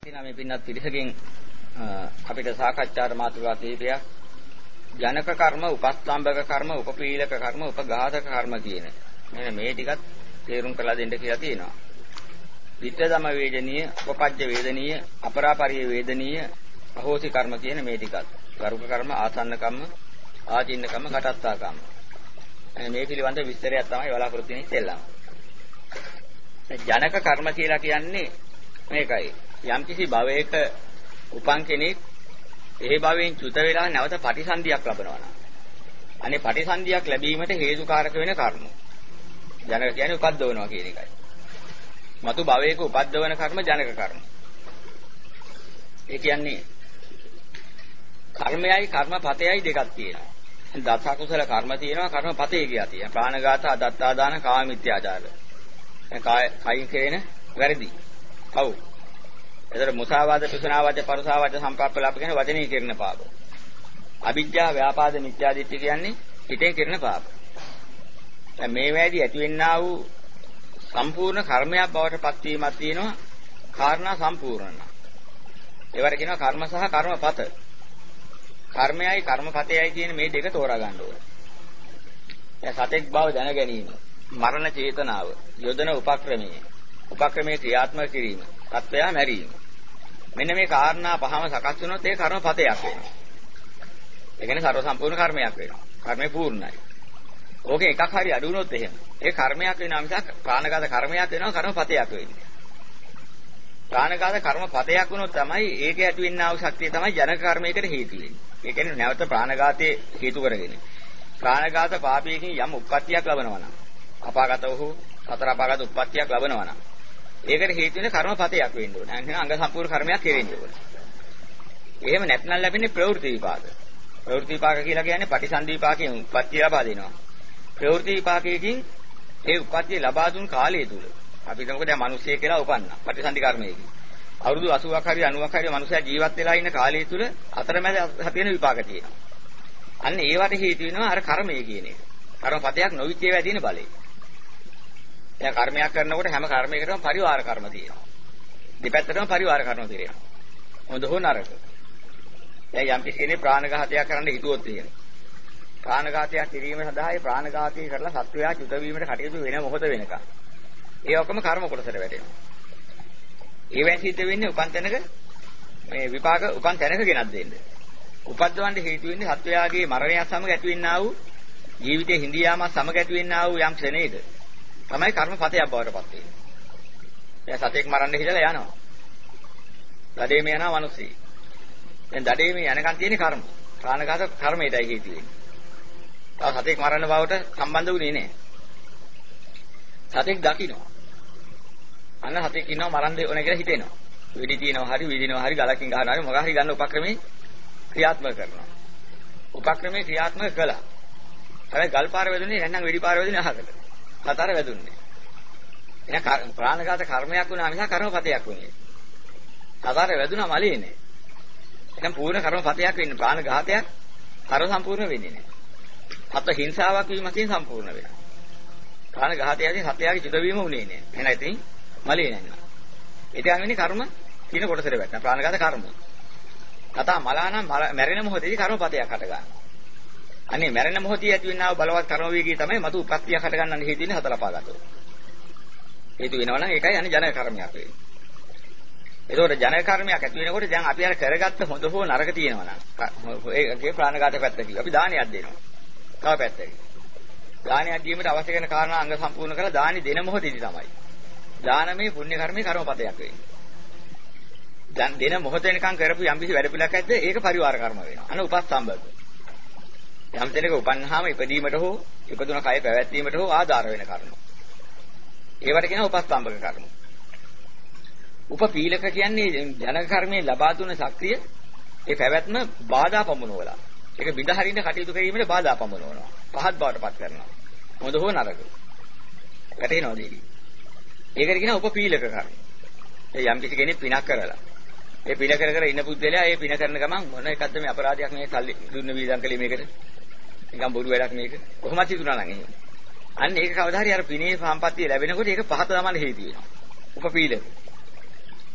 මේ පින්නත් පිරිසකින් අපිට සාකච්ඡාට මාතෘකා කිහිපයක් ජනක කර්ම, උපස්තම්භක කර්ම, උපපීලක කර්ම, උපඝාතක කර්ම කියන මෙන්න මේ ටිකත් තේරුම් කරලා දෙන්න කියලා තියෙනවා. විත්තදම වේදනීය, උපපජ්ජ වේදනීය, අපරාපරිය වේදනීය, අහෝසි කර්ම කියන මේ ටිකත්. කරුක කර්ම, ආසන්න කර්ම, ආචින්න කර්ම, කටත්තා කර්ම. මේ පිළිබඳ විස්තරයක් තමයි බලාපොරොත්තු වෙන්නේ ඉස්සෙල්ලා. ජනක කර්ම කියලා කියන්නේ මේකයි. යම්කිසි භවයක උපන් කෙනෙක් ඒ භවයෙන් චුත වෙලා නැවත පටිසන්ධියක් ලබනවා නම් අනේ පටිසන්ධියක් ලැබීමට හේතුකාරක වෙන කර්ම. ජනක කියන්නේ උපද්දවනවා කියන එකයි. මතු භවයක උපද්දවන කර්ම ජනක කර්ම. ඒ කියන්නේ කර්මයයි කර්මපතයයි දෙකක් තියෙනවා. දස කුසල කර්ම තියෙනවා කර්මපතේ කියලා තියෙනවා. ප්‍රාණඝාත, අදත්තාදාන, කාමමිත්‍යාචාර. කයින් කෙරෙන වැරදි. ඔව්. එතකොට මුසාවාද, පිසුනාවාද, පරුසාවාද, සම්ප්‍රාප්තලාප කියන වචනේ කෙරෙන පාප. අවිජ්ජා, ව්‍යාපාද, මිත්‍යාදිත්‍ය කියන්නේ හිතේ කෙරෙන පාප. දැන් මේ වේදී ඇතිවෙන්නා වූ සම්පූර්ණ කර්මයක් බවට පත්වීමක් තියෙනවා. කාරණා සම්පූර්ණ. ඒවට කියනවා කර්ම සහ කර්මපත. කර්මයයි කර්මපතයයි කියන මේ දෙක තෝරා ගන්න ඕනේ. දැන් සතෙක් බව දැන ගැනීම, මරණ චේතනාව, යොදන උපක්‍රමයේ ක්‍රියාත්මක කිරීම, සත්වයා මැරීම. මෙන්න මේ කාරණා පහම සකස් වුණොත් ඒ කර්මපතයක් වෙනවා. ඒ කියන්නේ ਸਰව සම්පූර්ණ කර්මයක් වෙනවා. කර්මය පූර්ණයි. ඕකේ එකක් හරි අඩු වුණොත් එහෙම ඒ කර්මයක් වෙනවා මිසක් ප්‍රාණඝාත කර්මයක් වෙනවා කර්මපතයක් වෙන්නේ. ප්‍රාණඝාත කර්මපතයක් වුණොත් තමයි ඒකේ ඇති වෙන්නා වූ ශක්තිය තමයි ජනක කර්මයකට හේතු වෙන්නේ. ඒ කියන්නේ නැවත ප්‍රාණඝාතයේ හේතු කරගෙන. ප්‍රාණඝාත පාපයකින් යම් උප්පත්තියක් ලබනවා නම් අපාගත වූ සතර අපාගත උප්පත්තියක් ලබනවා නම් ඒකට හේතු වෙන කර්මපතයක් වෙන්න ඕනේ. එහෙනම් අංග සම්පූර්ණ කර්මයක් කෙරෙන්න ඕනේ. එහෙම නැත්නම් ලැබෙන්නේ ප්‍රවෘත්ති විපාක. ප්‍රවෘත්ති විපාක කියලා කියන්නේ පටිසන්ධි විපාකයෙන් උප්පත්තිය ලබා දෙනවා. ප්‍රවෘත්ති විපාකයෙන් ඒ උප්පත්තිය ලබා දුන් කාලය තුල අපි හිතමුකෝ දැන් මිනිස්සෙක් කියලා උපන්නා පටිසන්ධි කර්මයකින්. අවුරුදු 80ක් හරි 90ක් හරි මිනිසා ජීවත් වෙලා ඉන්න කාලය තුල අතරමැද හතින විපාක තියෙනවා. අන්න ඒවට හේතු වෙනවා අර කර්මය කියන එක. කර්මපතයක් නොවිච්ච ඒවා තියෙන බලය. දැන් කර්මයක් කරනකොට හැම කර්මයකටම පරිවාර කර්ම තියෙනවා. දෙපැත්තටම පරිවාර කර්ම තියෙනවා. හොඳ හෝ නරක. දැන් යම් කෙනෙක් ප්‍රාණඝාතයක් කරන්න හිතුවොත් එහෙම. ප්‍රාණඝාතයක් කිරීම සඳහා ඒ ප්‍රාණඝාතය කරලා සත්වයා චුත වීමට කටයුතු වෙන මොහොත වෙනකම්. ඒ ඔක්කොම කර්ම කොටසට වැටෙනවා. ඒවෙන් සිද්ධ වෙන්නේ උපන් තැනක මේ විපාක උපන් තැනක ගෙනත් දෙන්න. උපද්දවන්න හේතු වෙන්නේ සත්වයාගේ මරණයත් සමග ඇතිවෙනා වූ ජීවිතයේ හිඳියාම සමග ඇතිවෙනා වූ යම් ක්ෂණයක තමයි කර්මපතයක් බවට පත් වෙන්නේ. දැන් සතෙක් මරන්න හිතලා යනවා. දඩේම යනවා මිනිස්සෙක්. දැන් දඩේම යනකන් තියෙන කර්ම. ප්‍රාණඝාත කර්මයටයි හේතු වෙන්නේ. තව සතෙක් මරන්න බවට සම්බන්ධ වුණේ නැහැ. සතෙක් දකින්නවා. අන්න සතෙක් ඉන්නවා මරන්න ඕන කියලා හිතෙනවා. වෙඩි තියනවා හරි විදිනවා හරි ගලකින් ගහනවා හරි මොකක් හරි ගන්න උපක්‍රමේ ක්‍රියාත්මක කරනවා. උපක්‍රමේ ක්‍රියාත්මක කළා. හැබැයි ගල් පාර වැදුනේ නැත්නම් වෙඩි පාර වැදුනේ අහකට. සතර වැදුන්නේ. එහෙනම් ප්‍රාණඝාත කර්මයක් වුණා නිසා කර්මපතයක් වුණේ. සතර වැදුනා මලේ නේ. එහෙනම් පූර්ණ කර්මපතයක් වෙන්නේ ප්‍රාණඝාතයක් කර්ම සම්පූර්ණ වෙන්නේ නැහැ. හත හිංසාවක් වීමකින් සම්පූර්ණ වෙනවා. ප්‍රාණඝාතයදී සත්‍යයේ චුත වීම උනේ නැහැ. එහෙනම් ඉතින් මලේ නැහැ. ඒක යන්නේ කර්ම කින කොටසට වැටෙනවා. ප්‍රාණඝාත කර්ම. කතා මලා නම් මැරෙන මොහොතේදී කර්මපතයක් හට ගන්නවා. අනේ මැරෙන මොහොතේ ඇතිවෙනා වූ බලවත් කර්ම වේගය තමයි මතු උපත්තියක් හට ගන්නන්න හේතු වෙන්නේ හතර පාගතෝ. හේතු වෙනවා නම් ඒකයි අනේ ජනක කර්මයක් වෙන්නේ. ඒකෝට ජනක කර්මයක් ඇති වෙනකොට දැන් අපි අර කරගත්ත හොඳ හෝ නරක තියෙනවා නම් ඒකේ ප්‍රාණඝාත පැත්ත කිව්වා. අපි දානයක් දෙනවා. තව පැත්තකින්. දානයක් දීමට අවශ්‍ය කරන කාරණා අංග සම්පූර්ණ කරලා දානි දෙන මොහොතේදී තමයි. දානමේ පුණ්‍ය කර්මයේ කර්මපතයක් වෙන්නේ. දැන් දෙන මොහොත වෙනකන් කරපු යම් කිසි වැඩ පිළිලක් ඇද්ද ඒක පරිවාර කර්ම වෙනවා. අන්න උපස්තම්භක. යම් තැනක උපන්නාම ඉපදීමට හෝ ඉපදුන කය පැවැත්වීමට හෝ ආධාර වෙන කර්ම. ඒවට කියනවා උපස්තම්භක කර්ම. උපපීලක කියන්නේ ජනක කර්මයේ ලබා දුන ශක්තිය ඒ පැවැත්ම බාධා පමුණුවලා. ඒක බිඳ හරින්න කටයුතු කිරීමේ බාධා පමුණුවනවා. පහත් බවට පත් කරනවා. හොඳ හෝ නරක. වැටෙනවද ඒක? ඒකට කියනවා උපපීලක කර්ම. ඒ යම් කිසි කෙනෙක් පිනක් කරලා ඒ පින කර ඉන්න පුද්ගලයා ඒ පින කරන ගමන් මොන එකක්ද මේ අපරාධයක් මේ කල්ලි දුන්න වීදම් කලේ මේකට නිකන් බොරු වැඩක් මේක කොහොමද හිතුණා නම් එහෙම අන්න ඒක කවදා හරි අර පිනේ සම්පත්තිය ලැබෙනකොට ඒක පහත දමන්න හේතු වෙනවා උපපීලක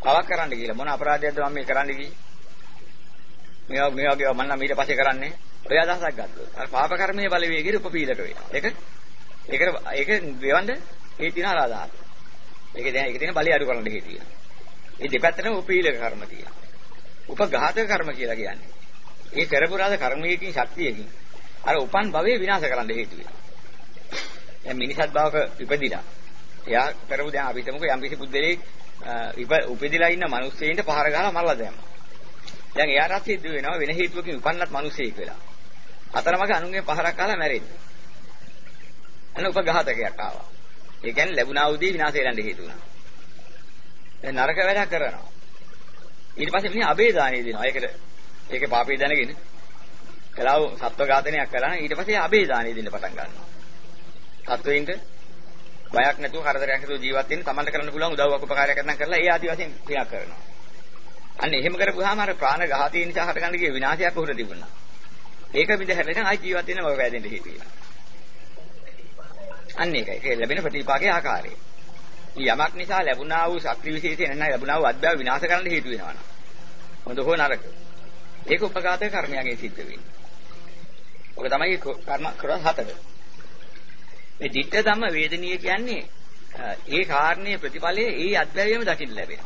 පවක් කරන්න කියලා මොන අපරාධයක්ද මම මේ කරන්න ගියේ? මේ වගේ මම නම් ඊට පස්සේ කරන්නේ. ඔය අදහසක් ගත්තොත්. අර පාප කර්මයේ බලවේගයේ උපපීඩක වෙනවා. ඒක ගෙවන්න හේතු වෙන ආදාහත. ඒක තියෙන බලය අඩු කරන්න හේතු වෙනවා. මේ දෙපැත්තටම උපපීඩක කර්ම තියෙනවා. උපඝාතක කර්ම කියලා කියන්නේ. ඒ කරපු රාද කර්මයකින් ශක්තියකින් අර උපන් භවයේ විනාශ කරන්න හේතු වෙනවා. දැන් මිනිසත් භවක ඉපදිලා එයා කරපු දැන් අපි හිතමුකෝ යම් කිසි බුද්ධලේ උපදිලා ඉන්න මිනිස්සෙයින්ට පහර ගහලා මරලා දැම්මා. දැන් එයාට සිද්ධ වෙනවා වෙන හේතුවකින් උපන්නත් මිනිසෙක් වෙලා. අතරමඟ අනුන්ගේ පහරක් කාලා මැරෙන්නේ. එන උපඝාතකයක් ආවා. ඒ කියන්නේ ලැබුණා උදී විනාශ වෙන්න හේතු වුණා. දැන් නරක වැඩක් කරනවා. ඊට පස්සේ මිනිහ අබේදානිය දෙනවා. ඒකේ පාපේ දැනගෙන කලාව සත්ව ඝාතනයක් කළා නම් ඊට පස්සේ අබේදානිය දෙන්න පටන් ගන්නවා. සත්වයින්ට බයක් නැතුව කරදරයක් නැතුව ජීවත් වෙන්න තමන්ට කරන්න පුළුවන් උදව්වක් උපකාරයක් නැත්නම් කරලා ඒ ආදි වශයෙන් ක්‍රියා කරනවා. අන්න එහෙම කරපුවාම අර ප්‍රාණ ඝාතය නිසා හටගන්න ගිය විනාශයක් උහුර තිබුණා. ඒක විඳ හැරෙන්න ආයි ජීවත් වෙන්න බව වැදෙන්න හේතු වෙනවා. අන්න ඒකයි. ඒක ලැබෙන ප්‍රතිපාකයේ ආකාරය. යමක් නිසා ලැබුණා වූ ශක්ති විශේෂය නැත්නම් ලැබුණා වූ අත්බව විනාශ කරන්න හේතු වෙනවා නේද? හොඳ හෝ නරක. ඒක උපඝාතක කර්මයන්ගෙන් සිද්ධ වෙන්නේ. ඔක තමයි කර්ම ක්‍රම හතර. මේ ditta ධම්ම වේදනීය කියන්නේ ඒ කාරණේ ප්‍රතිඵලයේ ඒ අත්බැවීම දකින්න ලැබෙනවා.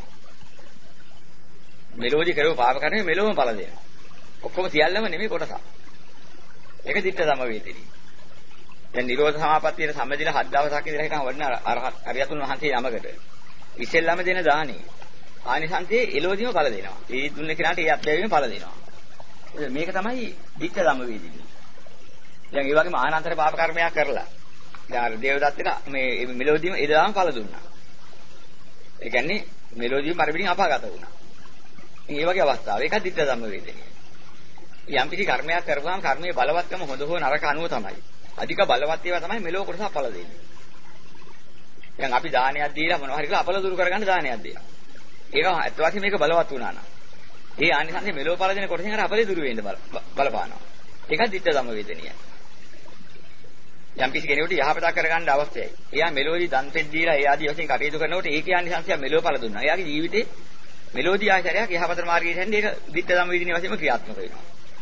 මෙලෝදි කරව පාප කරන්නේ මෙලොවම ඵල දෙනවා. ඔක්කොම සියල්ලම නෙමෙයි කොටසක්. ඒක ditta ධම්ම වේදනීය. දැන් නිරෝධ සමාපත්තියේ සම්මදිලා 7 දවසක් ඉඳලා හිටන් වඩන අරියතුන් වහන්සේ නමකට ඉස්සෙල්ලාම දෙන දාහනේ ආනිසංසයේ එලෝදිම ඵල දෙනවා. ඒ දුන්න කෙනාට ඒ අත්බැවීම ඵල දෙනවා. මේක තමයි ditta ධම්ම වේදනීය. දැන් ඒ වගේම ආනන්තර පාප කර්මයක් කරලා දැන් දේවදත්තට මේ මෙලෝදිම එදාම ඵල දුන්නා. ඒ කියන්නේ මෙලෝදිම පරිපිටින් අපාගත වුණා. මේ වගේ අවස්ථාව ඒකත් ditta ධම්ම වේදනීය. යම් කිසි කර්මයක් කරපුවාම කර්මයේ බලවත්කම හොඳ හෝ නරක අනුව තමයි. අධික බලවත් ඒවා තමයි මෙලෝ කොටස ඵල දෙන්නේ. දැන් අපි දානයක් දීලා මොනවා හරි කියලා අපල දුරු කරගන්න දානයක් දෙනවා. ඒක ඇත්ත වශයෙන්ම මේක බලවත් වුණා නම්. ඒ ආනිසංසය මෙලෝ ඵල දෙන කොටසෙන් අර අපලේ දුරු වෙන්න බලපානවා. ඒකත් ditta ධම්ම වේදනීයයි. යම් කිසි කෙනෙකුට යහපතක් කරගන්න අවශ්‍යයි. එයා මෙලෝදි දන්තෙන් දීලා ඒ ආදී වශයෙන් කටයුතු කරනකොට ඒකේ ආනිසංසය මෙලෝ ඵල දුන්නා. එයාගේ ජීවිතේ මෙලෝදි ආචාරයක් යහපත මාර්ගයට යන්නේ ඒක ditta ධම්ම වේදනීය වශයෙන්ම ක්‍රියාත්මක වෙනවා.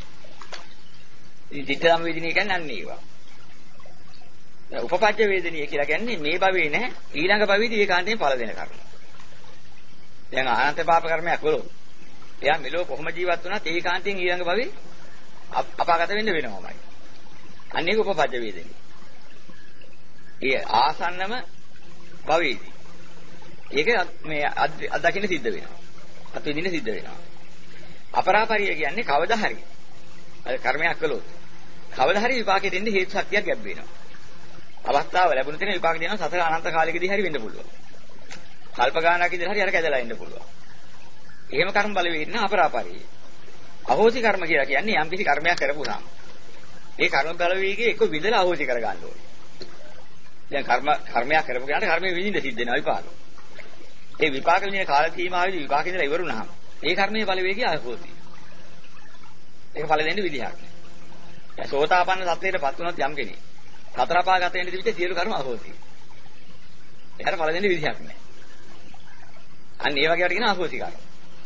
ඉතින් ditta ධම්ම වේදනීය කියන්නේ අන්න ඒවා. උපපජ්ජ වේදනීය කියලා කියන්නේ මේ භවයේ නැහැ ඊළඟ භවයේදී ඒකාන්තයෙන් ඵල දෙන කර්ම. දැන් අනන්ත පාප කර්මයක් වලෝ. එයා මෙලෝ කොහොම ජීවත් වුණත් ඒකාන්තයෙන් ඊළඟ භවයේ අපාගත වෙන්න වෙනවමයි. අන්න ඒක උපපජ්ජ වේදනීය. ඒ ආසන්නම භවයේදී. ඒක මේ අත්දකින්න සිද්ධ වෙනවා. අත්විඳින්න සිද්ධ වෙනවා. අපරාපරිය කියන්නේ කවදා හරි. අර කර්මයක් කළොත් කවදා හරි විපාකෙට එන්නේ හේතු ශක්තියක් ගැබ් වෙනවා. අවස්ථාව ලැබුණ තැන විපාක දෙනවා සතර අනන්ත කාලෙකදී හරි වෙන්න පුළුවන්. කල්ප ගානක් ඉඳලා හරි අර කැදලා ඉන්න පුළුවන්. එහෙම කර්ම බලවේග ඉන්න අපරාපරිය. අහෝසි කර්ම කියලා කියන්නේ යම් කිසි කර්මයක් කරපුවාම ඒ කර්ම බලවේගයේ එක විදලා අහෝසි කර ගන්න ඕනේ. දැන් කර්මයක් කරපු කෙනාට කර්මයේ විඳින්න සිද්ධ වෙනවා විපාක. ඒ විපාක විඳින කාල සීමාවෙදී විපාක ඉඳලා ඉවරුනහම ඒ කර්මයේ බලවේගය අහෝසි. ඒක ඵල දෙන්න විදිහක් නෑ. දැන් සෝතාපන්න සත්‍යයටපත් වුණොත් යම් කෙනෙක් සතර පාගත වෙන විදිහට සියලු කර්ම අහෝසි. ඒකට ඵල දෙන්න විදිහක් නෑ. අන්න ඒ වගේවට කියන අහෝසි කර්ම.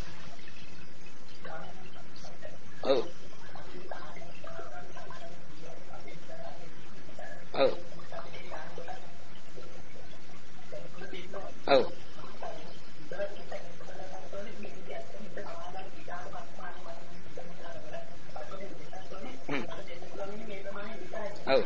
ඔව්. ඔව්. ඔව්. ඔව්.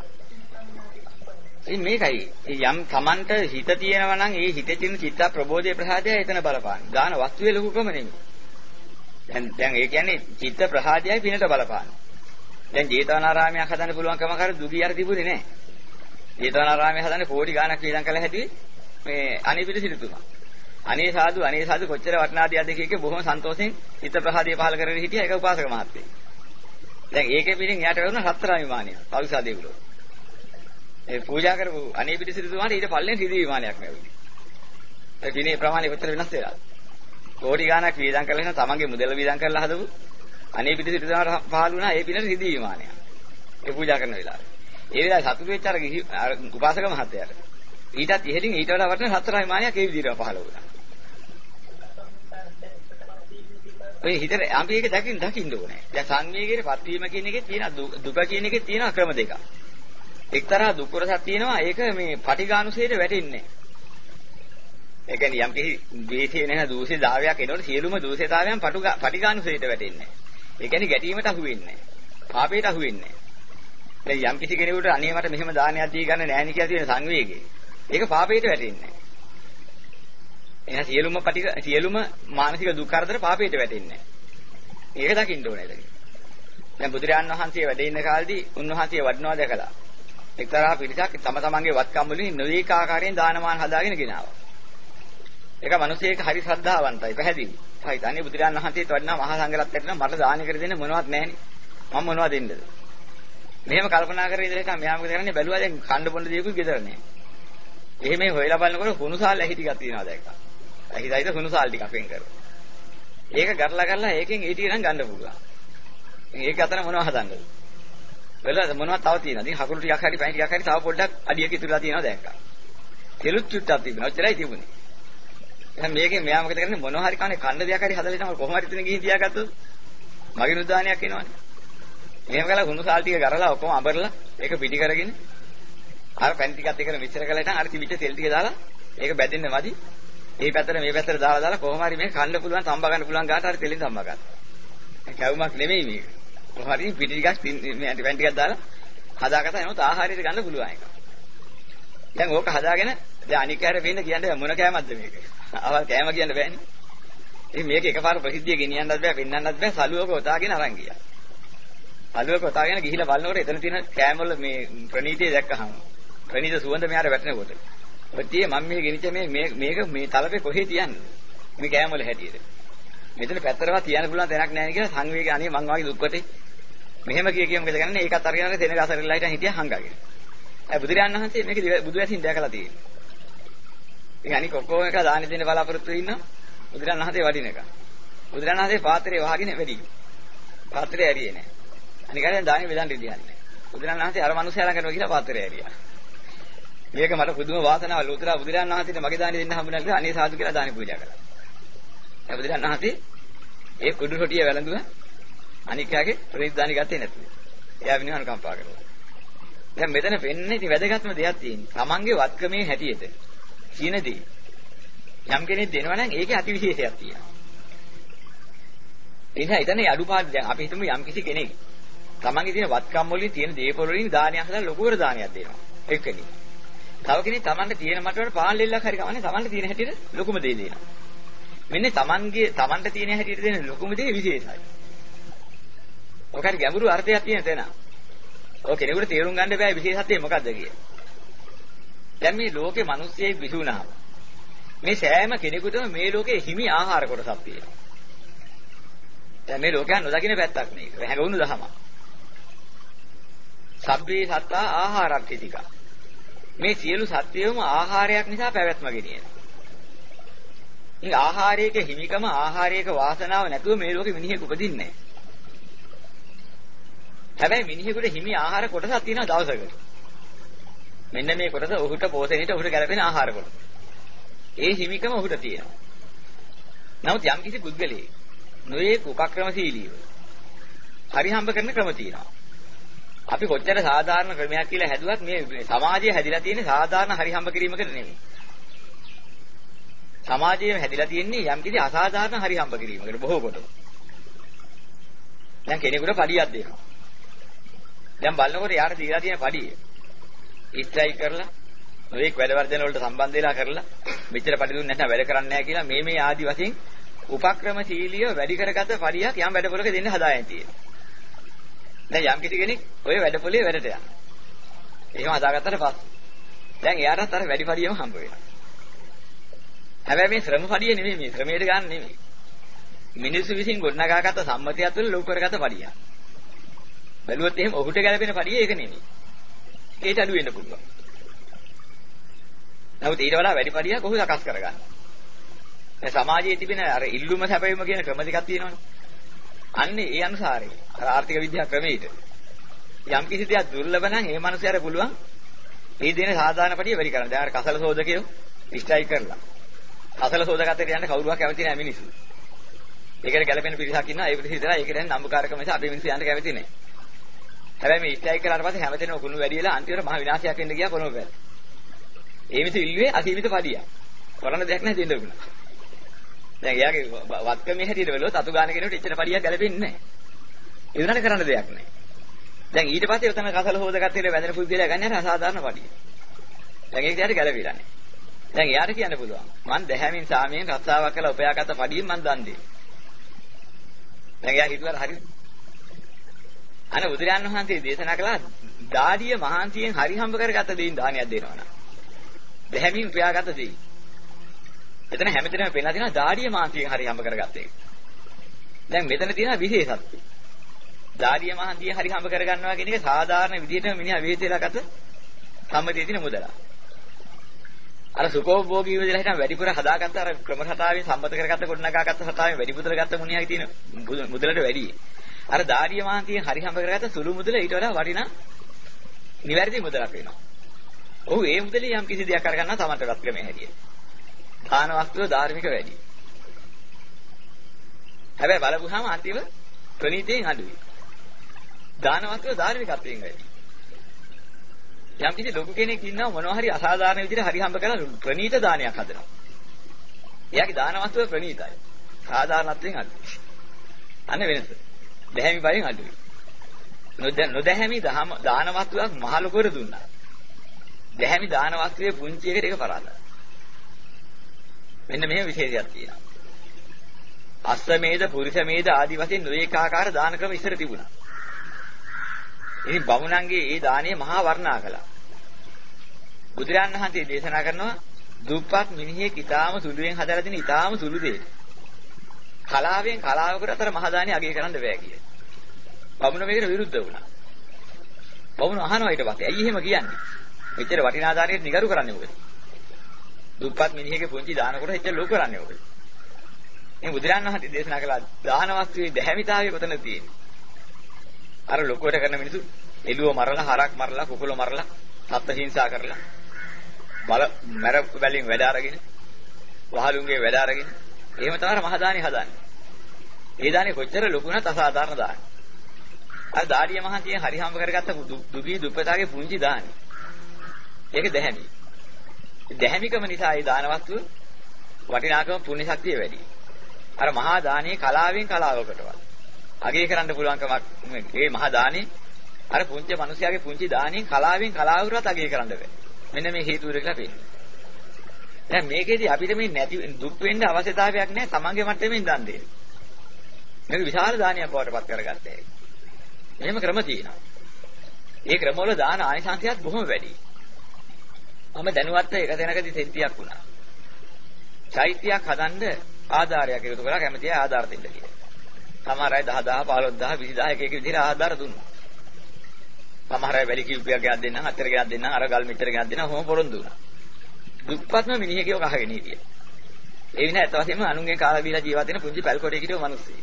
මේකයි යම් Tamanට හිත තියෙනවා නම් ඒ හිතේ තියෙන චිත්ත ප්‍රබෝධයේ ප්‍රසාදය එතන බලපාන. දාන වස්තුවේ ලොකුකම නෙමෙයි. දැන් ඒ කියන්නේ චිත්ත ප්‍රසාදයයි පිනට බලපාන. දැන් ජේතවනාරාමයක් හදන්න පුළුවන් කම කර දුගී අර තිබුණේ නැහැ. ජේතවනාරාමය හදන්න කෝටි ගාණක් වේදම් කළා හැදුවේ මේ අනිපිට සිටුතුමා. අනේ සාදු කොච්චර වටිනාදියක්ද කියකේ බොහොම සන්තෝෂෙන් චිත්ත ප්‍රසාදය පහල කරගෙන හිටියා ඒක උපාසක මහත්තයෙක්. දැන් ඒකේ පිටින් එයාට වැරුණා සතරා විමානය. පවිසා දේවලෝ. ඒ පූජා කරපු අනේ පිට සිටුතුමාට ඊට පල්ලෙන් රිදී විමානයක් ලැබුණා. ඒ දිනේ ප්‍රමාණය කොච්චර වෙනස් වෙලාද? කෝටි ගාණක් වේදම් කරලා ඉන්න තමන්ගේ මුදල වේදම් කරලා හදපු අනේ පිට සිටුතුමාට පහළ වුණා ඒ පිනට රිදී විමානයක්. ඒ පූජා කරන වෙලාවේ. ඒ වෙලාවේ සතුටු වෙච්ච අර උපාසක මහත්තයාට ඊටත් ඉහළින් ඊට වඩා වටින සතරා විමානයක් ඒ විදිහට පහළ වුණා. ඔය හිතේ අපි ඒක දකින්න ඕනේ. දැන් සංවේගයේ පත්වීම කියන එකේ තියෙන දුක කියන එකේ තියෙන ක්‍රම දෙකක්. එක්තරා දුක් රසක් තියෙනවා ඒක මේ පටිඝානුසයට වැටෙන්නේ. ඒ කියන්නේ යම් කිසි ද්වේෂය නැහ දෝෂේ ධාවයක් එනකොට සියලුම දෝෂේතාවයන් පටිඝානුසයට වැටෙන්නේ. ඒ කියන්නේ ගැටීමට අහු වෙන්නේ නැහැ. පාපයට අහු වෙන්නේ නැහැ. දැන් යම් කිසි කෙනෙකුට අනේ මට මෙහෙම දානයක් දී ගන්න නැහැ නේ කියලා තියෙන සංවේගය. ඒක පාපයට වැටෙන්නේ නැහැ. එහෙනම් සියලුම මානසික දුක් කරදර පාපයට වැටෙන්නේ නැහැ. ඒක දකින්න ඕනේ ඒක. දැන් බුදුරජාණන් වහන්සේ වැඩ ඉන්න කාලේදී උන්වහන්සේ වඩනවා දැකලා එක්තරා පිරිසක් තම තමන්ගේ වත්කම් වලින් නොවේක ආකාරයෙන් දානමාන හදාගෙන ගෙනාවා. ඒක මිනිසෙක් හරි ශ්‍රද්ධාවන්තයි පැහැදිලි. හරිද? අනේ බුදුරජාණන් වහන්සේත් වඩනවා මහා සංඝරත්නයට නම් මට දාන කර දෙන්න මොනවත් නැහෙනි. මම මොනවද දෙන්නද? මෙහෙම කල්පනා කරගෙන ඉඳලා මෙයා මොකද කරන්නේ බැලුවා දැන් කණ්ඩ බොන්න දෙයක්වත් ගෙදර නැහැ. එහෙම හොයලා බලනකොට කුණුසාල් ඇහි ටිකක් තියෙනවා දැක්කා. ඇහිදයිද කුණුසාල් ටිකක් වෙන් කරලා. ඒක ගරලා ඒකෙන් ඒ ටික නම් ගන්න පුළුවන්. ඒක අතර මොනවද හදන්නද? වෙලා මොනවද තව තියෙනවද? ඉතින් හකුරු ටිකක් හරි පැණි ටිකක් හරි තව පොඩ්ඩක් අඩියක ඉතුරුලා තියෙනවා දැක්කා. කෙලුත් චුට්ටක් තිබුණා. ඔච්චරයි තිබුණේ. එහෙනම් මේකෙන් මෙයා මොකද කරන්නේ මොනවා හරි කන්නේ කන්න දෙයක් හරි හදලා ඉතම කොහොම හරි තුනේ ගිහින් තියාගත්තොත් මගේ නුදානයක් එනවනේ. එහෙම කළා කුණුසාල් ටික ගරලා ඔක්කොම අඹරලා ඒක පිටි කරගෙන අර පැණි ටිකත් එක්ක මිශ්‍ර කරලා ඉතින් අර තිබිච්ච තෙල් ටික දාලා ඒක බැදෙන්න මදි. මේ පැත්තට මේ පැත්තට දාලා කොහොම හරි මේක කන්න පුළුවන් තම්බා ගන්න පුළුවන් ගාට හරි තෙලින් තම්බා ගන්න. කැවුමක් නෙමෙයි මේක. කොහොම හරි පිටි ටිකක් මේ පැණි ටිකක් දාලා හදාගත්තා එනොත් ආහාරයට ගන්න පුළුවන් එක. දැන් ඕක හදාගෙන දැන් අනික හැර වෙන්න කියන්නේ මොන කෑමක්ද මේක? අවල් කෑම කියන්න බෑනේ. ඉතින් මේක එකපාර ප්‍රසිද්ධිය ගෙනියන්නත් බෑ, පෙන්වන්නත් බෑ. සලුවක ඔතාගෙන අරන් ගියා. සලුවක ඔතාගෙන ගිහිලා බලනකොට එතන තියෙන කෑම වල මේ ප්‍රණීතිය දැක්කහම ප්‍රණීත සුවඳ මෙයාට වැටෙනකොට ඔතියේ මම මේ ගෙනිච්ච මේක මේ තලපේ කොහේ තියන්නේ? මේ කෑම වල හැටියට. මෙතන පැත්තරවත් තියන්න පුළුවන් තැනක් නැහැ කියලා සංවේගය අනේ මං වාගේ දුක්කටේ. මෙහෙම කිය මොකද කරන්නේ? ඒකත් අරගෙන දෙන ගසරෙල්ලා හිටන් හිටියා හංගාගෙන. ඒ බුදුරජාණන් වහන්සේ මේක බුදු ඇසින් දැකලා තියෙනවා. ඉතින් අනික ඔක්කොම එක දාන දෙන්න බලාපොරොත්තු වෙන්න බුදුරජාණන් වහන්සේ වඩින එක. බුදුරජාණන් වහන්සේ පාත්‍රය වහගෙන වැඩි. පාත්‍රය ඇරියේ නැහැ. අනික දැන් දානේ බෙදන්න ඉදියන්නේ. බුදුරජාණන් වහන්සේ අර මිනිස්සයා ළඟ කරනවා කියලා පාත්‍රය ඇරියා. මේක මට පුදුම වාසනාවක් ලෝතර බුදුරජාණන් වහන්සේට මගේ දානේ දෙන්න හම්බුනා කියලා අනේ සාදු කියලා දානේ පූජා කළා. ඒ බුදුරජාණන් වහන්සේ ඒ කුඩු රොටිය වැළඳුවා. අනික යාගේ ප්‍රේත දානි ගත්තේ නැතුව. එයා විනහන කම්පා කරනවා. දැන් මෙතන වෙන්නේ ඉතින් වැදගත්ම දෙයක් තියෙනවා. තමන්ගේ වත්කමේ හැටියට කියනදී යම් කෙනෙක් දෙනවා නම් ඒකේ අතිවිශේෂයක් තියෙනවා. ඒ නිසා එතන අඩුපාඩු දැන් අපි හිතමු යම් කිසි කෙනෙක් තමන්ගේ තියෙන වත්කම් වලින් තියෙන දේපොළ වලින් දානයක් හදලා ලොකුවර දානයක් දෙනවා. එක්කෙනෙක්. තව කෙනෙක් තමන්ට තියෙන මට්ටමට පාන් ලෙල්ලක් හරි කවන්නේ තමන්ට තියෙන හැටියට ලොකුම දේ දෙනවා. මෙන්න තමන්ට තියෙන හැටියට දෙන ලොකුම දේ විශේෂයි. ඔකට ගැඹුරු අර්ථයක් තියෙන තැන. ඔය කෙනෙකුට තේරුම් ගන්න බෑ විශේෂත්වය මොකද්ද කියලා. දැන් මේ ලෝකේ මිනිස්සෙක් විසුණාම මේ සෑම කෙනෙකුටම මේ ලෝකේ හිමි ආහාර කොටසක් තියෙනවා. දැන් මේ ලෝකයන් නොදකින්න පැත්තක් මේක. හැඟවුණු දහම. සබ්බේ සත්තා ආහාරක්ඛිතික. මේ සියලු සත්‍යයම ආහාරයක් නිසා පැවැත්ම ගෙනියන. මේ ආහාරයක හිමිකම ආහාරයක වාසනාව නැතුව මේ ලෝකෙ මිනිහෙක් උපදින්නේ නැහැ. හැබැයි මිනිහෙකුට හිමි ආහාර කොටසක් තියෙනවා දවසකට. මෙන්න මේ කොටස ඔහුට පෝෂණයට ඔහුට ගැලපෙන ආහාර කොටස. ඒ හිමිකම ඔහුට තියෙනවා. නමුත් යම් කිසි පුද්ගලයෙක් නොයේක උපක්‍රමශීලීව හරි හම්බ කරන ක්‍රම තියෙනවා. අපි කොච්චර සාධාරණ ක්‍රමයක් කියලා හැදුවත් මේ සමාජයේ හැදිලා තියෙන්නේ සාධාරණ හරි හම්බ කිරීමකට නෙමෙයි. සමාජයේ හැදිලා තියෙන්නේ යම් කිසි අසාධාරණ හරි හම්බ කිරීමකට බොහෝ කොට. දැන් කෙනෙකුට පඩියක් දෙනවා. දැන් බලනකොට යාට දීලා තියෙන පඩිය ඉස්ට්‍රයික් කරලා නොඑක් වැඩ වර්ධන වලට සම්බන්ධ වෙලා කරලා මෙච්චර පඩි දුන්නේ නැත්නම් වැඩ කරන්නේ නැහැ කියලා මේ ආදි වශයෙන් උපක්‍රමශීලීව වැඩි කරගත පඩියක් යම් වැඩපොලක දෙන්න හදාගෙන තියෙනවා. දැන් යම් කිසි කෙනෙක් ওই වැඩපොලේ වැඩට යනවා. එහෙම හදාගත්තට පස්සේ දැන් එයාටත් අර වැඩි පඩියම හම්බ වෙනවා. හැබැයි මේ ශ්‍රම පඩිය නෙමෙයි මේ ශ්‍රමයට ගන්න නෙමෙයි. මිනිස්සු විසින් ගොඩනගාගත්ත සම්මතිය තුළ ලොකු කරගත්ත පඩියක්. බැලුවොත් එහෙම ඔහුට ගැලපෙන පඩිය ඒක නෙමෙයි. ඒට අඩු වෙන්න පුළුවන්. නමුත් ඊට වඩා වැඩි පඩියක් ඔහු සකස් කරගන්නවා. දැන් සමාජයේ තිබෙන අර ඉල්ලුම සැපයීම කියන ක්‍රම දෙකක් තියෙනවනේ. අන්නේ ඒ අනුසාරයෙන් අර ආර්ථික විද්‍යා ක්‍රමයේද යම් කිසි දෙයක් දුර්ලභ නම් ඒ මනුස්සයාට පුළුවන් මේ දෙන සාධාරණ පඩිය වැඩි කරන්න. දැන් අර කසල සෝදකයෝ ස්ට්‍රයික් කරලා. කසල සෝදකතේ යන්න කවුරුවක් කැමති නැහැ මිනිස්සු. ඒකට ගැළපෙන පිරිසක් ඉන්නවා. ඒ පිරිස හිතලා ඒකට නම්බුකාරකම නිසා අපි මිනිස්සු යන්න කැමති නැහැ. හැබැයි මේ ස්ට්‍රයික් කරාට පස්සේ හැමතැනම කුණු වැඩි වෙලා අන්තිමට මහ විනාශයක් වෙන්න ගියා කොළඹ පැත්තේ. ඒ මිනිස්සු ඉල්ලුවේ අසීමිත පඩියක්. කරන්න දෙයක් නැහැ දෙන්න උගුණා. දැන් එයාගේ වත්කමේ හැටියට බැලුවොත් අතු ගන්න කෙනෙකුට එච්චර පඩියක් ගැලපෙන්නේ නැහැ. ඒ උනාට කරන්න දෙයක් නැහැ. දැන් ඊට පස්සේ උතන කසල හොදගත්තේ වැදෙන පුද්ගලයා ගන්න අසාධාරණ පඩිය. දැන් ඒක දිහාට ගැලපෙලා නැහැ. දැන් එයාට කියන්න පුළුවන් මං දැහැමින් සාමයෙන් රස්සාවක් කළා උපයාගත්ත පඩියෙන් මං දන් දෙයි. දැන් එයා හිතුවා හරි. අනේ බුදුරජාණන් වහන්සේ දේශනා කළා දාඩිය මහාන්තියෙන් හරි හම්බ කරගත්ත දෙයින් දානයක් දෙනවා නා. දැහැමින් උපයාගත්ත දෙයි. එතන හැමදේම පෙන්නලා තියෙනවා දාඩිය මහාන්තියෙන් හරි හම්බ කරගත්ත එක. දැන් මෙතන තියෙනවා විශේෂත්වය. දාඩිය මහාන්තියෙන් හරි හම්බ කරගන්නවා කියන එක සාධාරණ විදිහටම මිනිහා විහිදෙලා ගත සම්මතියේ තියෙන මුදල. අර සුඛෝභෝගී විදිහට හිටන් වැඩිපුර හදාගත්ත අර ක්‍රම රටාවෙන් සම්මත කරගත්ත ගොඩනගාගත්ත රටාවෙන් වැඩි මුදල ගත්ත මුනියාගේ තියෙන මුදලට වැඩි. අර දාඩිය මහාන්තියෙන් හරි හම්බ කරගත්ත සුළු මුදල ඊට වඩා වටිනා නිවැරදි මුදලක් වෙනවා. ඔහු ඒ මුදලේ යම් කිසි දෙයක් අරගන්නවා තමන්ටවත් ක්‍රමයේ හැටියට. දාන වස්තුව ධාර්මික වැඩි. හැබැයි බලපුවාම අන්තිම ප්‍රණීතයෙන් අඩුයි. දාන වස්තුව ධාර්මිකත්වයෙන් වැඩි. යම් කිසි ලොකු කෙනෙක් ඉන්නවා මොනවා හරි අසාධාරණ විදිහට හරි හම්බ කරලා ප්‍රණීත දානයක් හදනවා. එයාගේ දාන වස්තුව ප්‍රණීතයි. සාධාරණත්වයෙන් අඩුයි. අන්න වෙනස. දැහැමි බයෙන් අඩුයි. නොදැහැමි දාන වස්තුවක් මහ ලොකුවට දුන්නා. දැහැමි දාන වස්තුවේ පුංචි එකට ඒක පරාදයි. මෙන්න මෙහෙම විශේෂයක් තියෙනවා. අස්සමේද පුරිසමේද ආදි වශයෙන් නොඒකාකාර දාන ක්‍රම ඉස්සර තිබුණා. ඉතින් බමුණන්ගේ ඒ දාණය මහා වර්ණා කළා. බුදුරජාණන් වහන්සේ දේශනා කරනවා දුප්පත් මිනිහෙක් ඊටාම සුළුෙන් හදලා දෙන ඊටාම සුළු දෙයක්. කලාවෙන් කලාවකට අතර මහා දාණය අගය කරන්න බෑ කිය. බමුණ මේකට විරුද්ධ වුණා. බමුණ අහනවා ඊට පස්සේ ඇයි එහෙම කියන්නේ? මෙච්චර වටිනා දාණයට නිගරු කරන්නේ මොකද? දුප්පත් මිනිහෙක්ගේ පුංචි දාන කොට එච්චර ලොකු කරන්නේ මොකද? මේ බුදුරජාණන් වහන්සේ දේශනා කළා දාන වස්තුවේ දැහැමිතාවය කොතනද තියෙන්නේ? අර ලොකුවට කරන මිනිස්සු එළුව මරලා හරක් මරලා කුකුල මරලා සත්ත්ව හිංසා කරලා බල මර බැලින් වැඩ අරගෙන වහලුන්ගේ වැඩ අරගෙන එහෙම තමයි මහ දානේ හදන්නේ. ඒ දානේ කොච්චර ලොකු වුණත් අසාධාරණ දාන. අර දාඩිය මහන්තියෙන් හරි හම්බ කරගත්ත දුගී දුප්පතාගේ පුංචි දානේ. ඒක දැහැමි. දැහැමිකම නිසා ඒ දාන වස්තුව වටිනාකම පුණ්‍ය ශක්තිය වැඩි. අර මහා දානේ කලාවෙන් කලාවකටවත් අගය කරන්න පුළුවන්කමක් මේ මහා දානේ අර පුංචි මිනිසයාගේ පුංචි දානෙන් කලාවෙන් කලාවකටවත් අගය කරන්න බෑ. මෙන්න මේ හේතුව දෙකලා පෙන්නනවා. දැන් මේකෙදි අපිට මේ නැති දුක් වෙන්න අවශ්‍යතාවයක් නැහැ. තමන්ගේ මට්ටමින් දන් දෙන්න. මේක විශාල දානයක් බවට පත් කරගත්තා. එහෙම ක්‍රම තියෙනවා. ඒ ක්‍රමවල දාන ආනිසංසයත් බොහොම වැඩි. මම දැනුවත් එක තැනකදී සෙට්ටියක් වුණා. චෛත්‍යයක් හදන්න ආධාරයක් එකතු කරලා කැමති අය ආධාර දෙන්න කියලා. සමහර අය 10000 15000 20000 එක එක විදිහට ආධාර දුන්නා. සමහර අය වැඩි කිව්පයක් ගෙනත් දෙන්නම්, හතර ගෙනත් දෙන්නම්, අර ගල් මෙච්චර ගෙනත් දෙන්නම්, කොහොම පොරොන්දු වුණා. දුප්පත්ම මිනිහෙක්ව කහගෙන හිටියා. ඒ විනා ඇත්ත වශයෙන්ම අනුන්ගේ කාලා බීලා ජීවත් වෙන පුංචි පැල්කොටේ හිටව මිනිස්සෙක්.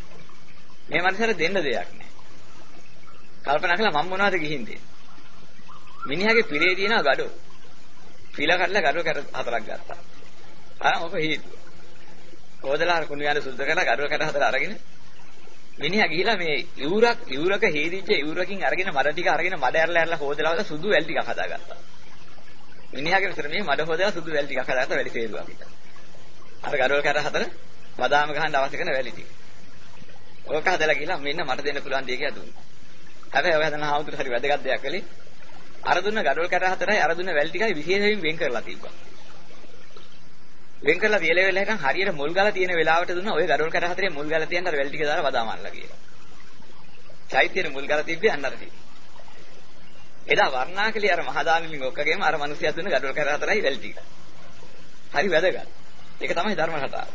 මේ මනුස්සයර දෙන්න දෙයක් නැහැ. කල්පනා කළා මම මොනවද ගිහින් දෙන්නේ? මිනිහාගේ පිරේ තියෙන ගඩොල්. පිළ කඩලා ගඩොල් කැට හතරක් ගත්තා. අර මොක හේතුව? හොදලා කුණු යන සුද්ධ කරලා ගඩොල් කැට හතර අරගෙන මිනිහා ගිහිලා මේ ඉවුරක හේදිච්ච ඉවුරකින් අරගෙන මඩ ටික අරගෙන මඩ ඇරලා හොදලා වල සුදු වැල් ටිකක් හදාගත්තා. මිනිහාගේ විතර මේ මඩ හොදලා සුදු වැල් ටිකක් හදාගත්තා වැඩි තේරුවා පිට. අර ගඩොල් කැට හතර බදාම ගහන්න අවශ්‍ය කරන වැලි ටික. ඔක හදලා ගිහලා මෙන්න මට දෙන්න පුළුවන් දෙයක් කියලා දුන්නා. හැබැයි ඔය හදන ආවුතුට හරි වැදගත් දෙයක් කළේ අර දුන්න ගඩොල් කැට හතරයි අර දුන්න වැල් ටිකයි විශේෂයෙන් වෙන් කරලා තිබ්බා. වෙන් කරලා තියලා වෙලා හිටන් හරියට මුල් ගාලා තියෙන වෙලාවට දුන්නා ඔය ගඩොල් කැට හතරේ මුල් ගාලා තියන්න අර වැල් ටික දාලා බදාමන්නලා කියලා. චෛත්‍යයේ මුල් ගාලා තිබ්බේ අන්නර ටික. එදා වර්ණාකලිය අර මහදානෙලින් ඔක්කගෙම අර මිනිස්සයා දුන්න ගඩොල් කැට හතරයි වැල් ටික. හරි වැදගත්. ඒක තමයි ධර්ම රටාව.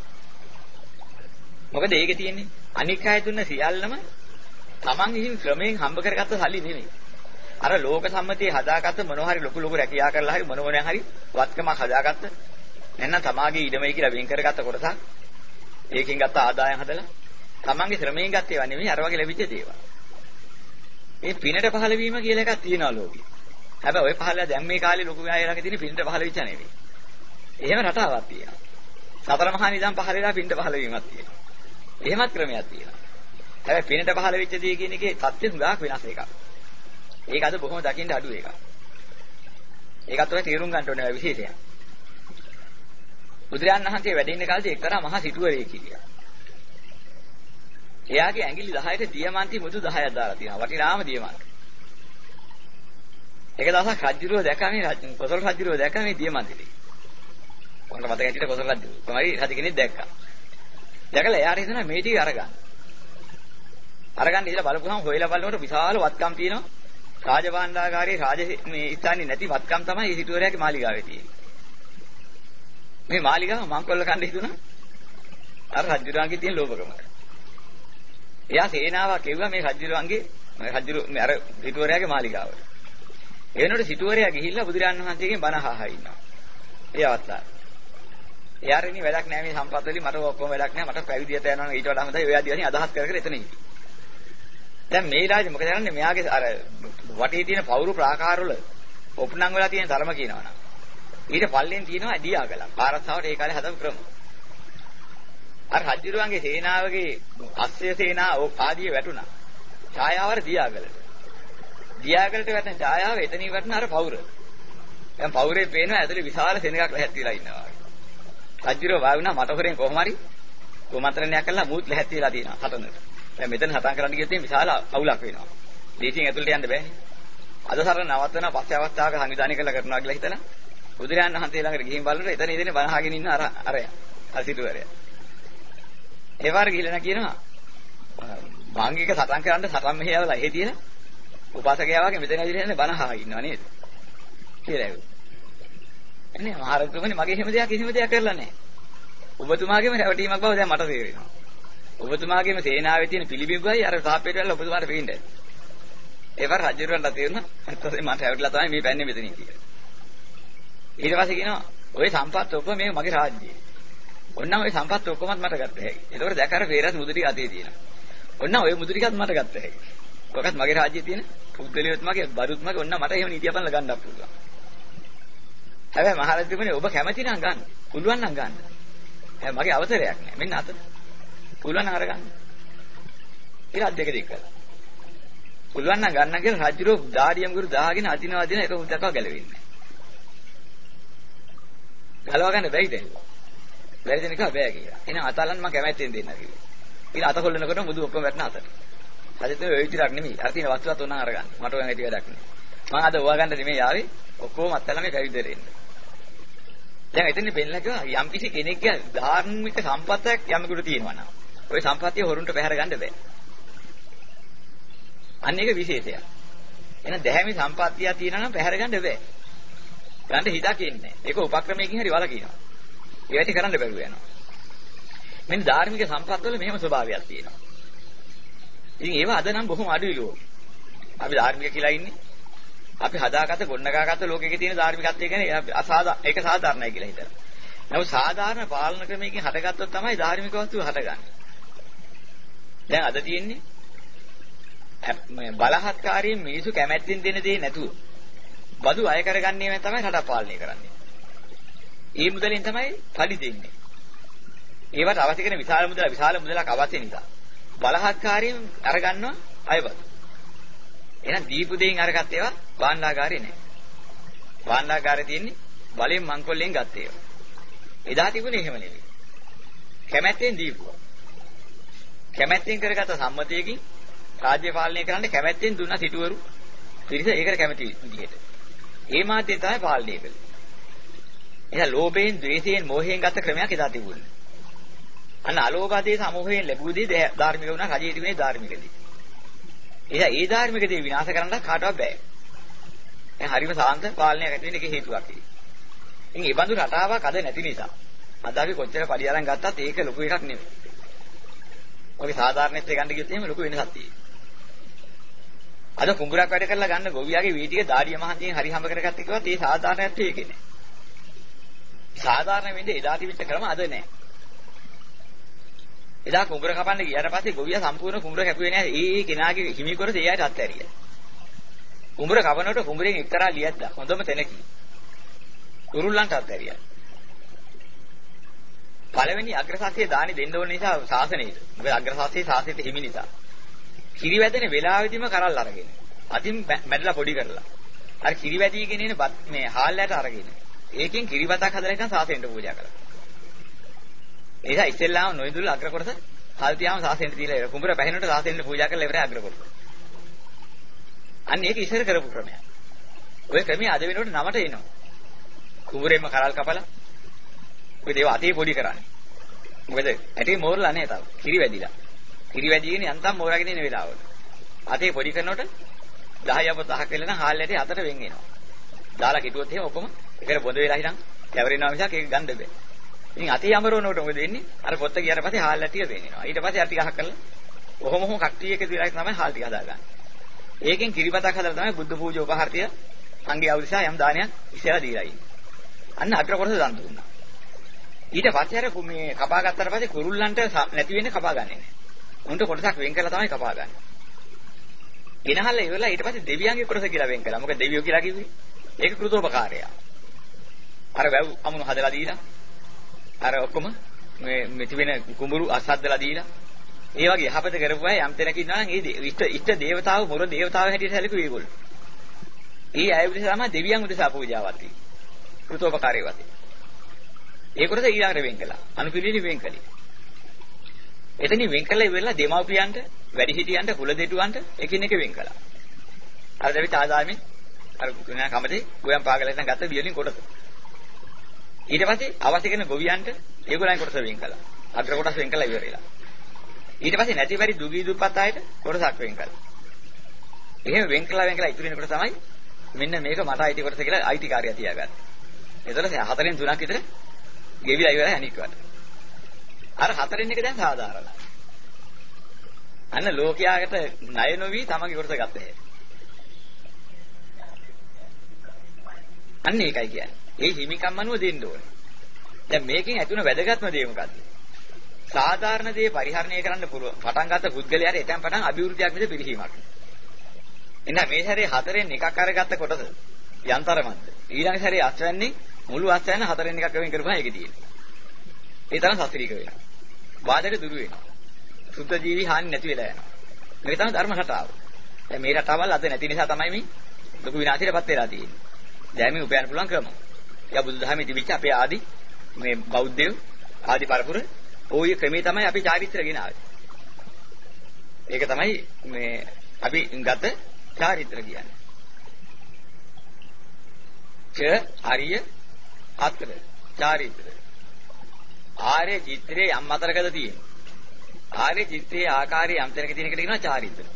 මොකද ඒකේ තියෙන්නේ අනික් අය දුන්න සියල්ලම තමන් විසින් ක්‍රමයෙන් හම්බ කරගත්ත සල්ලි නෙමෙයි. අර ලෝක සම්මතිය හදාගත්ත මොනවා හරි ලොකු රැකියා කරලා හරි මොනවා හරි වත්කමක් හදාගත්ත නැත්නම් තමාගේ ඉඩමයි කියලා වෙන් කරගත්ත කොටසක් ඒකෙන් ගත්ත ආදායම් හදලා තමන්ගේ ශ්‍රමයෙන් ගත්ත ඒවා නෙමෙයි අර වගේ ලැබිච්ච දේවල්. මේ පිනට පහළ වීම කියලා එකක් තියෙනවා ලෝකේ. හැබැයි ওই පහළ දැන් මේ කාලේ ලොකු අයලාගේ තියෙන පිනට පහළ වෙච්ච නෙවෙයි. එහෙම රටාවක් තියෙනවා. සතර මහා නිදන් පහළ වෙලා පිනට පහළ වීමක් තියෙනවා. එහෙමත් ක්‍රමයක් තියෙනවා. හැබැයි පිනට පහළ වෙච්ච දේ කියන එකේ தත්ත්වය හුඟක් වෙනස් එකක්. ඒක අද බොහොම දකින්න අඩු එකක්. ඒකත් ඔය තේරුම් ගන්න ඕනේ විශේෂයක්. බුදුරජාණන් වහන්සේ වැඩ ඉන්න කාලේ එක්තරා මහා සිටුවරයෙක් හිටියා. එයාගේ ඇඟිලි 10ට දියමන්ති මුදු 10ක් දාලා තියෙනවා. වටිනාම දියමන්ති. එක දවසක් රජුරෝ දැක්කා මේ කොසල් රජුරෝ දැක්කා මේ දියමන්ති ටික. කොහොමද මතක හිටියට කොසල් රජුරෝ. තමයි රජ කෙනෙක් දැක්කා. දැකලා එයාට හිතනවා මේ ටික අරගන්න. අරගන්න ඉතලා බලපුවම හොයලා බලනකොට විශාල වත්කම් තියෙනවා. රාජභාණ්ඩාගාරයේ මේ ස්ථානේ නැති වත්කම් තමයි මේ සිටුවරයාගේ මාලිගාවේ තියෙන්නේ. මේ මාලිගාව මංකොල්ල කන්න හිතුණා. අර රජුරන්ගේ තියෙන ලෝභකම. එයා සේනාවක් එව්වා මේ රජුරන්ගේ මේ අර සිටුවරයාගේ මාලිගාවට. ඒ වෙනකොට සිටුවරයා ගිහිල්ලා බුදුරජාණන් වහන්සේගෙන් බණ අහලා ඉන්නවා. ඒ අවස්ථාවේ. එයාට ඉනි වැඩක් නැහැ මේ සම්පත් වලින් මට ඔක්කොම වැඩක් නැහැ මට පැවිදියට යනවා නම් ඊට වඩා හොඳයි ඔය ආදිවාසී අදහස් කර කර එතන ඉන්නේ. දැන් මේ ඉලාජේ මොකද කරන්නේ මෙයාගේ අර වටේ තියෙන පවුරු ප්‍රාකාර වල ඔප්නම් වෙලා තියෙන ධර්ම කියනවනම් ඊට පල්ලෙන් තියෙනවා දියාගලක්. පාරස්සාවට ඒ කාලේ හදපු ක්‍රම. අර රජුරුවන්ගේ සේනාවගේ අස්සය සේනාව ආදී වැටුණා. ඡායාවර දියාගලට. දියාගලට වැටෙන ඡායාව එතනින් වැටෙන අර පවුර. දැන් පවුරේ පේනවා ඇතුලේ විශාල සෙනඟක් ලැහැත්තිලා ඉන්නවා. රජුරුව වාවුණා මට හොරෙන් කොහොම හරි කොමන්ත්‍රණයක් කළා මුත් ලැහැත්තිලා තියෙනවා හතනට. දැන් මෙතන හතන් කරන්න ගියොත් විශාල අවුලක් වෙනවා. දීසියෙන් ඇතුළට යන්න බෑනේ. අද සරණ නවත්තන පස්සේ අවස්ථාවක සංවිධානය කළා කරනවා කියලා හිතලා බුදුරජාණන් වහන්සේ ළඟට ගිහින් බලනකොට එතන ඉඳගෙන බණහගෙන ඉන්න අරයා අසිතුවරයා. ඒ වාර ගිහිල්ලා කියනවා භාංගික සටන් කරන්න සටන් මෙහෙයවලා එහෙ තියෙන උපාසකයා වගේ මෙතන ඇවිල්ලා ඉන්නේ බණහා ඉන්නවා නේද? කියලා ඇහුවා. එන්නේ මහරජතුමනි මගේ කිසිම දෙයක් කරලා නැහැ. ඔබතුමාගේම රැවටීමක් බව දැන් මට තේරෙනවා. ඔබතුමාගේම සේනාවේ තියෙන පිළිබිඹුවයි අර තාප්පේට වෙලා ඔබතුමාට පේන්නේ. ඒවර රජුරන්ට තේරුණා. ඊට මට රැවටිලා තමයි මේ පැන්නේ මෙතනින් කියලා. ඊට පස්සේ කියනවා ඔය සම්පත් ඔක්කොම මේ මගේ රාජ්‍යයේ. ඔන්න ඔය සම්පත් ඔක්කොමත් මට ගත්ත හැකි. ඒකෝර දැක අර වේරස් මුදු ටික අතේ තියෙනවා. ඔන්න ඔය මුදු ටිකත් මට ගත්ත හැකි. ඔකත් මගේ රාජ්‍යයේ තියෙන පුද්ගලියොත් මගේ බරුත් මගේ ඔන්න මට එහෙම නීතිය බලලා ගන්නත් පුළුවන්. හැබැයි මහරජතුමනි ඔබ කැමති නම් ගන්න. පුළුවන් නම් ගන්න. හැබැයි මගේ අවසරයක් නෑ. මෙන්න අත. පුළුවන් නම් අරගන්න. ඊට දෙක දෙක කළා. පුළුවන් නම් ගන්න කියලා රජුරෝ දාඩියම් ගුරු දාගෙන අදිනවා දින එක උදකව ගැලවෙන්නේ. ගලව ගන්න බැයිද? බැරි දෙනක බෑ කියලා. එහෙනම් අතලන් මම කැමැත්තෙන් දෙන්න කිව්වා. ඊට අත කොල්ලනකොට මුදු ඔක්කොම වැටෙන අතට. රජතුමෝ ඔය විතරක් නෙමෙයි. අර තියෙන වස්තුවත් උනන් අරගන්න. මට ඔයන් ඇති වැඩක් නෑ. මම අද ඔයා ගන්න නෙමෙයි ආවේ. ඔක්කොම අත්තලා මේ පැවිදෙට එන්න. දැන් එතන බෙල්ලා කිව්වා යම් කිසි කෙනෙක්ගේ ධාර්මික සම්පතක් යමෙකුට තියෙනවා නම් ওই සම්පත්තිය හොරුන්ට පැහැර ගන්න බෑ. අන්න ඒක විශේෂයක්. එහෙනම් දැහැමි සම්පත්තිය තියෙනවා නම් පැහැර ගන්න බෑ. ගන්න හිතක් ඉන්නේ. ඒක උපක්‍රමයකින් හරි වලකිනවා. ඒකට කරන්න බැරුව යනවා. මෙන්න ධාර්මික සම්පත්වල මෙහෙම ස්වභාවයක් තියෙනවා. ඉතින් ඒව අද නම් බොහොම අඩුයි ලෝකෙ. අපි ධාර්මික කියලා ඉන්නේ. අපි හදාගත්ත ගොඩනගාගත්ත ලෝකෙක තියෙන ධාර්මිකත්වය කියන්නේ ඒක සාධාරණයි කියලා හිතනවා. නමුත් සාධාරණ පාලන ක්‍රමයකින් හටගත්තොත් තමයි ධාර්මික වස්තුව හටගන්නේ. දැන් අද තියෙන්නේ මේ බලහත්කාරයෙන් මිනිසු කැමැත්තෙන් දෙන දේ නැතුව බදු අය කරගන්නේ තමයි රට පාලනය කරන්නේ. ඒ මුදලින් තමයි පඩි දෙන්නේ. ඒවට අවශ්‍ය කරන විශාල මුදලක් අවශ්‍ය නිසා බලහත්කාරයෙන් අරගන්නවා අයබදු. එහෙනම් දීපු දෙයින් අරගත්ත ඒවා භාණ්ඩාගාරේ නෑ. භාණ්ඩාගාරේ තියෙන්නේ බලෙන් මංකොල්ලෙන් ගත්ත ඒවා. එදා තිබුණේ එහෙම නෙවෙයි. කැමැත්තෙන් දීපුවා. කැමැත්තෙන් කරගත්ත සම්මතයකින් රාජ්‍ය පාලනය කරන්න කැමැත්තෙන් දුන්නා සිටුවරු. පිරිස ඒකට කැමති විදිහට. ඒ මාධ්‍යය තමයි පාලනය කළේ. එහෙනම් ලෝභයෙන්, ද්වේෂයෙන්, මෝහයෙන් ගත්ත ක්‍රමයක් එදා තිබුණේ. අන්න අලෝභ ආදී සමෝහයෙන් ලැබුවේදී ධාර්මික වුණා රජයේ තිබුණේ ධාර්මිකදී. එහෙනම් ඒ ධාර්මික දේ විනාශ කරන්න කාටවත් බෑ. දැන් හරිම සාන්ත පාලනයක් ඇති වෙන එක හේතුවක් ඒක. ඉතින් මේ බඳු රටාවක් අද නැති නිසා අද අපි කොච්චර පරිහරණ ගත්තත් ඒක ලොකු එකක් නෙමෙයි. ඔගේ සාධාරණෙත් ගන්න ගියොත් එහෙම ලොකු වෙනසක් තියෙනවා. අද කුඹුරක් වැඩ කරලා ගන්න ගොවියාගේ වී ටික දාඩිය මහන්සියෙන් හරි හැම කරගත්ත කිව්වත් ඒ සාධාරණත්වය ඒකේ නෑ. සාධාරණ වෙන්නේ එදා තිබිච්ච ක්‍රම අද නෑ. එදා කුඹුර කපන්න ගියාට පස්සේ ගොවියා සම්පූර්ණ කුඹුර කැපුවේ නෑ. ඒ කෙනාගේ හිමිකොරස එයාට අත්හැරියා. කුඹුර කපනකොට කුඹුරෙන් එක්තරා ලියද්දා හොඳම තැනකින් උරුල්ලන්ට අත්හැරියා. පළවෙනි අග්‍රසාසිය දානි දෙන්න ඕන නිසා ශාසනයේ. මොකද අග්‍රසාසිය ශාසනයට හිමි නිසා. කිරි වැදෙන වෙලාවෙදිම කරල් අරගෙන. අදින් මැදලා පොඩි කරලා. අර කිරි වැදීගෙන එන මේ හාල්ලයට අරගෙන. ඒකෙන් කිරිබතක් හදලා ඉතින් ශාසනයට පූජා කළා. ඒ නිසා ඉස්සෙල්ලාම නොයිදුල් අග්‍ර කොටස හල් තියාම ශාසනයට දීලා ඉවර. කුඹුර පැහැෙනට ශාසනයට පූජා කරලා ඉවරයි අග්‍ර කොටස. අන්න ඒක ඉස්සර කරපු ක්‍රමයක්. ඔය ක්‍රමයේ අද වෙනකොට නමට එනවා. කුඹුරෙන්ම කරල් කපලා ඔය දේව අතේ පොඩි කරන්නේ. මොකද ඇටේ මෝරලා නැහැ තාම. කිරි වැදිලා. කිරි වැදිගෙන යන්තම් මෝරගෙන ඉන වෙලාවල. අතේ පොඩි කරනකොට 10 අප 10ක් වෙලා නම් හාල් ඇටේ අතට වෙන් වෙනවා. දාලා කිටුවොත් එහෙම ඔක්කොම එකට බොඳ වෙලා හිටන් කැවරෙනවා මිසක් ඒක ගන්න බෑ. ඉතින් අතේ යමරනකොට මොකද වෙන්නේ? අර පොත්ත ගියාට පස්සේ හාල් ඇටිය වෙනවා. ඊට පස්සේ අර ටික අහක් කරලා ඔහොම කට්ටිය එක දිලා තමයි හාල් ටික හදාගන්නේ. ඒකෙන් කිරිබතක් හදලා තමයි බුද්ධ පූජා උපහාර ටික සංඝයා අවුරුසා යම් දානයක් ඉස්සෙල්ලා දීලා ඉන්නේ. අන්න අග්‍ර කොටස දන් දුන්නා. ඊට පස්සේ අර මේ කපා ගත්තාට පස්සේ කුරුල්ලන්ට නැති වෙන්නේ කපා ගන්නෙ නෑ. උන්ට කොටසක් වෙන් කරලා තමයි කපා ගන්න. ගෙනහල්ලා ඉවරලා ඊට පස්සේ දෙවියන්ගේ කොටස කියලා වෙන් කළා. මොකද දෙවියෝ කියලා කිව්වේ ඒක කෘතෝපකාරය. අර වැව් අමුණු හදලා දීලා අර ඔක්කොම මේ මෙති වෙන කුඹුරු අසද්දලා දීලා ඒ වගේ යහපත කරපු අය යම් තැනක ඉන්නවා නම් ඒ ඉෂ්ට දේවතාව මුර දේවතාව හැටියට හැලකුවේ ඒගොල්ලෝ. ඒ අය උදෙසා තමයි දෙවියන් උදෙසා පූජාවක් තියෙන්නේ. කෘතෝපකාරී වශයෙන්. ඒ කොටස ඊළඟට වෙන් කළා. අනුපිළිවෙලින් වෙන් කළේ. එතනින් වෙන් කළා ඉවරලා දෙමව්පියන්ට, වැඩිහිටියන්ට, කුල දෙටුවන්ට එකිනෙක වෙන් කළා. අර දෙවිත ආදාමේ අර කුණා කමතේ ගෝයන් පාගල ඉඳන් ගත්ත බියලින් කොටස. ඊට පස්සේ අවශ්‍ය කරන ගොවියන්ට ඒගොල්ලන් කොටස වෙන් කළා. අග්‍ර කොටස වෙන් කළා ඉවරලා. ඊට පස්සේ නැති පරි දුගී දුප්පත් අයට කොටසක් වෙන් කළා. එහෙම වෙන් කළා ඉතුරු වෙන කොට තමයි මෙන්න මේක මට අයිති කොටස කියලා අයිති කාර්යය තියාගන්න. එතකොට 4න් 3ක් විතර ගෙවිලා ඉවරයි අනික් වට. අර 4න් එක දැන් සාධාරණයි. අන්න ලෝකයාට ණය නොවි තමන්ගේ කොටස ගත්ත හැටි. අන්න ඒකයි කියන්නේ. ඒ හිමිකම් අනුව දෙන්න ඕනේ. දැන් මේකෙන් ඇතුණ වැදගත්ම දේ මොකද්ද? සාධාරණ දේ පරිහරණය කරන්න පුළුවන්. පටන් ගත්ත පුද්ගලයාට එතෙන් පටන් අභිවෘද්ධියක් මිස පිළිහිමක්. එහෙනම් මේ සැරේ 4න් එකක් අරගත්ත කොටස යන්තරමත්ද? ඊළඟ සැරේ අස්වැන්නේ මුළු අස්වැන්න 4න් එකක් වෙන් කරපුවා ඒකේ තියෙන්නේ. ඒ තරම් සස්ත්‍රීක වෙනවා. වාදයට දුරු වෙනවා. සුද්ධ ජීවි හානි නැති වෙලා යනවා. මේක තමයි ධර්ම රටාව. දැන් මේ රටාවල් අද නැති නිසා තමයි මේ ලොකු විනාශයටපත් වෙලා තියෙන්නේ. දැන් මේ උපයන්න පුළුවන් ක්‍රම. යා බුදුදහමේ තිබිච්ච අපේ ආදි මේ බෞද්ධයෝ ආදි පරපුර ওই ක්‍රමේ තමයි අපි චාරිත්‍ර ගෙනාවේ. ඒක තමයි මේ අපි ගත චාරිත්‍ර කියන්නේ. ච ආර්ය අත්‍ර චාරිත්‍ර. ආර්ය චිත්‍රයේ යම් අතරකද තියෙන්නේ. ආර්ය චිත්‍රයේ ආකාරයේ යම් තැනක තියෙන එකට කියනවා චාරිත්‍ර.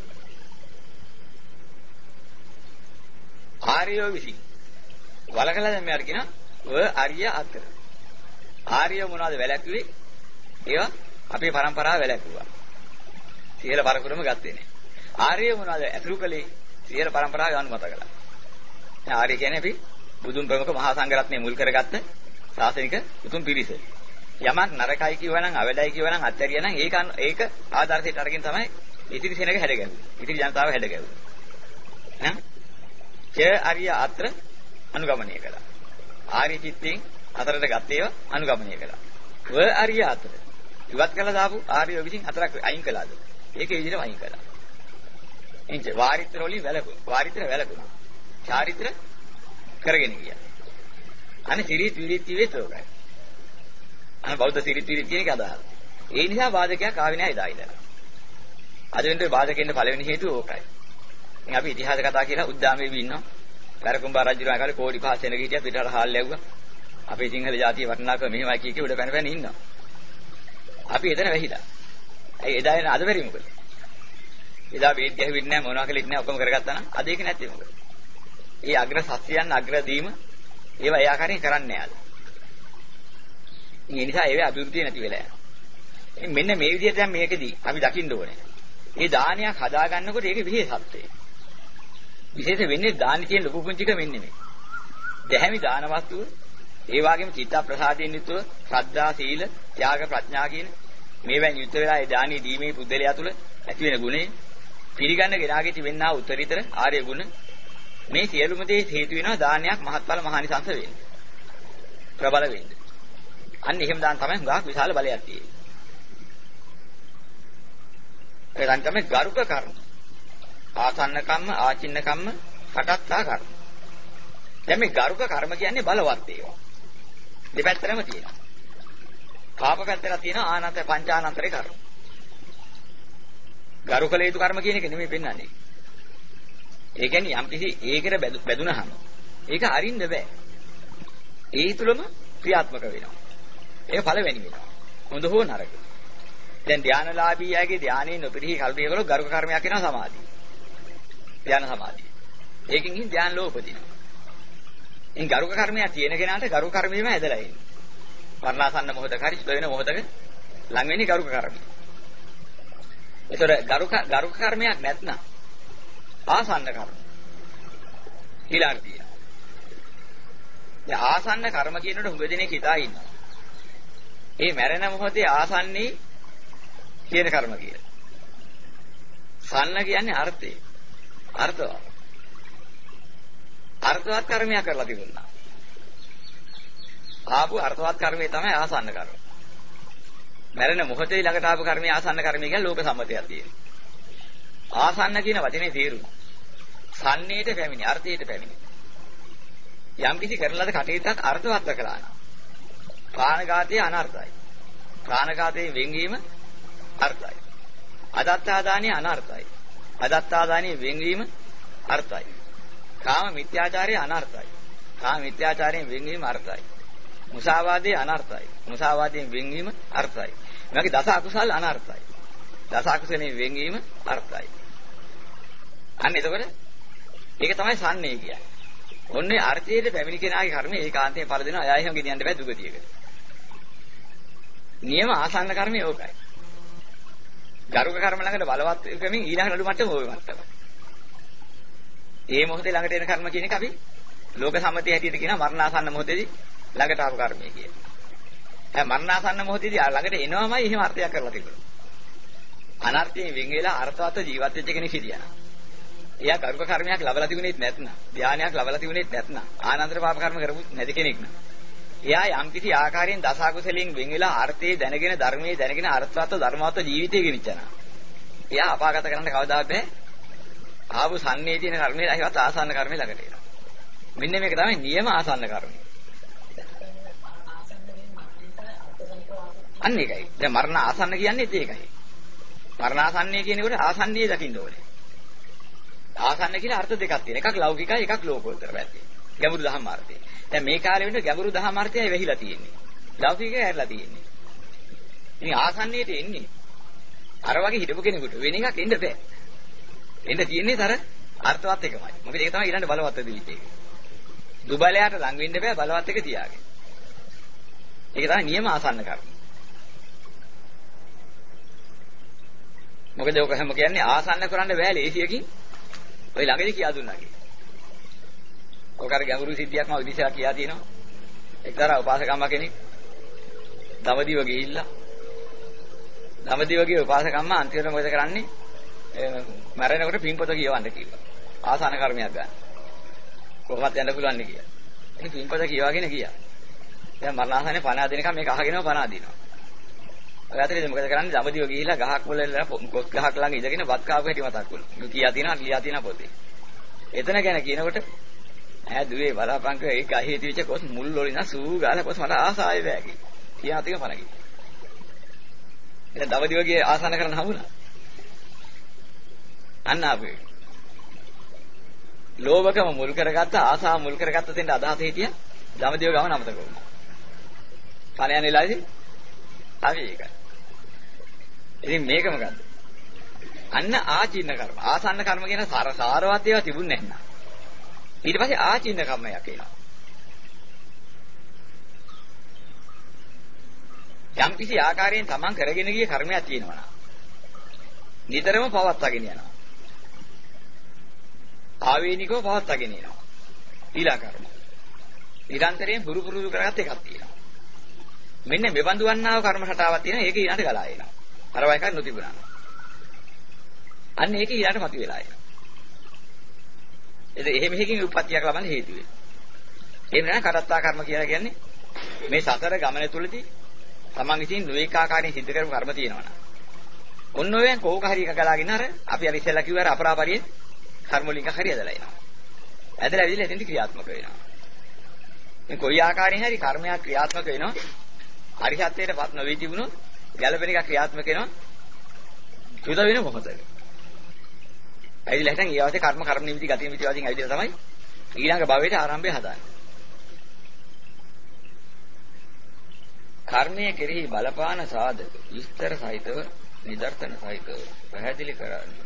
ආර්යෝ විසි වලකලා දැන් මෙයාට කියනවා ඔය ආර්ය අත්‍ර. ආර්යෝ මොනවද වැලැක්ුවේ? ඒවා අපේ પરම්පරාව වැලැක්ුවා. සියල පරපුරම ගත්තේ නැහැ. ආර්යෝ මොනවද ඇතුළු කළේ? සියල પરම්පරාව අනුමත කළා. දැන් ආර්ය කියන්නේ අපි බුදුන් ප්‍රමුඛ මහා සංඝරත්නය මුල් කරගත්ත ශාසනික උතුම් පිරිස. යමක් නරකයි කියවනම් අවැඩයි කියවනම් අත්හැරියා නම් ඒක ආදර්ශයට අරගෙන තමයි ඉතිරි සෙනග හැදගැහුවේ. ඉතිරි ජනතාව හැදගැහුවේ. එහෙනම් ච ආර්ය අත්‍ර අනුගමනය කළා. ආර්ය චිත්තෙන් අතරට ගත්ත ඒවා අනුගමනය කළා. ව ආර්ය අත්‍ර ඉවත් කළා දාපු ආර්ය විසින් අතරක් අයින් කළාද? ඒකේ විදිහට අයින් කළා. එංච වාරිත්‍ර වලින් වැළකුණා. චාරිත්‍ර කරගෙන ගියා. අනේ සිරිත් විරිත් ඉවේතෝකයි. අනේ බෞද්ධ සිරිත් විරිත් කියන එක අදහස්. ඒ නිසා වාදකයක් ආවේ නැහැ එදා ඉඳලා. අද වෙනකොට වාදකෙන්න පළවෙනි හේතුව ඕකයි. ඉතින් අපි ඉතිහාස කතා කියලා උද්දාමයේ ඉන්නවා. වැරකුම්බා රජුලා කාලේ කෝඩි 5 සෙනග හිටියා පිටරට හාල් ලැබුවා. අපේ සිංහල ජාතිය වටිනාකම මෙහෙමයි කිය කී උඩ පැන ඉන්නවා. අපි එතන වැහිලා. ඇයි එදා එන අද වෙරි මොකද? එදා වේද ගැහුවෙන්නේ නැහැ මොනවා කළෙත් නැහැ ඔක්කොම කරගත්තා නම් අද ඒක නැත්තේ මොකද? ඒ අග්‍ර සත්‍යයන් අග්‍ර දීම ඒවා ඒ ආකාරයෙන් කරන්නේ නැහැ අද. ඒ නිසා ඒවේ අභිවෘද්ධිය නැති වෙලා යනවා. මෙන්න මේ විදිහට දැන් මේකදී අපි දකින්න ඕනේ. මේ දානයක් හදා ගන්නකොට ඒකේ විශේෂත්වය. විශේෂ වෙන්නේ දානි කියන ලොකු පුංචික වෙන්නේ නෙමෙයි. දැහැමි දාන වස්තුව ඒ වගේම චිත්ත ප්‍රසාදයෙන් යුතුව ශ්‍රද්ධා සීල ත්‍යාග ප්‍රඥා කියන මේවෙන් යුත් වෙලා ඒ දානි දීමේ පුද්දලයා තුල ඇති වෙන ගුණේ පිළිගන්න ගෙනාගේ තිබෙනා උත්තරීතර ආර්ය ගුණ මේ සියලුම දේ හේතු වෙනවා දානයක් මහත්ඵල මහානිසංස වෙන්නේ. ප්‍රබල වෙන්නේ. අන්න එහෙම දාන තමයි හුඟක් විශාල බලයක් තියෙන්නේ. ඒ තමයි ගරුක කර්ම. ආසන්න කම්ම, ආචින්න කම්ම, කටත්තා කර්ම. දැන් මේ ගරුක කර්ම කියන්නේ බලවත් ඒවා. දෙපැත්තටම තියෙනවා. පාප පැත්තට තියෙනවා ආනන්ත පංචානන්තරේ කර්ම. ගරුකල යුතු කර්ම කියන එක නෙමෙයි පෙන්වන්නේ. ඒ කියන්නේ යම්කිසි ඒකට බැදුනහම ඒක අරින්න බෑ. ඒ තුලම ක්‍රියාත්මක වෙනවා. ඒක පළවෙනි වෙනවා. හොඳ හෝ නරක. දැන් ධානලාභීයාගේ ධානයේ නොපිරිහි කල්පයකලෝ ගරුක කර්මයක් වෙනවා සමාධිය. ධාන සමාධිය. ඒකෙන් ඉතින් ධාන ලෝපදිනවා. ඉතින් ගරුක කර්මයක් තියෙන කෙනාට ගරුක කර්මෙම ඇදලා ඉන්නේ. මරණාසන්න මොහොතක හරි සුද වෙන මොහොතක ලං වෙන්නේ ගරුක කර්මය. ඒතර ගරුක කර්මයක් නැත්නම් ආසන්න කර්ම. ඊළඟ තියෙනවා. දැන් ආසන්න කර්ම කියනකොට හුඟ දෙනෙක් හිතා ඉන්නවා. ඒ මැරෙන මොහොතේ ආසන්නේ කියන කර්ම කියලා. සන්න කියන්නේ අර්ථය. අර්ථවත්. අර්ථවත් කර්මයක් කරලා තිබුණා. ආපු අර්ථවත් කර්මය තමයි ආසන්න කර්ම. මැරෙන මොහොතේ ළඟට ආපු කර්මය ආසන්න කර්මය කියන්නේ ලෝක සම්මතයක් තියෙනවා. ආසන්න කියන වචනේ තේරුම සන්නේට පැමිණි අර්ථයට පැමිණි. යම් කිසි කරන ලද කටයුත්තක් අර්ථවත් කළා නම් ප්‍රාණඝාතය අනර්ථයි. ප්‍රාණඝාතයෙන් වෙන්වීම අර්ථයි. අදත්තාදානිය අනර්ථයි. අදත්තාදානිය වෙන්වීම අර්ථයි. කාම මිත්‍යාචාරය අනර්ථයි. කාම මිත්‍යාචාරයෙන් වෙන්වීම අර්ථයි. මුසාවාදයේ අනර්ථයි. මුසාවාදයෙන් වෙන්වීම අර්ථයි. මේකේ දස අකුසල් අනර්ථයි. දස අකුසලෙන් වෙන්වීම අර්ථයි. අන්න එතකොට ඒක තමයි සන්නේ කියන්නේ. ඔන්නේ අර්ථයේ පැමිණි කෙනාගේ කර්මය ඒකාන්තයෙන් පළ දෙනවා. අය එහෙම ගෙනියන්න බෑ දුගතියකට. නියම ආසන්න කර්මය ඕකයි. ගරුක කර්ම ළඟට බලවත් වෙමින් ඊළඟ නඩු මට්ටම ඕවෙ මට්ටම. ඒ මොහොතේ ළඟට එන කර්ම කියන එක අපි ලෝක සම්මතයේ හැටියට කියනවා මරණාසන්න මොහොතේදී ළඟට ආපු කර්මය කියලා. දැන් මරණාසන්න මොහොතේදී ළඟට එනවමයි එහෙම අර්ථයක් කරලා තිබුණා. අනර්ථයෙන් වෙන් වෙලා අර්ථවත් ජීවත් වෙච්ච කෙනෙක් හිටියා. එයා ගරුක කර්මයක් ලබලා තිබුණේත් නැත්නම්, ධානයක් ලබලා තිබුණේත් නැත්නම්, ආනන්තර පාප කර්ම කරපු නැති කෙනෙක් න ะ. එයා යම්කිසි ආකාරයෙන් දස අකුසලෙන් වෙන් වෙලා අර්ථයේ දැනගෙන ධර්මයේ දැනගෙන අර්ථවත් ධර්මවත් ජීවිතය ගෙනිච්චනා. එයා අපාගත කරන්න කවදාවත් බෑ. ආපු සන්නේ තියෙන කර්මේ ලහිවත් ආසන්න කර්මේ ළඟට එනවා. මෙන්න මේක තමයි නියම ආසන්න කර්මය. අන්න ඒකයි. දැන් මරණ ආසන්න කියන්නේ ඒකයි. මරණාසන්නය කියනකොට ආසන්නයේ දකින්න ඕනේ. ආසන්න කියලා අර්ථ දෙකක් තියෙනවා. එකක් ලෞකිකයි, එකක් ලෝකෝත්තර පැත්තේ. ගැඹුරු දහම් අර්ථය. දැන් මේ කාලේ වෙන ගැඹුරු දහම් අර්ථයයි වෙහිලා තියෙන්නේ. ලෞකිකය ඇරලා තියෙන්නේ. ඉතින් ආසන්නයට එන්නේ අර වගේ හිටපු කෙනෙකුට වෙන එකක් එන්න බෑ. එන්න තියෙන්නේ තර අර්ථවත් එකමයි. මොකද ඒක තමයි ඊළඟ බලවත් දෙවිතේ. දුබලයට ලඟ වෙන්න බෑ බලවත් එක තියාගෙන. ඒක තමයි නියම ආසන්න කර්ම. මොකද ඔක හැම කියන්නේ ආසන්න කරන්න බෑ ලේසියකින්. ඔය ළඟදී කියා දුන්නා කියලා. ඔක අර ගැඹුරු සිද්ධියක් මම ඉතිසලා කියා තියෙනවා. එක්තරා උපාසකම්ම කෙනෙක් දවදිව ගිහිල්ලා දවදිවගේ උපාසකම්ම අන්තිමට මොකද කරන්නේ? මරණකොට පින්පොත කියවන්න කිව්වා. ආසන්න කර්මයක් ගන්න. කොහොමද යන්න පුළුවන් නේ කියලා. ඉතින් පින්පොත කියවාගෙන ගියා. දැන් මරණාසනේ පණ අදිනකම් මේක අහගෙනම පණ අදිනවා. ඔය අතරේ මොකද කරන්නේ? දවදිව ගිහිල්ලා ගහක් වල කොස් ගහක් ළඟ ඉඳගෙන වත් කාපු හැටි මතක් වුණා. කියා තියෙනවා පොතේ. එතන ගැන කියනකොට ඈ දුවේ බලාපංක ඒ ගහේ තිබිච්ච කොස් මුල් වලින් සූ ගාලා කොස් මට ආසාවේ බෑ කි. කියා තික පණ ගිහින්. එතන දවදිවගේ ආසන කරන්න හම්බුණා. අන්න ආපේ. ලෝභකම මුල් කරගත්ත ආසාව මුල් කරගත්ත තෙන්ට අදහස හිටිය දවදිව ගම නමතක වුණා. පණ යන වෙලාවේදී අපි ඒකයි. ඉතින් මේක මොකද්ද? අන්න ආචින්න කර්ම. ආසන්න කර්ම කියන සාරවත් ඒවා තිබුණේ නැහැ. ඊට පස්සේ ආචින්න කර්මයක් එනවා. යම් කිසි ආකාරයෙන් තමන් කරගෙන ගිය කර්මයක් තියෙනවා නා. නිතරම පවත්වාගෙන යනවා. ආවේනිකව පවත්වාගෙන යනවා. ඊළඟ කර්ම. නිරන්තරයෙන් පුරුදු කරගත් එකක් තියෙනවා. මෙන්න මෙබඳු වන්නාව කර්ම රටාවක් තියෙනවා. ඒක ඊළඟට ගලා එනවා. අර වයික නොතිබුණා. අන්න ඒක ඊළඟට මතුවලා එනවා. එහෙම එකකින් උප්පත්තියක් ලබන්න හේතු වෙනවා. එහෙම නැත්නම් කරත්තා කර්ම කියලා කියන්නේ මේ සතර ගමන තුලදී තමන් විසින් නොඑක ආකාරයෙන් සිද්ධ කරපු කර්ම තියෙනවා නා. ඔන්න ඔයයන් කෝක හරි එක ගලාගෙන අර අපි අර ඉස්සෙල්ලා කිව්ව අර අපරාපරිය කර්ම වලින් හරි ඇදලා එනවා. ඇදලා ඇවිල්ලා එතෙන්ට ක්‍රියාත්මක වෙනවා. මේ කොයි ආකාරයෙන් හරි කර්මයක් ක්‍රියාත්මක වෙනවා. හරිහත්ත්වයටපත් නොවී තිබුණොත් ගැළපෙන එක ක්‍රියාත්මක වෙනවා. චුත වෙන මොහොතක. ඇවිල්ලා හිටන් ඊයවසේ කර්ම නිමිති ගති නිමිති වශයෙන් ඇවිල්ලා තමයි ඊළඟ භවයට ආරම්භය හදාන්නේ. කර්මයේ කෙරෙහි බලපාන සාධක විස්තර සහිතව නිදර්ශන සහිතව පැහැදිලි කරන්නේ.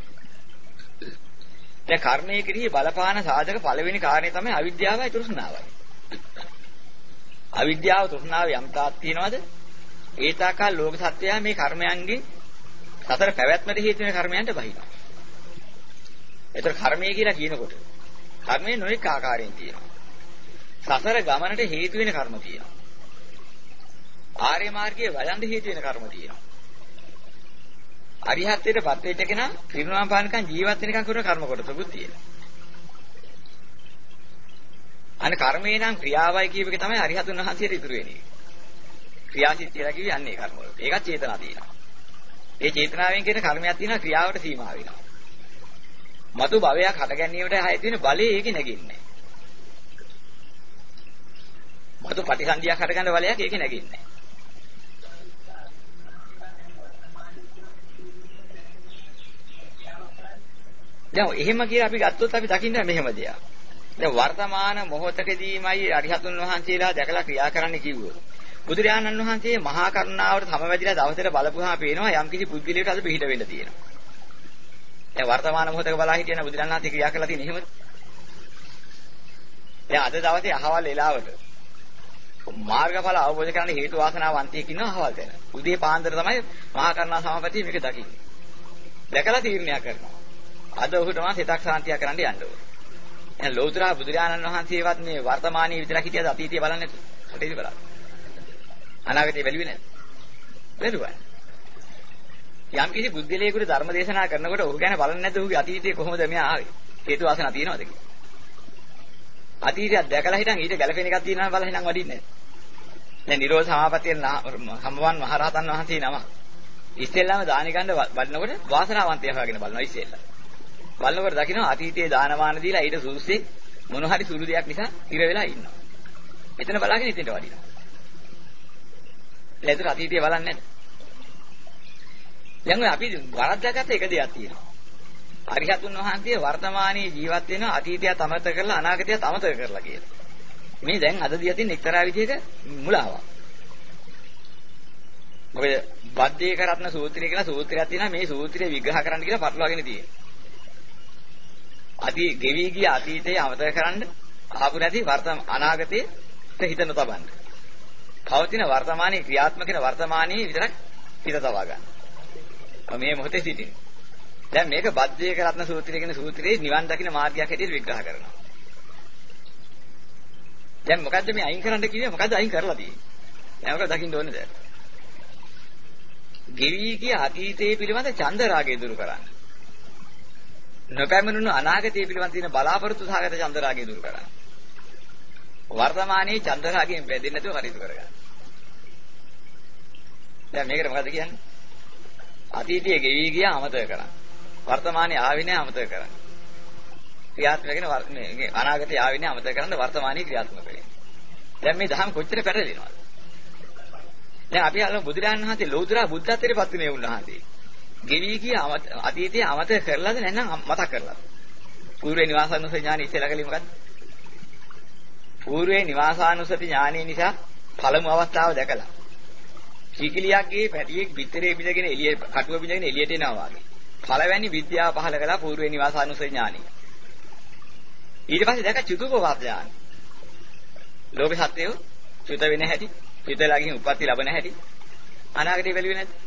දැන් කර්මයේ කෙරෙහි බලපාන සාධක පළවෙනි කාරණේ තමයි අවිද්‍යාවයි තෘෂ්ණාවයි. අවිද්‍යාව තෘෂ්ණාව යම් තාක් තියනවාද? ඒ තාකල් ලෝක සත්‍යය මේ කර්මයන්ගෙන් සතර පැවැත්මට හේතු වෙන කර්මයන්ට බහිනවා. ඒතර කර්මය කියලා කියනකොට කර්මයේ නොඑක ආකාරයෙන් තියෙනවා. සසර ගමනට හේතු වෙන කර්ම තියෙනවා. ආර්ය මාර්ගයේ වඩන්න හේතු වෙන කර්ම තියෙනවා. අරිහත්ත්වයට පත් වෙච්ච කෙනා පිරිනුවම් පානකම් ජීවත් වෙනකම් කරන කර්ම කොටසකුත් තියෙනවා. අනේ කර්මේ නම් ක්‍රියාවයි කියප එක තමයි අරිහතුන් වහන්සේට ඉතුරු වෙන්නේ. ක්‍රියාසිත කියලා කිව්වේ අන්නේ කර්ම වල. ඒකත් චේතනා තියෙනවා. ඒ චේතනාවෙන් කියන කර්මයක් තියෙනවා ක්‍රියාවට සීමා වෙනවා. මතු භවයක් හට ගැනීමට හය තියෙන බලය ඒකේ නැගින්නේ. මතු ප්‍රතිසන්දියක් හට ගන්න බලයක් ඒකේ නැගින්නේ. දැන් එහෙම කියලා අපි ගත්තොත් අපි දකින්න මෙහෙම දෙයක්. දැන් වර්තමාන මොහොතකදීමයි අරිහතුන් වහන්සේලා දැකලා ක්‍රියා කරන්න කිව්වොත්. බුදුරජාණන් වහන්සේ මහා කරුණාවට සමවැදිලා දවසට බලපුවාම පේනවා යම්කිසි පුද්ගලයෙකුට අද පිළිහිට වෙන්න තියෙනවා. දැන් වර්තමාන මොහොතක බලා හිටියන බුදුරජාණන් වහන්සේ ක්‍රියා කරලා තියෙන එහෙමද? දැන් අද දවසේ අහවල් වෙලාවට මාර්ගඵල අවබෝධ කරගන්න හේතු වාසනාවන්තයෙක් ඉන්නවා අහවල් තැන. උදේ පාන්දර තමයි මහා කරුණා සමාපත්තිය මේක දකින්නේ. දැකලා තීරණයක් කරනවා. අද ඔහුට මා සිතක් සාන්තිය කරන්න යන්න ඕනේ. එහෙනම් ලෞතර බුදුරජාණන් වහන්සේවත් මේ වර්තමානයේ විතරක් හිටියද අතීතය බලන්නේ නැතුව. හරිද බලන්න. අනාගතේ බැලුවේ නැහැ. බැලුවා. යම් කිසි බුද්ධිලේකුට ධර්ම දේශනා කරනකොට ඔහු ගැන බලන්නේ නැද්ද ඔහුගේ අතීතයේ කොහොමද මෙයා ආවේ? හේතු වාසනා තියනවද කියලා. අතීතයක් දැකලා හිටන් ඊට ගැළපෙන එකක් තියෙනවා බලලා හිටන් වඩින්නේ නැහැ. දැන් නිරෝධ සමාපත්තියෙන් සම්මවන් මහරහතන් වහන්සේ නම ඉස්සෙල්ලාම දානි ගන්න වඩනකොට වාසනාවන්තය හොයාගෙන බලනවා ඉස්සෙල්ලා. බලනකොට දකිනවා අතීතයේ දානමාන දීලා ඊට සුදුසේ මොන හරි සුළු දෙයක් නිසා ඉර වෙලා ඉන්නවා. එතන බලාගෙන ඉතින්ට වඩිනවා. ඒතර අතීතය බලන්නේ නැහැ. දැන් අපි වරද්දාගත්ත එක දෙයක් තියෙනවා. අරිහතුන් වහන්සේ වර්තමානයේ ජීවත් වෙන අතීතයත් අමතක කරලා අනාගතයත් අමතක කරලා කියලා. මේ දැන් අද දිය තියෙන එක්තරා විදිහක මුලාවක්. මොකද බද්දේක රත්න සූත්‍රය කියලා සූත්‍රයක් තියෙනවා මේ සූත්‍රය විග්‍රහ කරන්න කියලා පටලවාගෙන තියෙනවා. ගෙවි ගිය අතීතයේ අමතක කරන්න ආපු නැති අනාගතයේ හිත නොතබන්න. පවතින වර්තමානයේ ක්‍රියාත්මක වෙන වර්තමානයේ විතරක් හිත තබා ගන්න. මේ මොහොතේ සිටින්න. දැන් මේක බද්දේක රත්න සූත්‍රය කියන සූත්‍රයේ නිවන් දකින්න මාර්ගයක් හැටියට විග්‍රහ කරනවා. දැන් මොකද්ද මේ අයින් කරන්න කිව්වේ? මොකද්ද අයින් කරලා තියෙන්නේ? දැන් මොකද දකින්න ඕනේ දැන්? ගෙවි ගිය අතීතයේ පිළිබඳ චන්ද රාගය දුරු කරන්න. නොපැමිණුණු අනාගතයේ පිළිබඳ තියෙන බලාපොරොත්තු සහගත චන්ද රාගය දුරු කරන්න. වර්තමානයේ චන්ද රාගයෙන් බැඳෙන්නේ නැතුව කටයුතු කරගන්න. දැන් මේකට මොකද කියන්නේ? අතීතයේ ගෙවි ගියා අමතක කරන්න. වර්තමානයේ ආවේ නැහැ අමතක කරන්න. ක්‍රියාත්මක වෙන මේ අනාගතයේ ආවේ නැහැ අමතක කරන්න වර්තමානයේ ක්‍රියාත්මක වෙන්නේ. දැන් මේ දහම් කොච්චර පැටලෙනවද? දැන් අපි අහලා බුදුරජාණන් වහන්සේ ලෞතර බුද්ධත්වයට පත් වෙනේ උන්වහන්සේ. ගෙවි ගිය අතීතයේ අමතක කරලාද නැත්නම් මතක් කරලාද? పూర్වේ නිවාසානුසති ඥානෙ ඉස්සෙල්ලා කලේ මොකද්ද? పూర్වේ නිවාසානුසති ඥානෙ නිසා පළමු අවස්ථාව දැකලා. කිකිලියක්ගේ පැටියෙක් පිටරේ බිඳගෙන එළිය කටුව බිඳගෙන එළියට එනවා වගේ. පළවෙනි විද්‍යාව පහල කළා పూర్වේ නිවාසානුසති ඥානෙ. ඊට පස්සේ දැක චතුප්පවාද ඥානෙ. ලෝක සත්‍යය චුත වෙන හැටි, චුතලාගෙන් උප්පත්ති ලැබෙන හැටි අනාගතේ බැලුවේ නැද්ද?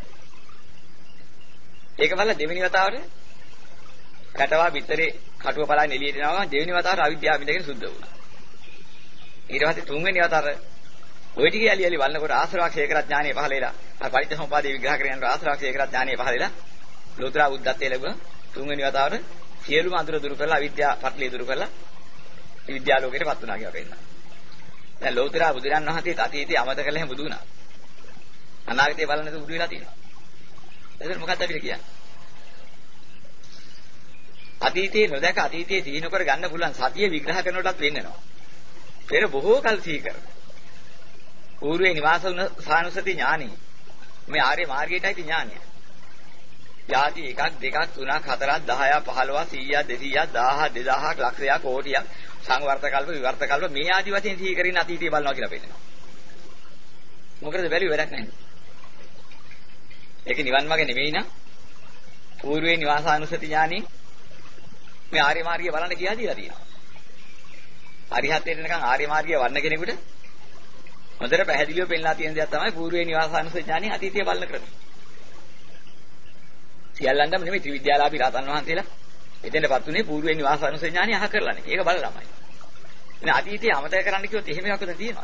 ඒක බලලා දෙවෙනි වතාවට කටවා පිටරේ කටුව පලාගෙන එළියට එනවා දෙවෙනි වතාවට අවිද්‍යාව බිඳගෙන සුද්ධ වුණා. ඊට පස්සේ තුන්වෙනි වතාවට ඔය ටික යලි යලි බලනකොට ආශ්‍රවක්ෂය කර ඥානෙ පහල වෙලා අර පරිච්ඡේදෝපාදී විග්‍රහ කරගෙන ආශ්‍රවක්ෂය කර ඥානෙ පහල වෙලා ලෝතර බුද්ධත්වයේ ලැබුණා. තුන්වෙනි වතාවට සියලුම අඳුර දුරු කරලා අවිද්‍යාව පටලිය දුරු කරලා විද්‍යා ලෝකයට පත් වුණා කියලා කියනවා. දැන් ලෝතර බුදුරන් වහන්සේත් අතීතයේ අමතක කළේ බුදු වුණා. අනාගතේ බලන්නේ බුදු වෙලා තියෙනවා. එතකොට මොකක්ද අපිට කියන්නේ? අතීතයේ නොදැක අතීතයේ සිහි නොකර ගන්න පුළුවන් සතිය විග්‍රහ කරනකොටත් වෙන්නනවා. පෙර බොහෝ කල් සිහි කර. పూర్වේ නිවාස වුණ සානුසති ඥානෙ. මේ ආර්ය මාර්ගයටයි ඥානය. යාති 1 2 3 4 10 15 100 200 1000 2000 ලක්ෂයක් කෝටියක් සංවර්ත කල්ප විවර්ත කල්ප මේ ආදි වශයෙන් සිහි කරගෙන අතීතය බලනවා කියලා පෙන්නනවා. මොකද බැලුවේ වැඩක් නැහැ. ඒක නිවන් මාර්ග නෙමෙයි නා. పూర్වේ නිවාසානුසති ඥානෙ මේ ආර්ය මාර්ගය බලන්න කියලා දීලා තියෙනවා. අරිහත්ත්වයට එනකන් ආර්ය මාර්ගය වඩන කෙනෙකුට හොඳට පැහැදිලිව පෙන්නලා තියෙන දේ තමයි పూర్වේ නිවාසානුසති ඥානෙ අතීතය බලන ක්‍රමය. සියල්ලන්ටම නෙමෙයි ත්‍රිවිද්‍යාලාභී රහතන් වහන්සේලා එතෙන්ටපත් උනේ పూర్වේ නිවාසානුසති ඥානෙ අහ කරලානේ. ඒක බලලාමයි. ඉතින් අතීතය අමතක කරන්න කිව්වොත් එහෙම එකක් උදේ තියෙනවා.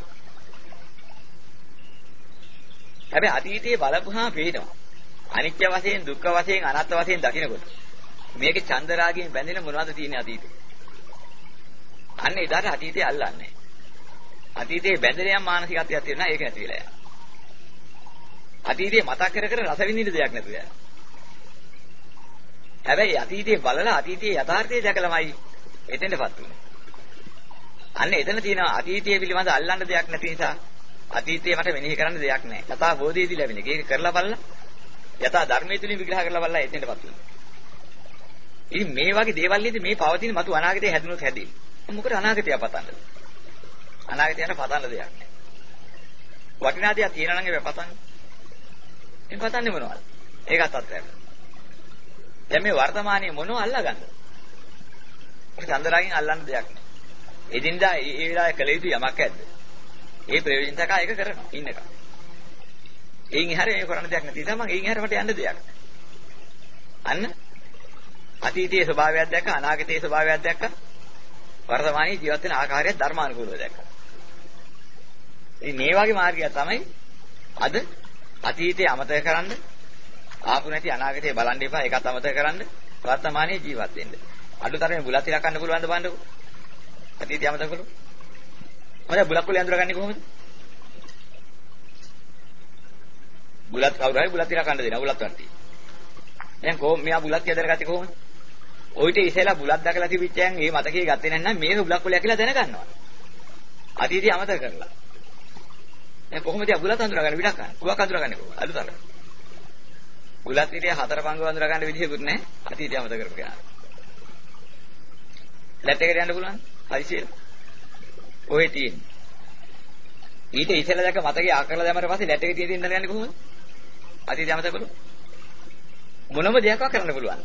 හැබැයි අතීතයේ බලපුවාම පේනවා. අනිත්‍ය වශයෙන්, දුක්ඛ වශයෙන්, අනාත්ම වශයෙන් දකිනකොට මේකේ චන්දරාගයෙන් බැඳෙන මොනවද තියෙන්නේ අතීතේ? අන්න එදාට අතීතය අල්ලන්නේ. අතීතයේ බැඳෙන යම් මානසිකත්වයක් තියෙනවා ඒක නැති වෙලා යනවා. අතීතයේ මතක් කර කර රස විඳින දෙයක් නැතුව යනවා. හැබැයි අතීතයේ බලලා අතීතයේ යථාර්ථය දැකලාමයි එතෙන්ටපත් උනේ. අන්න එතන තියෙනවා අතීතයේ පිළිබඳ අල්ලන්න දෙයක් නැති නිසා අතීතයේ මට මෙනෙහි කරන්න දෙයක් නැහැ. යථා බෝධියදී ලැබෙන එක. ඒක කරලා බලලා යථා ධර්මයේ තුලින් විග්‍රහ කරලා බලලා එතෙන්ටපත් උනේ. ඉතින් මේ වගේ දේවල් ඉදදී මේ පවතින මතු අනාගතේ හැදුනොත් හැදෙයි. මොකද අනාගතය පතන්නද? අනාගතයට පතන්න දෙයක් නැහැ. වටිනා දෙයක් තියෙනවා නම් ඒක පතන්නේ. මේ පතන්නේ මොනවද? ඒකත් අත්හැරලා. දැන් මේ වර්තමානයේ මොනව අල්ලගන්නද? ඒක චන්දරාගෙන් අල්ලන්න දෙයක් නෑ. එදින්දා ඒ වෙලාවේ කළ යුතු යමක් ඇද්ද? ඒ ප්‍රයෝජන තක ඒක කරනවා ඉන්නකම්. එයින් එහාට මේ කරන්න දෙයක් නැති නිසා මම එයින් එහාට මට යන්න දෙයක් නෑ. අන්න අතීතයේ ස්වභාවයක් දැක්ක අනාගතයේ ස්වභාවයක් දැක්ක වර්තමානයේ ජීවත් වෙන ආකාරය ධර්මානුකූලව දැක්ක. ඉතින් මේ වගේ මාර්ගය තමයි අද අතීතයේ අමතක කරන්න ආපු නැති අනාගතේ බලන්න එපා ඒකත් අමතක කරන්න වර්තමානයේ ජීවත් වෙන්න. අඩුතරමේ බුලත් ඉලක්ක ගන්න පුළුවන්ද බලන්නකෝ. අතීතය අමතක කළොත්. මොකද බුලක් කොලේ අඳුරගන්නේ කොහොමද? බුලත් කවුරු හරි බුලත් ඉලක්ක ගන්න දෙනවා බුලත් වර්තිය. දැන් කොහොම මෙයා බුලත් යදරගත්තේ කොහොමද? ඔయిత ඉතලා බුලත් දැකලා තිබිච්චයන් මේ මතකයේ ගත්තේ නැත්නම් මේක බුලක් කොලයක් කියලා දැනගන්නවා. අතීතය අමතක කරලා. දැන් කොහොමද යා බුලත් අඳුරගන්නේ විලක් ගන්න? කුවක් අඳුරගන්නේ කොහොමද? අලුතර. බුලත් ඉතිරිය හතර පංගුව අඳුර ගන්න විදිහකුත් නැහැ. අතීතය අමතක කරපු කෙනා. ලැට් එකට යන්න පුළුවන්? හරිසියෙ. ඔහෙ තියෙන්නේ. ඊට ඉතලා දැක මතකයේ ආකරලා දැමර පස්සේ ලැට් එකේ තියෙන ඉඳලා යන්නේ කොහොමද? අතීතය අමතක කළොත් මොනම දෙයක් කරන්න පුළුවන්.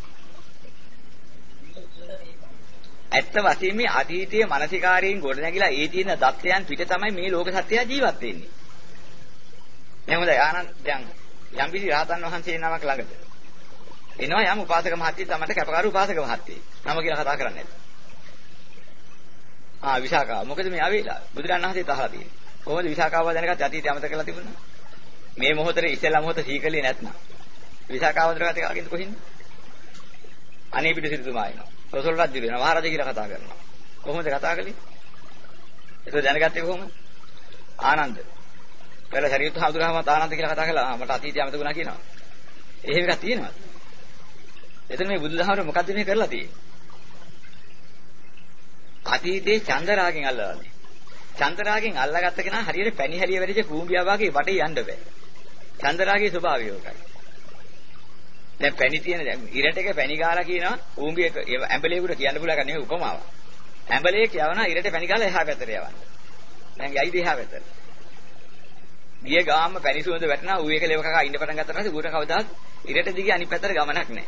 ඇත්ත වශයෙන්ම මේ අතීතයේ මානසිකාරයෙන් ගොඩ නැගිලා ඒ තියෙන දත්තයන් පිට තමයි මේ ලෝක සත්‍යය ජීවත් වෙන්නේ. දැන් හොඳයි ආනන්ද දැන් යම් කිසි රහතන් වහන්සේ නමක් ළඟට එනවා යම් උපාසක මහත්තයෙක් තමයි කැපකාර උපාසක මහත්තයෙක්. නම කියලා කතා කරන්නේ නැහැ. විසාකාව. මොකද මේ ආවේලා බුදුරණන් වහන්සේ තහලා තියෙන්නේ. කොහොමද විසාකාව දැනගත්තේ අතීතය අමතක කරලා තිබුණා? මේ මොහොතේ ඉස්සෙල්ලා මොහොත සීකලේ නැත්නම් විසාකාව දැනගත්තේ කාගෙන්ද කොහින්ද? අනේ පිට සිටුමා එනවා. රසූල් රජු වෙනවා මහරජා කියලා කතා කරනවා. කොහොමද කතා කළේ? ඒක දැනගත්තේ කොහොමද? ආනන්ද. පෙර ශරීරත් හඳුනාගම ආනන්ද කියලා කතා කළා. මට අතීතය අමතක වුණා කියනවා. එහෙම එකක් තියෙනවද? එතන මේ බුදුදහමර මොකද්ද මේ කරලා තියෙන්නේ? අතීතේ චන්දරාගෙන් අල්ලලානේ. චන්දරාගෙන් අල්ලාගත්ත කෙනා හරියට පැණි හැලිය වැඩිච්ච කූඹියා වගේ වටේ යන්න බෑ. චන්දරාගේ ස්වභාවය ඒකයි. දැන් පැණි තියෙන දැන් ඉරට එක පැණි ගාලා කියනවා කූඹියක ඇඹලේකට කියන්න පුළුවන් එක නෙවෙයි උපමාවක්. ඇඹලේ කියවනා ඉරට පැණි ගාලා එහා පැත්තට යවන්න. දැන් යයිද එහා පැත්තට. ගිය ගාම පැණි සුවඳ වැටෙනවා ඌ එක ලෙව කකා ඉන්න පටන් ගත්තා ඊට ඌට කවදාත් ඉරට දිගේ අනිත් පැත්තට ගමනක් නැහැ.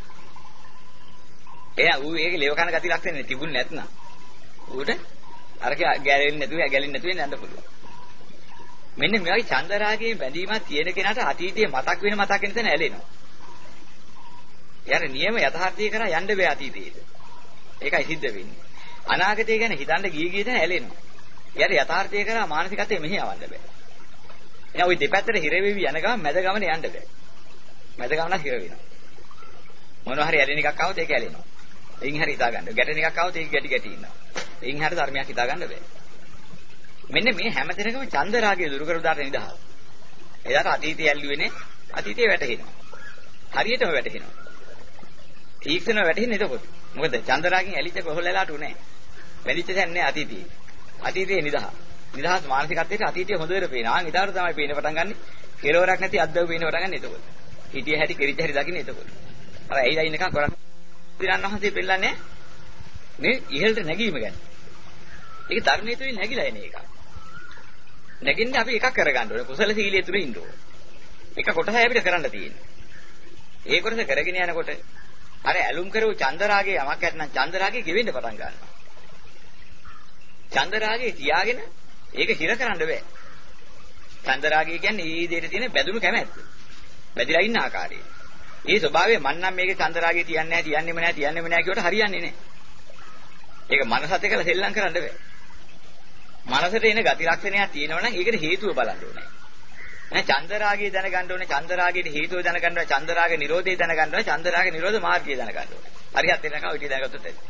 එයා ඌ ඒක ලෙව කන ගති ලක්ෂණ තිබුණ නැත්නම් ඌට අරක ගැලෙන්නේ නැතුව යන්න පුළුවන්. මෙන්න මේ වගේ චන්දරාගයේ බැඳීමක් තියෙන කෙනාට අතීතයේ මතක් වෙන තැන ඇලෙනවා. යාර නියම යථාර්ථය කරා යන්න බෑ අතීතයේද. ඒකයි සිද්ධ වෙන්නේ. අනාගතය ගැන හිතන්න ගිය තැන ඇලෙනවා. යාර යථාර්ථය කරා මානසිකත්වයේ මෙහි යවන්න බෑ. එහෙනම් ওই දෙපැත්තට හිර වෙවි යන ගමන් මැද ගමනේ යන්න බෑ. මැද ගමන හිර වෙනවා. මොනවා හරි ඇලෙන එකක් ආවොත් ඒක ඇලෙනවා. එයින් හරි හිතා ගන්න. ගැටෙන එකක් ආවොත් ඒක ගැටි ඉන්නවා. එයින් හරි ධර්මයක් හිතා ගන්න බෑ. මෙන්න මේ හැම තැනකම චන්ද රාගය දුරු කර දාට නිදහස්. එදාට අතීතය ඇල්ලුවේනේ අතීතේ වැටහෙනවා. හරියටම වැටහෙනවා. තීක්ෂණ වැටෙන්නේ එතකොට. මොකද චන්ද රාගයෙන් ඇලිච්ච කොහොල්ලලාට උනේ. වැලිච්ච දැන් නෑ අතීතේ. අතීතේ නිදහස්. නිදහස් මානසිකත්වයට අතීතය හොඳට පේනවා. ඊටාට තමයි පේන්න පටන් ගන්නෙ. කෙලවරක් නැති අද්දව පේන්න පටන් ගන්න එතකොට. හිටිය හැටි කෙරිච්ච හැටි දකින්න එතකොට. අර ඇයිලා ඉන්නකම් කරන්නේ. පිරන්නහන්සේ පෙන්නන්නේ මේ ඉහළට නැගීම ගැන. ඒක ධර්මයේ තුලින් නැగిලා එන එක. නැගින්නේ අපි එකක් කරගන්න ඕනේ. කුසල සීලිය තුල ඉන්න ඕනේ. එක කොටසයි අපිට කරන්න තියෙන්නේ. ඒ කොටස කරගෙන යනකොට අර ඇලුම් කරව චන්දරාගේ යමක් ඇත්නම් චන්දරාගේ ගෙවෙන්න පටන් ගන්නවා. චන්දරාගේ තියාගෙන ඒක හිර කරන්න බෑ. චන්දරාගේ කියන්නේ ඊ දෙයට තියෙන බැඳුණු කැමැත්ත. බැඳිලා ඉන්න ආකාරය. ඒ ස්වභාවය මන් නම් මේකේ චන්දරාගේ තියන්නේ නැහැ කියවට හරියන්නේ නැහැ. ඒක මනසත් එක්කලා සෙල්ලම් කරන්න බෑ. මනසට එන ගති ලක්ෂණයක් තියෙනවා නම් ඒකට හේතුව බලන්න ඕනේ. එහෙනම් චන්දරාගය දැනගන්න ඕනේ, චන්දරාගයේ හේතුව දැනගන්න ඕනේ, චන්දරාග නිරෝධය දැනගන්න ඕනේ, චන්දරාග නිරෝධ මාර්ගය දැනගන්න ඕනේ. හරියට එනකම් ඔය ටික දැනගත්තොත් ඇති.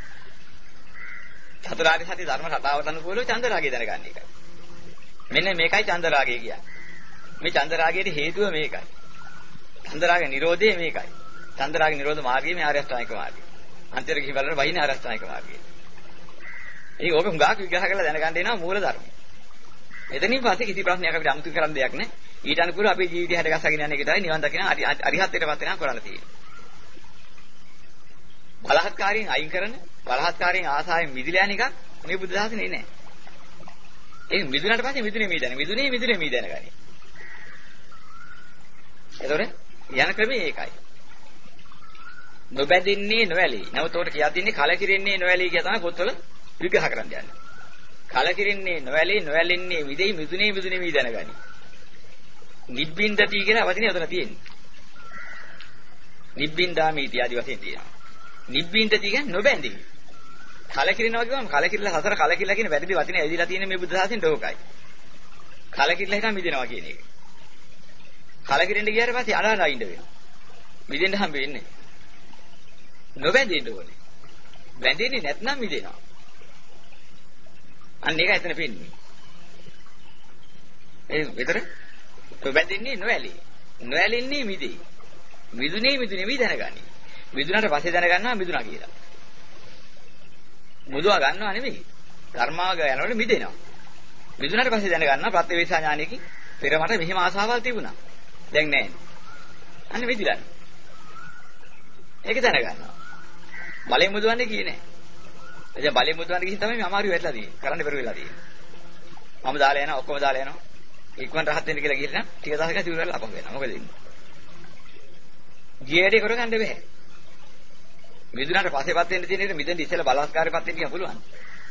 චතුරාර්ය සත්‍ය ධර්ම රටාවට අනුකූලව චන්දරාගය දැනගන්න එකයි. මෙන්න මේකයි චන්දරාගය කියන්නේ. මේ චන්දරාගයේ හේතුව මේකයි. චන්දරාග නිරෝධය මේකයි. චන්දරාග නිරෝධ මාර්ගය මේ ආර්ය අෂ්ටාංගික මාර්ගය. අන්තිර ගිහි බලන වහින ආර්ය අෂ්ටාංගික මාර්ගය. ඒක ඕක හුඟක් විග්‍රහ කරලා දැනගන්න එනවා මූල ධර්ම. එතනින් පස්සේ කිසි ප්‍රශ්නයක් අපිට අමුතු කරන්න දෙයක් නැහැ. ඊට අනුකූලව අපේ ජීවිතය හැදගස්සගෙන යන එක තමයි නිවන් දකින අරිහත්ත්වයටපත් වෙනවා කරන්න තියෙන්නේ. බලහත්කාරයෙන් අයින් කරන, බලහත්කාරයෙන් ආසාවෙන් මිදිලා යන එක මේ බුද්ධ ධාතනේ නෑ. ඒ මිදුණාට පස්සේ මිදුනේ මේ දැන. මිදුනේ මේ දැනගනි. එතකොට යන ක්‍රමය ඒකයි. නොබැඳින්නේ නොඇලී. නමුත් උකට කියා තින්නේ කලකිරෙන්නේ නොඇලී කිය තමයි පොත්වල විග්‍රහ කරන්න යන්නේ. කලකිරෙන්නේ නොඇලී නොඇලෙන්නේ මිදෙයි මිදුනේ මේ දැනගනි. නිබ්බින්දති කියන වචනේ උතන තියෙන්නේ. නිබ්බින්දාමි ඉතිආදි වශයෙන් තියෙනවා. නිබ්බින්දති කියන්නේ නොබැඳී. කලකිරෙනවා කියවම කලකිරලා හතර කලකිරලා කියන වැරදි වචනේ ඇවිදලා තියෙන මේ බුද්ධ ශාසනයෙන් ඩෝකයි. කලකිරලා හිටන් මිදෙනවා කියන එක. කලකිරෙන්න ගියාට පස්සේ අඬනවා ඉන්න වෙනවා. මිදෙන්න හම්බ වෙන්නේ. නොබැඳෙන්න ඕනේ. බැඳෙන්නේ නැත්නම් මිදෙනවා. අන්න ඒක එතන පෙන්නේ. ඒ විතර නොබැඳෙන්නේ නොඇලී. නොඇලෙන්නේ මිදෙයි. මිදුනේ මේ දැනගනි. මිදුනට පස්සේ දැනගන්නවා මිදුනා කියලා. මුදවා ගන්නවා නෙමෙයි. කර්මාවග යනකොට මිදෙනවා. මිදුනට පස්සේ දැනගන්නවා ප්‍රත්‍යවේක්ෂා ඥානයකින් පෙර මට මෙහිම ආසාවල් තිබුණා. දැන් නැහැ. අන්න මිදිලා. ඒක දැනගන්නවා. බලයෙන් මුදවන්නේ කියන්නේ. එතන බලයෙන් මුදවන්නේ කිසි තමයි මේ අමාරු වෙట్లా තියෙන්නේ. කරන්න බැරුව වෙලා තියෙන්නේ. මම දාලා යනවා ඔක්කොම දාලා යනවා. ඉක්මනට රහත් වෙන්න කියලා ගිහින් ටික දවසක සිවුර වල අපම වෙනවා. මොකද ඉන්නේ? ජීවිතේ කරගන්න බෑ. මිදුනට පස්සේපත් වෙන්න තියෙන එක මිදෙන්න ඉස්සෙල්ලා බලස්කාරයපත් වෙන්න කියන්න පුළුවන්.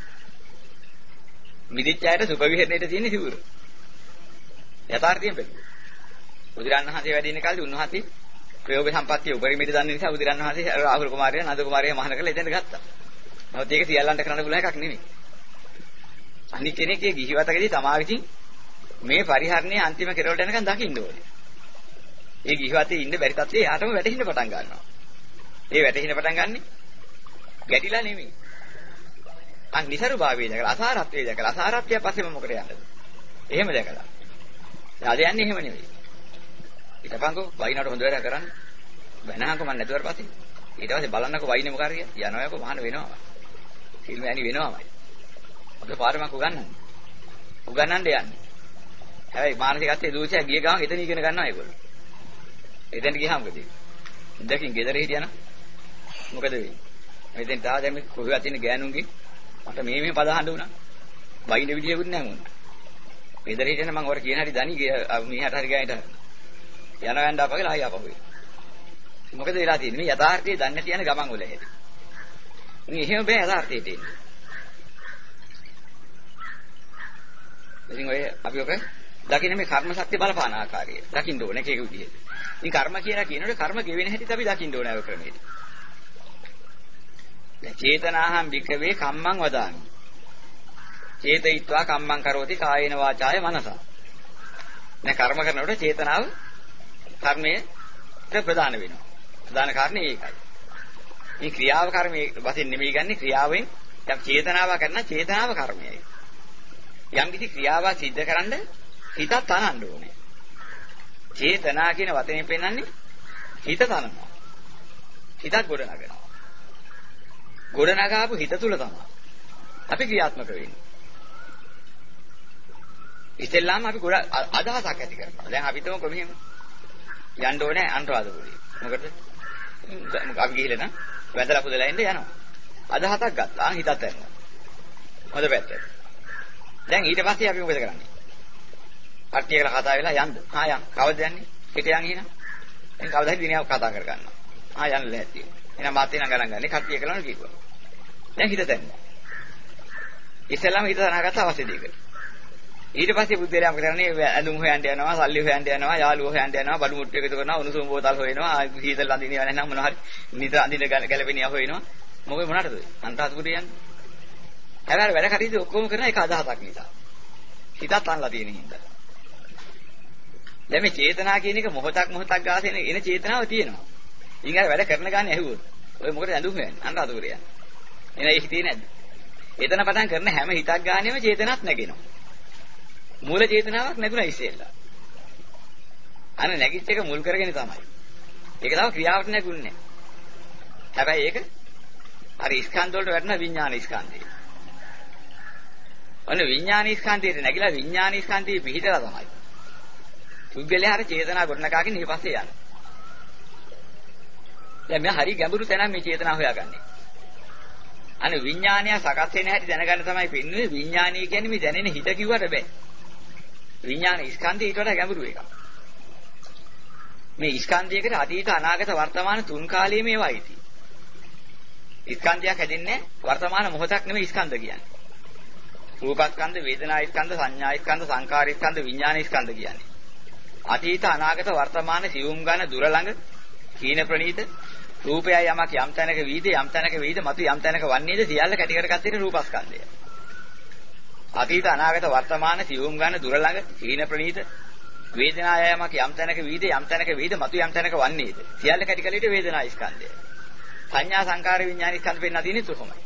මිදිච්ච අයට සුඛ විහරණයට තියෙන සිවුර. යථාර්ථයෙන් බැලුවා. බුදුරණවහන්සේ වැඩ ඉන්න කාලේ උන්වහන්සේ ප්‍රයෝග සම්පත්තිය උපරිමයට දන්න නිසා බුදුරණවහන්සේ රාහුල කුමාරයා නන්ද කුමාරයා මහාන කරලා එතෙන් ගත්තා. නමුත් ඒක සියල්ලන්ට කරන්න පුළුවන් එකක් නෙමෙයි. අනිත් කෙනෙක්ගේ ගිහිවතකදී තමා විසින් මේ පරිහරණයේ අන්තිම කෙරවලට යනකම් දකින්න ඕනේ. ඒ ගිහිවතේ ඉන්න බැරි තත්ත්වයේ යාටම වැටෙන්න පටන් ගන්නවා. ඒ වැටෙන්න පටන් ගන්නෙ ගැටිලා නෙමෙයි. නිසරු භාවය දැකලා අසාරත්වය දැකලා අසාරත්වය පස්සේම මොකට යන්නද? එහෙම දැකලා. ආද යන්නේ එහෙම නෙමෙයි. ඊටපන්කෝ වයින්වට හොඳ වැඩ කරන්න. වෙනහංකෝ මම නැතුවර පස්සේ. ඊට පස්සේ බලන්නකෝ වයින්නේ මොකාර කියලා. යනවායකෝ මහාන වෙනවා. ෆිල්ම් ඇනි වෙනවාමයි. ඔක පාරමක් උගන්නන්නේ. උගන්නන්න යන්නේ. හැබැයි මානසිකත්වයේ දෝෂය ගිය ගමන් එතන ඉගෙන ගන්නවා ඒගොල්ලෝ. එතෙන්ට ගියාම මොකද? ඉඳකින් ගෙදර හිටියනම් මොකද වෙන්නේ? මෙතෙන් තා දැන් මේ කොහෙවත් ඉන්න ගෑනුන්ගේ මට මේ පද අහන්න උනා. වයින් විදියකුත් නැහැ මොන. ගෙදර හිටියනම් මම ඔර කියන හැටි දනි මීහට හරි ගෑනිට යනවා යන්න අපගේ ආයෙ අපහුවේ. මොකද වෙලා තියෙන්නේ? මේ යථාර්ථය දන්නේ නැති යන ගමන් වල හැටි. මේ එහෙම බෑ යථාර්ථයට එන්නේ. ඉතින් ඔය අපි ඔක දකින්න මේ කර්ම ශක්ති බලපාන ආකාරය දකින්න ඕනේ ඒක විදිහට. ඉතින් කර්ම කියලා කියනකොට කර්ම ගෙවෙන හැටිත් අපි දකින්න ඕනේ ඔය ක්‍රමයට. දැන් චේතනාහං වික්‍රවේ කම්මං වදාමි. චේතයිත්වා කම්මං කරෝති කායේන වාචාය මනසා. දැන් කර්ම කරනකොට චේතනාව කර්මයට ප්‍රධාන වෙනවා. ප්‍රධාන කාරණේ ඒකයි. මේ ක්‍රියාව කර්මයේ වශයෙන් නෙමෙයි ගන්නේ ක්‍රියාවෙන් දැන් චේතනාව කරන චේතනාව කර්මයයි. යම් කිසි ක්‍රියාවක් සිද්ධ කරන්න හිතත් තනන්න ඕනේ. චේතනා කියන වචනේ පෙන්නන්නේ හිත තනනවා. හිතක් ගොඩනගනවා. ගොඩනගාපු හිත තුල තමයි අපි ක්‍රියාත්මක වෙන්නේ. ඉතින්ලාම අපි ගොඩ අදහසක් ඇති කරනවා. දැන් අපි හිතමු කොහොමද යන්න ඕනේ අනුරාධපුරේ. මොකද අපි ගිහිල්ලා නම් වැඳලා පුදලා ඉන්න යනවා. අදහසක් ගත්තා හිතත් ඇරෙනවා. හොඳ පැත්තට. දැන් ඊට පස්සේ අපි මොකද කරන්නේ? කට්ටිය කියලා කතා වෙලා යන්න. යන්. කවද යන්නේ? හිට යන් එහෙනම්. දැන් කවදා හරි දිනයක් කතා කර ගන්නවා. යන්න ලෑස්ති. එහෙනම් මාත් එන ගණන් ගන්නේ කට්ටිය කියලා කිව්වා. දැන් හිත දැම්මා. ඉස්සෙල්ලාම හිත දනාගත්ත අවශ්‍ය දෙයකට. ඊට පස්සේ බුද්ධිලා මොකද කරන්නේ? ඇඳුම් හොයන්න යනවා, සල්ලි හොයන්න යනවා, යාළුවෝ හොයන්න යනවා, බඩු මුට්ටු එකතු කරනවා, උණුසුම් බෝතල් හොයනවා, සීතල අඳිනවා නැත්නම් මොනවා හරි නිතර අඳින ගැලපෙනියා හොයනවා. මොකද මොනටද? අන්තහතුරේ යන්නේ. හැබැයි වැඩ කටයුතු ඔක්කොම කරන එක අදහසක් නිසා. හිතත් අන්ලා තියෙන හින්දා. දැන් මේ චේතනා කියන එක මොහොතක් ගාසේ එන චේතනාව තියෙනවා. ඉතින් අර වැඩ කරන ගානේ ඇහුවොත් ඔය මොකටද ඇඳුම් හොයන්නේ? අන්තහතුරේ යන්නේ. එන ඒක තියෙන්නේ නැද්ද? එතන පටන් කරන හැම හිතක් ගානේම චේතනක් නැගෙනවා. මූල චේතනාවක් නැගුණා ඉස්සෙල්ලා. අන්න නැගිච්ච එක මුල් කරගෙන තමයි. ඒක තමයි ක්‍රියාවට නැගුණේ. හැබැයි ඒක අර ස්කන්ධ වලට වැටෙන විඥාන ස්කන්ධය. අන්න විඥාන ස්කන්ධයට නැగిලා විඥාන ස්කන්ධයේ පිහිටලා තමයි. පුද්ගලයා අර චේතනා ගොඩනගාගෙන ඊපස්සේ යන්නේ. දැන් මේ හරි ගැඹුරු තැනක් මේ චේතනා හොයාගන්නේ. අනේ විඥානය සකස් වෙන හැටි දැනගන්න තමයි පින්නේ. විඥානීය කියන්නේ මේ දැනෙන හිත කිව්වට බෑ. විඥාන ස්කන්ධය ඊට වඩා ගැඹුරු එකක්. මේ ස්කන්ධයකට අතීත අනාගත වර්තමාන තුන් කාලයේ මේවායි තියෙන්නේ. ස්කන්ධයක් හැදෙන්නේ වර්තමාන මොහොතක් නෙමෙයි ස්කන්ධ කියන්නේ. රූපස්කන්ධ, වේදනා ස්කන්ධ, සංඥා ස්කන්ධ, සංකාර ස්කන්ධ, විඥාන ස්කන්ධ කියන්නේ. අතීත අනාගත වර්තමාන සියුම් ගන්න දුර ළඟ කීන ප්‍රණීත රූපය යමක් යම් තැනක වීද යම් තැනක වීද මතු යම් තැනක වන්නේද සියල්ල කැටි කරගත්තේ රූපස්කන්ධය. අතීත අනාගත වර්තමාන සියුම් ගන්න දුර ළඟ කීන ප්‍රණීත වේදනා යමක් යම් තැනක වීද යම් තැනක වීද මතු යම් තැනක වන්නේද සියල්ල කැටි කලීට වේදනා ස්කන්ධය. සංඥා සංකාර විඥාන ස්කන්ධ පෙන්නන දිනේ තුමයි.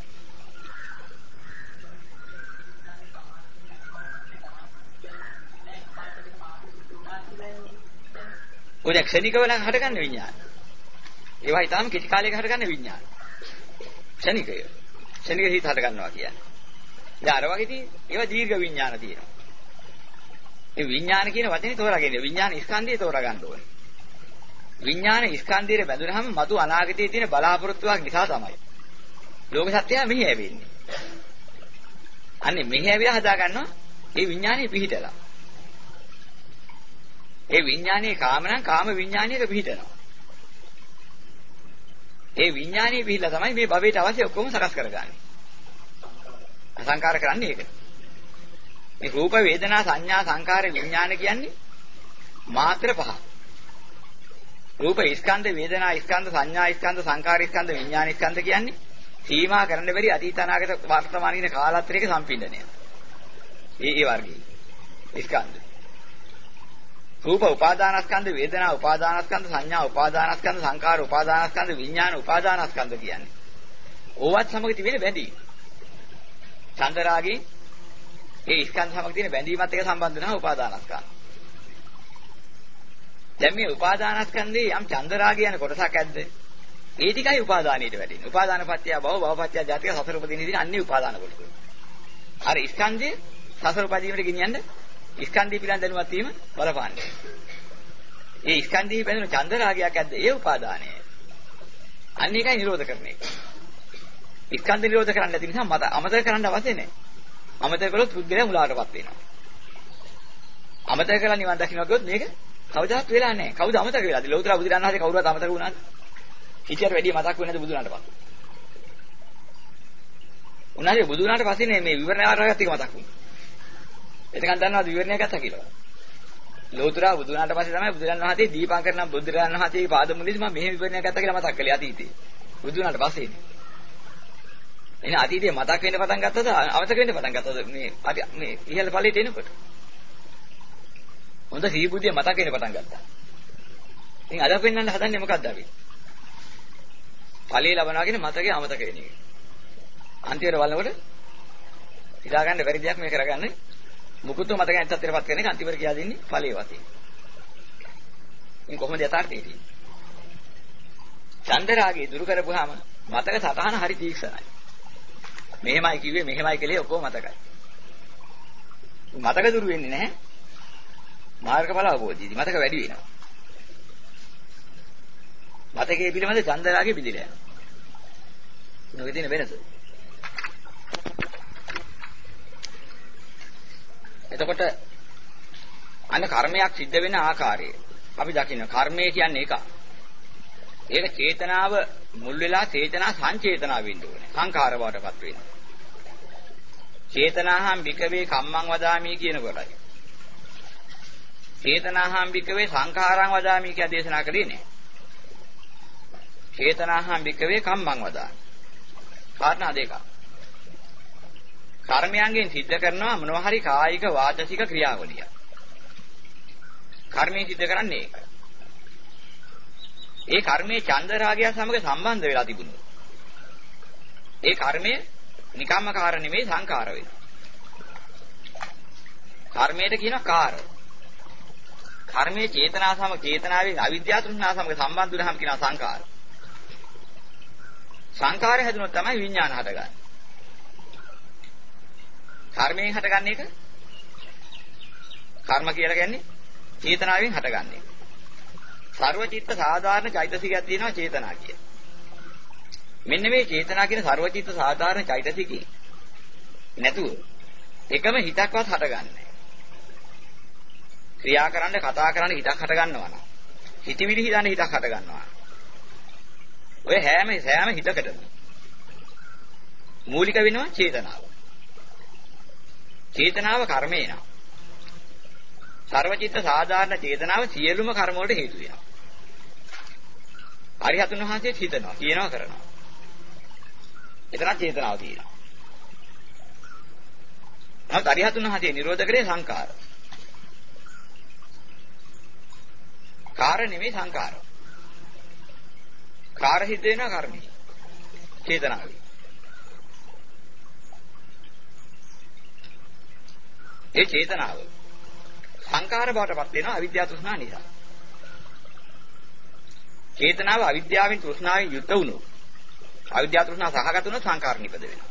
ඔය ක්ෂණිකව නම් හටගන්න විඥාන. ඒවා ඊටාම කිසි කාලයක හටගන්න විඥාන. ක්ෂණිකය. ක්ෂණික හිත හට ගන්නවා කියන්නේ. දැන් අර වගේ ඉතින් ඒවා දීර්ඝ විඥාන තියෙනවා. මේ විඥාන කියන වචනේ තෝරාගෙන විඥාන ස්කන්ධය තෝරා ගන්න ඕනේ. විඥාන ස්කන්ධයේ බැඳුනහම මතු අනාගතයේ තියෙන බලාපොරොත්තුවක් නිසා තමයි ලෝක සත්‍යය මෙහි ඇවෙන්නේ. අන්නේ මෙහි ඇවිලා හදා ගන්නවා මේ විඥානේ පිහිටලා. ඒ විඥානයේ කාම නම් කාම විඥානයක පිහිටනවා. ඒ විඥානයේ පිහිටලා තමයි මේ භවයට අවශ්‍ය ඔක්කොම සකස් කරගන්නේ. අසංකාර කරන්නේ ඒක. මේ රූප වේදනා සංඥා සංකාර විඥාන කියන්නේ මාත්‍ර පහ. රූප ස්කන්ධ වේදනා ස්කන්ධ සංඥා ස්කන්ධ සංකාර ස්කන්ධ විඥාන ස්කන්ධ කියන්නේ සීමා කරන්න බැරි අතීත අනාගත වර්තමාන කියන කාලත්‍රයක සම්පින්දනය. ඒ වර්ගයේ ස්කන්ධ. රූප උපාදානස්කන්ධ වේදනා උපාදානස්කන්ධ සංඥා උපාදානස්කන්ධ සංකාර උපාදානස්කන්ධ විඥාන උපාදානස්කන්ධ කියන්නේ. ඕවත් සමග තිබෙන බැඳීම. චන්දරාගේ ඒ ස්කන්ධ සමග තියෙන බැඳීමත් එක්ක සම්බන්ධ වෙනවා උපාදානස්කන්ධ. දැන් මේ උපාදානස්කන්ධේ යම් චන්දරාගය යන කොටසක් ඇද්ද? ඒ ටිකයි උපාදානීයට වැටෙන්නේ. උපාදාන පත්‍ය භව භව පත්‍ය ජාතික සතර උපදින ඉතින් අන්නේ උපාදාන කොටස. අර ස්කන්ධේ සතර උපදීමට ගෙනියන්න ස්කන්ධය පිළිබඳ දැනුමක් තියෙම බලපාන්නේ. ඒ ස්කන්ධයේ බැඳුණු චන්දරාගයක් ඇද්ද? ඒ උපාදානය. අන්න ඒකයි නිරෝධ කරන්නේ. ස්කන්ධ නිරෝධ කරන්න නැති නිසා මත අමතක කරන්න අවශ්‍ය නැහැ. අමතක කළොත් පුද්ගලයා මුලාවටපත් වෙනවා. අමතක කරලා නිවන් දකින්න ගියොත් මේක කවදාවත් වෙලා නැහැ. කවුද අමතක වෙලාද? ලෞතර බුදුරණන් වහන්සේ කවුරුවත් අමතක වුණාද? හිතියට වැඩි මතක් වෙන්නේ නැද්ද බුදුරණන්ට පස්සේ? උනාගේ බුදුරණන්ට පස්සේ මේ විවරණ ආරගත් එක මතක් වුණා. එතකන් දන්නවද විවරණය ගත්තා කියලා? ලෞතර බුදුරණන්ට පස්සේ තමයි බුදුරණන් වහන්සේ දීපංකර නම් බුදුරණන් වහන්සේගේ පාදමූලයේදී මම මෙහෙම විවරණයක් ගත්තා කියලා මතක් කළේ අතීතේ. බුදුරණන්ට පස්සේනේ. එහෙනම් අතීතේ මතක් වෙන්න පටන් ගත්තද අවතක වෙන්න පටන් ගත්තද මේ ඉහළ ඵලයට එනකොට? හොඳ සීබුද්ධිය මතක් වෙන්න පටන් ගත්තා. ඉතින් අද පෙන්වන්න හදන්නේ මොකක්ද අපි? ඵලයේ ලබනවාගෙන මතකේ අමතක වෙන එක. අන්තිමට බලනකොට හිතා ගන්න බැරි දෙයක් මේ කරගන්නේ මුකුත් මතක නැති තත්ත්වයටපත් කරන එක අන්තිමට කියලා දෙන්නේ ඵලයේ වශයෙන්. ඉතින් කොහොමද යථාර්ථය තියෙන්නේ? චන්දරාගේ දුරු කරපුවාම මතක සටහන හරි තීක්ෂණයි. මෙහෙමයි කිව්වේ මෙහෙමයි කලේ ඔක්කොම මතකයි. මතක දුරු වෙන්නේ නැහැ. මාර්ගඵල අවබෝධයේදී මතක වැඩි වෙනවා. මතකයේ පිළිබඳ චන්දරාගේ පිළිලා යනවා. මොකද තියෙන වෙනස? එතකොට අන්න කර්මයක් සිද්ධ වෙන ආකාරය අපි දකින්න. කර්මය කියන්නේ එක. ඒක චේතනාව මුල් වෙලා චේතනා සංචේතනාව වෙන්න ඕනේ. සංඛාර බවටපත් වෙනවා. චේතනාහං විකවේ කම්මං වදාමි කියන කොටයි. චේතනාහං විකවේ සංඛාරං වදාමි කියලා දේශනා කළේ නෑ. චේතනාහං විකවේ කම්මං වදාමි. කාරණා දෙකක්. කර්මයන්ගෙන් සිද්ධ කරනවා මොනවා හරි කායික වාචසික ක්‍රියාවලිය. කර්මයෙන් සිද්ධ කරන්නේ ඒක. ඒ කර්මයේ චන්ද රාගය සමග සම්බන්ධ වෙලා තිබුණා. ඒ කර්මය නිකම්ම කාර නෙමෙයි සංකාර වෙනවා. කර්මයට කියනවා කාර. කර්මයේ චේතනා සමග චේතනාවේ අවිද්‍යාව තෘෂ්ණා සමග සම්බන්ධ වුණාම කියනවා සංකාර. සංකාරය හැදුනොත් තමයි විඥාන හටගන්නේ. කර්මයෙන් හටගන්නේ එක කර්ම කියලා කියන්නේ චේතනාවෙන් හටගන්නේ. සර්වචිත්ත සාධාරණ චෛතසිකයක් තියෙනවා චේතනා කිය. මෙන්න මේ චේතනා කියන සර්වචිත්ත සාධාරණ චෛතසිකේ නැතුව එකම හිතක්වත් හටගන්නේ. ක්‍රියා කරන්න කතා කරන්න හිතක් හට ගන්නවා නම් හිතවිලි හිතන්න හිතක් හට ගන්නවා. ඔය හැම හිතකටම මූලික වෙනවා චේතනාව. චේතනාව කර්මේ නා. සර්වචිත්ත සාධාරණ චේතනාව සියලුම කර්ම වලට හේතු වෙනවා. අරිහතුන් වහන්සේ හිතනවා, කියනවා, කරනවා. එතන චේතනාව තියෙනවා. නමුත් අරිහතුන් වහන්සේ නිරෝධ කරේ සංකාර. කාර නෙමෙයි සංකාර. කාර හිත වෙනවා කර්මී. චේතනාවයි. ඒ චේතනාව සංකාර බවටපත් වෙනවා අවිද්‍යාව තෘෂ්ණා නිසා. චේතනාව අවිද්‍යාවෙන් තෘෂ්ණාවෙන් යුත් වුණොත් අවිද්‍යාව තෘෂ්ණා සහගත වුණොත් සංකාර නිපද වෙනවා.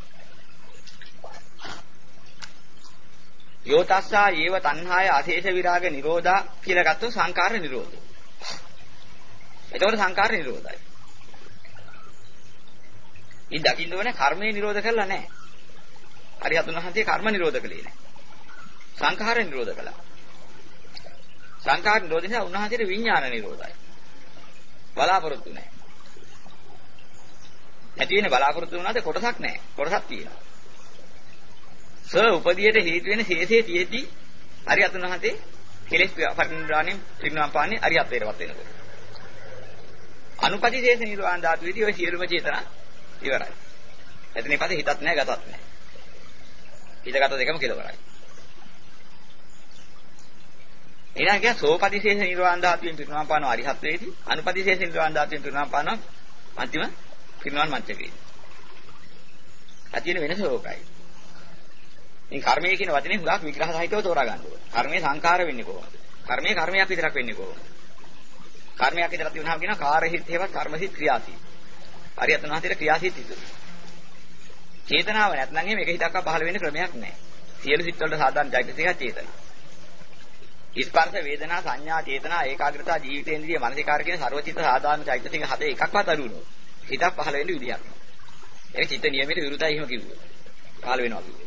යෝතස්සා ඒව තණ්හාය අශේෂ විරාග නිරෝධා කියලා ගත්තොත් සංකාර නිරෝධය. එතකොට සංකාර නිරෝධයි. ඉතින් දකින්න ඕනේ කර්මය නිරෝධ කරලා නැහැ. අරිහතුන් වහන්සේ කර්ම නිරෝධ කළේ නැහැ. සංඛාර නිරෝධ කළා. සංඛාර නිරෝධ නිසා උන්වහන්සේට විඥාන නිරෝධයි. බලාපොරොත්තු නැහැ. ඇති වෙන බලාපොරොත්තු වුණාද කොටසක් නැහැ. කොටසක් තියෙනවා. උපදියට හේතු වෙන ශේෂයේ තියෙති අරිහතුන් වහන්සේ කෙලෙස් පරිණාමයෙන් පිරිනවම් පාන්නේ අරිහත්ත්වයටපත් වෙනකොට. අනුපතිශේෂ නිර්වාණ ධාතුවේදී ඔය සියලුම චේතනා ඉවරයි. එතනින් පස්සේ හිතත් නැහැ ගතත් නැහැ. හිතගත දෙකම කෙලවරයි. ඊළඟ කිය සෝපතිශේෂ නිර්වාණ ධාතුවෙන් පිරිනවම් පානවා අරිහත්ත්වයේදී අනුපතිශේෂ නිර්වාණ ධාතුවෙන් පිරිනවම් පානවා අන්තිම පිරිනවම් මංචකේදී. අදින වෙනස ඕකයි. මේ කර්මය කියන වචනේ හුඟක් විග්‍රහ සහිතව තෝරා ගන්න ඕනේ. කර්මයේ සංකාර වෙන්නේ කොහොමද? කර්මයේ කර්මයක් විතරක් වෙන්නේ කොහොමද? කර්මයක් විතරක් තියුණාම කියනවා කාරහිත හේවත් කර්මසිත ක්‍රියාසිත. හරියටම නැතිර ක්‍රියාසිත ඉතුරු. චේතනාව නැත්නම් එහෙම එක හිතක්ව පහළ වෙන්න ක්‍රමයක් නැහැ. සියලු සිත් වලට සාධාරණ චෛතසිකය චේතනා. ස්පර්ශ වේදනා සංඥා චේතනා ඒකාග්‍රතාව ජීවිතේන්ද්‍රිය මානසිකාර කියන සර්වචිත්ත සාධාරණ චෛතසික හතේ එකක්වත් අඩු වුණොත් හිතක් පහළ වෙන්න විදියක් නැහැ. ඒක චිත්ත නියමයට විරුද්ධයි එහෙම කිව්වොත්. පහළ වෙනවා කිව්වොත්.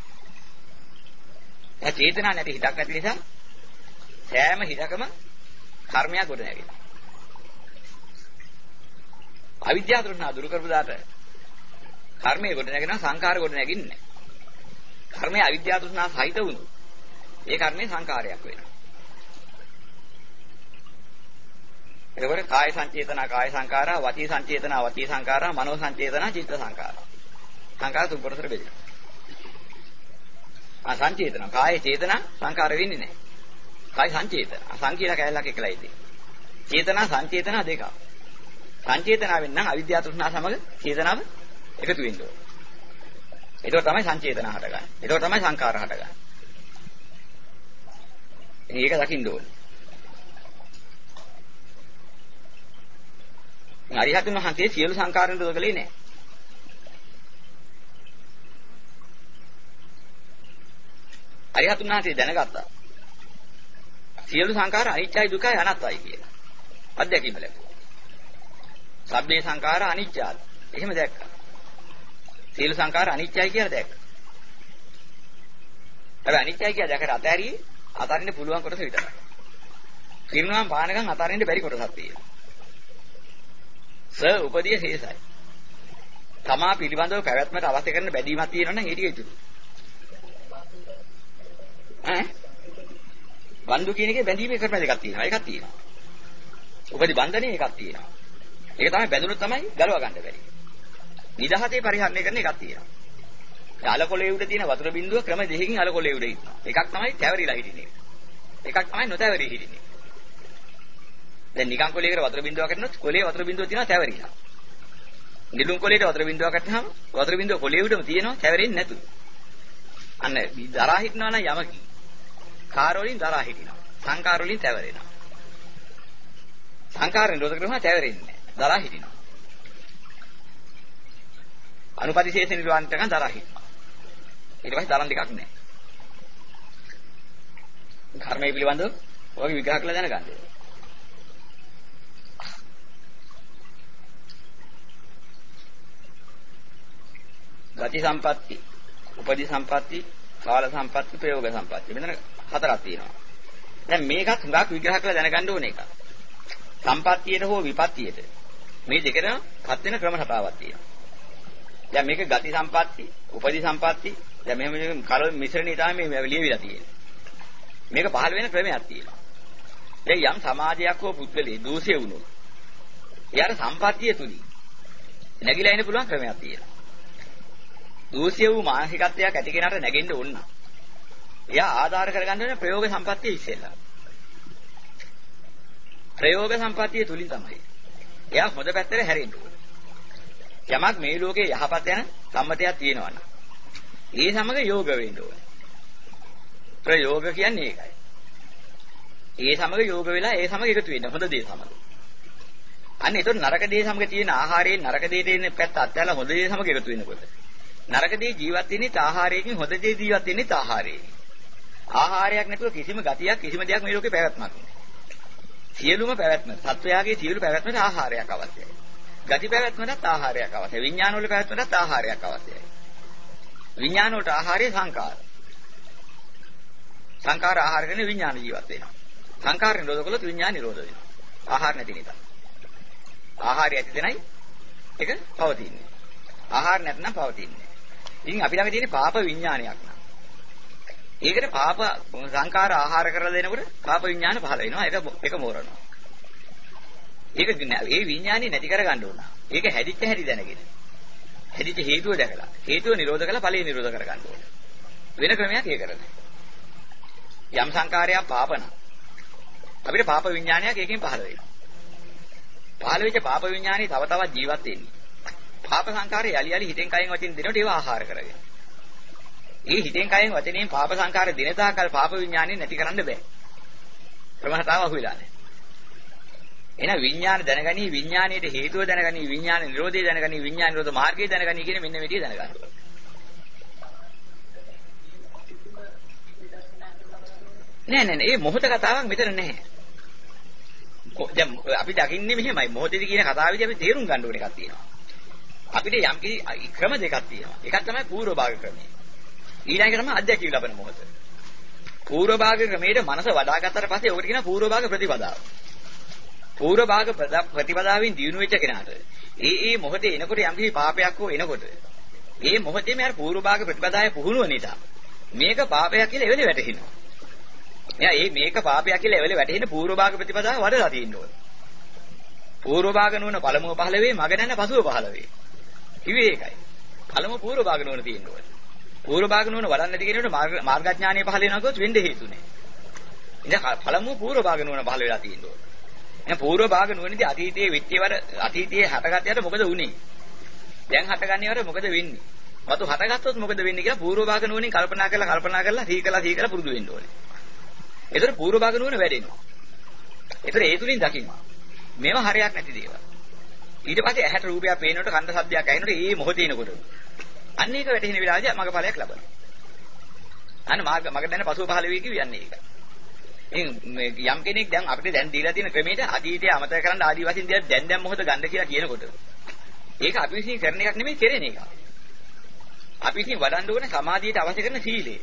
ඒ චේතනා නැති හිතක් නැති නිසා සෑම හිතකම කර්මයක් ගොඩ නැගෙනවා. අවිද්‍යාව තෘෂ්ණා දුරු කරපු දාට කර්මයේ ගොඩ නැගෙනවා සංකාර ගොඩ නැගින්නේ නැහැ. කර්මයේ අවිද්‍යාව තෘෂ්ණා සහිත වුණොත් ඒ කර්මයේ සංකාරයක් වෙනවා. එතකොට කාය සංචේතනා කාය සංකාරා වචී සංචේතනා වචී සංකාරා මනෝ සංචේතනා චිත්ත සංකාරා. සංකාර තුන් කොටසට බෙදෙනවා. සංචේතන කායේ චේතනා සංකාර වෙන්නේ නැහැ. කාය සංචේතන සංකීර්ණ කැලලක් එකලා ඉදී. චේතනා සංචේතනා දෙකක්. සංචේතනාවෙන් නම් අවිද්‍යාව තෘෂ්ණා සමග චේතනාව එකතු වෙන්න ඕනේ. ඒක තමයි සංචේතනා හටගන්නේ. ඒක තමයි සංකාර හටගන්නේ. ඒක දකින්න ඕනේ. අරිහතුන් වහන්සේ සියලු සංකාරයන් නිරෝධ කළේ නැහැ. අරිහතුන් වහන්සේ දැනගත්තා. සියලු සංකාර අනිත්‍යයි දුකයි අනාත්තයි කියලා. අධ්‍යක්ීම ලැබුවා. සබ්බේ සංකාර අනිත්‍යයි. එහෙම දැක්කා. සියලු සංකාර අනිත්‍යයි කියලා දැක්කා. හැබැයි අනිත්‍යයි කියලා දැකලා අතරින්න පුළුවන් කොටස විතරයි. කිරුණාම් පානකම් අතරින්න බැරි කොටසක් තියෙනවා. උපදී ශේෂයි. තමා පිළිබඳව පැවැත්මට අවශ්‍ය කරන බැඳීමක් තියෙනවා නම් ඒ ටික ඉතුරු. බන්දු කියන එකේ බැඳීමේ ක්‍රම දෙකක් තියෙනවා. එකක් තියෙනවා. උපදී බන්ධනේ එකක් තියෙනවා. ඒක තමයි බැඳුනොත් තමයි ගලව ගන්න බැරි. නිදහසේ පරිහරණය කරන එකක් තියෙනවා. අලකොලේ උඩ තියෙන වතුර බින්දුව ක්‍රම දෙකකින් අලකොලේ උඩ ඉන්නවා. එකක් තමයි තැවරිලා හිටින්නේ. එකක් තමයි නොතැවරී හිටින්නේ. දැන් නිකන් කොලයකට වතුර බින්දුවක් කරනොත් කොලේ වතුර බින්දුව තියෙනවා තැවරිලා. නිලුම් කොලේට වතුර බින්දුවක් කරනහම වතුර බින්දුව කොලේ උඩම තියෙනවා තැවරෙන්නේ නැතු. අන්න දරා හිටනවා නම් යමකි. කාර වලින් දරා හිටිනවා. සංකාර වලින් තැවරෙනවා. සංකාරෙන් නිරෝධ කරනවා තැවරෙන්නේ නැහැ. දරා හිටිනවා. අනුපදිශේෂ නිර්වාණයටකන් දරා හිටිනවා. ඊට පස්සේ තරම් දෙකක් නැහැ. කර්මය පිළිබඳව ඔයගේ විග්‍රහ කරලා දැනගන්න. ගති සම්පatti, උපදි සම්පatti, කාල සම්පatti, ප්‍රයෝග සම්පatti. මෙතන හතරක් තියෙනවා. දැන් මේකත් හුඟක් විග්‍රහ කරලා දැනගන්න ඕන එක. සම්පත්තියට හෝ විපත්තියට මේ දෙකම පත් වෙන ක්‍රම රටාවක් තියෙනවා. දැන් මේක ගති සම්පatti, උපදි සම්පatti, දැන් මෙහෙම කල මිශ්‍රණය තමයි මේ ලියවිලා තියෙන්නේ. මේක පහළ වෙන ක්‍රමයක් තියෙනවා. දැන් යම් සමාජයක් හෝ පුද්ගලෙ දෝෂය වුණොත් එයාට සම්පත්තිය තුලින් නැగిලා එන්න පුළුවන් ක්‍රමයක් තියෙනවා. දෝෂය වූ මානසිකත්වයක් ඇති කෙනාට නැගෙන්න ඕන. එයා ආධාර කරගන්න ඕනේ ප්‍රයෝග සම්පත්තිය ඉස්සෙල්ලා. ප්‍රයෝග සම්පත්තිය තුලින් තමයි එයා හොඳ පැත්තට හැරෙන්න ඕනේ. යමක් මේ ලෝකේ යහපත් යන සම්මතයක් තියෙනවා නම් ඒ සමග යෝග වෙන්න ඕනේ. ප්‍රයෝග කියන්නේ ඒකයි. ඒ සමග යෝග වෙලා ඒ සමග එකතු වෙන්න හොඳ දේ සමග. අන්න ඒතකොට නරක දේ සමග තියෙන ආහාරයෙන් නරක දේ දෙන පැත්ත අත්හැරලා හොඳ දේ සමග එකතු වෙනකොට නරක දේ ජීවත් වෙන්නේ ආහාරයෙන් හොඳ දේ ජීවත් වෙන්නේ ආහාරයෙන්. ආහාරයක් නැතුව කිසිම ගතියක් කිසිම දෙයක් මේ ලෝකේ පැවැත්මක් නැහැ. සියලුම පැවැත්ම සත්වයාගේ සියලු පැවැත්මට ආහාරයක් අවශ්‍යයි. ගති පැවැත්මටත් ආහාරයක් අවශ්‍යයි. විඥාන වල පැවැත්මටත් ආහාරයක් අවශ්‍යයි. විඥාන වලට ආහාරය සංකාර. සංකාර ආහාර කරන විඥාන ජීවත් වෙනවා. සංකාර නිරෝධ කළොත් විඥාන නිරෝධ වෙනවා. ආහාර නැති නිසා. ආහාරය ඇති දෙනයි ඒක පවතින්නේ. ආහාර නැත්නම් පවතින්නේ. ඉතින් අපි ළඟ තියෙන පාප විඥානයක් නා. ඒකට පාප සංකාර ආහාර කරලා දෙනකොට පාප විඥාන පහළ වෙනවා. ඒක මෝරනවා. ඒක ඒ විඥානේ නැති කරගන්න ඕන. ඒක හැදිච්ච හැටි දැනගෙන. හැදිච්ච හේතුව දැකලා. හේතුව නිරෝධ කළා ඵලය නිරෝධ කරගන්න ඕන. වෙන ක්‍රමයක් ඒක කරන්නේ. යම් සංකාරයක් පාපන. අපිට පාප විඥානයක් ඒකෙන් පහළ වෙනවා. පහළ වෙච්ච පාප විඥානේ තව තවත් ජීවත් වෙන්නේ. පාප සංකාරය යලි යලි හිතෙන් කයෙන් වචෙන් දෙනකොට ඒව ආහාර කරගෙන. ඒ හිතෙන් කයෙන් වචනෙන් පාප සංකාර දින තාකල් පාප විඥානේ නැති කරන්න බෑ. ප්‍රමහතාව අහුවිලා නැහැ. එහෙනම් විඥාන දැනගනි විඥානයේ හේතුව දැනගනි විඥාන නිරෝධය දැනගනි විඥාන නිරෝධ මාර්ගය දැනගනි කියන මෙන්න මේ ටික දැනගන්න ඕනේ. නෑ ඒ මොහොත කතාවක් මෙතන නැහැ. දැන් අපි දකින්නේ මෙහෙමයි මොහොතේදී කියන කතාවේදී අපි තේරුම් ගන්න ඕන එකක් තියෙනවා. අපිට යම් කිසි ක්‍රම දෙකක් තියෙනවා. එකක් තමයි පූර්ව භාග ක්‍රමය. ඊළඟ එක තමයි අධ්‍යක්ීව ලබන මොහොත. පූර්ව භාග ක්‍රමයේ මනස වඩාගත්තට පස්සේ ඔකට කියනවා පූර්ව භාග ප්‍රතිපදාව. පූර්ව භාග ප්‍රතිපදාවෙන් දිනු වෙච්ච කෙනාට ඒ මොහොතේ එනකොට යම් කිසි පාපයක් හෝ එනකොට ඒ මොහොතේ මෙයාට පූර්ව භාග ප්‍රතිපදාවේ පුහුණුව නිසා මේක පාපයක් කියලා එවෙලේ වැටහෙනවා. එයා මේක පාපයක් කියලා එවෙලේ වැටෙන පූර්ව භාග ප්‍රතිපදාව වඩලා තියෙන්න ඕනේ. පූර්ව භාග නුවණ පළමුව පහළ වේ මග නැන පසුව පහළ වේ. කිව්වේ ඒකයි. පළමුව පූර්ව භාග නුවණ තියෙන්න ඕනේ. පූර්ව භාග නුවණ වඩන්න නැති කෙනෙකුට මාර්ගඥානය පහළ වෙනවා කිව්වොත් වෙන්න හේතු නැහැ. ඉතින් පළමුව පූර්ව භාග නුවණ පහළ වෙලා තියෙන්න ඕනේ. එහෙනම් පූර්ව භාග නුවණදී අතීතයේ වෙච්චේවර අතීතයේ හටගත්තයට මොකද වුනේ? දැන් හටගන්නේවර මොකද වෙන්නේ? මතු හටගත්තොත් මොකද වෙන්නේ කියලා පූර්ව භාග නුවණින් කල්පනා කරලා සිහි කරලා පුරුදු වෙන්න ඕනේ. ඒතර පූර්ව භාග නුවණ වැඩෙනවා. ඒතර ඒ තුලින් දකින්නවා. මේවා හරයක් නැති දේවල්. ඊට පස්සේ ඇහැට රූපයක් පේනකොට කන්ද ශබ්දයක් ඇහෙනකොට ඒ මොහොතේනකොට අන්න ඒක වැටෙන විලාසය මගඵලයක් ලබනවා. අන්න මග දැන පසුව පහළ වෙයි කියන්නේ ඒක. යම් කෙනෙක් දැන් අපිට දැන් දීලා තියෙන ක්‍රමයට අතීතය අමතක කරන්න ආදී වශයෙන් දැන් මොහොත ගන්න කියලා කියනකොට ඒක අපි විසින් කරන එකක් නෙමෙයි කෙරෙන එක. අපි විසින් වඩන්න ඕනේ සමාධියට අවශ්‍ය කරන සීලය.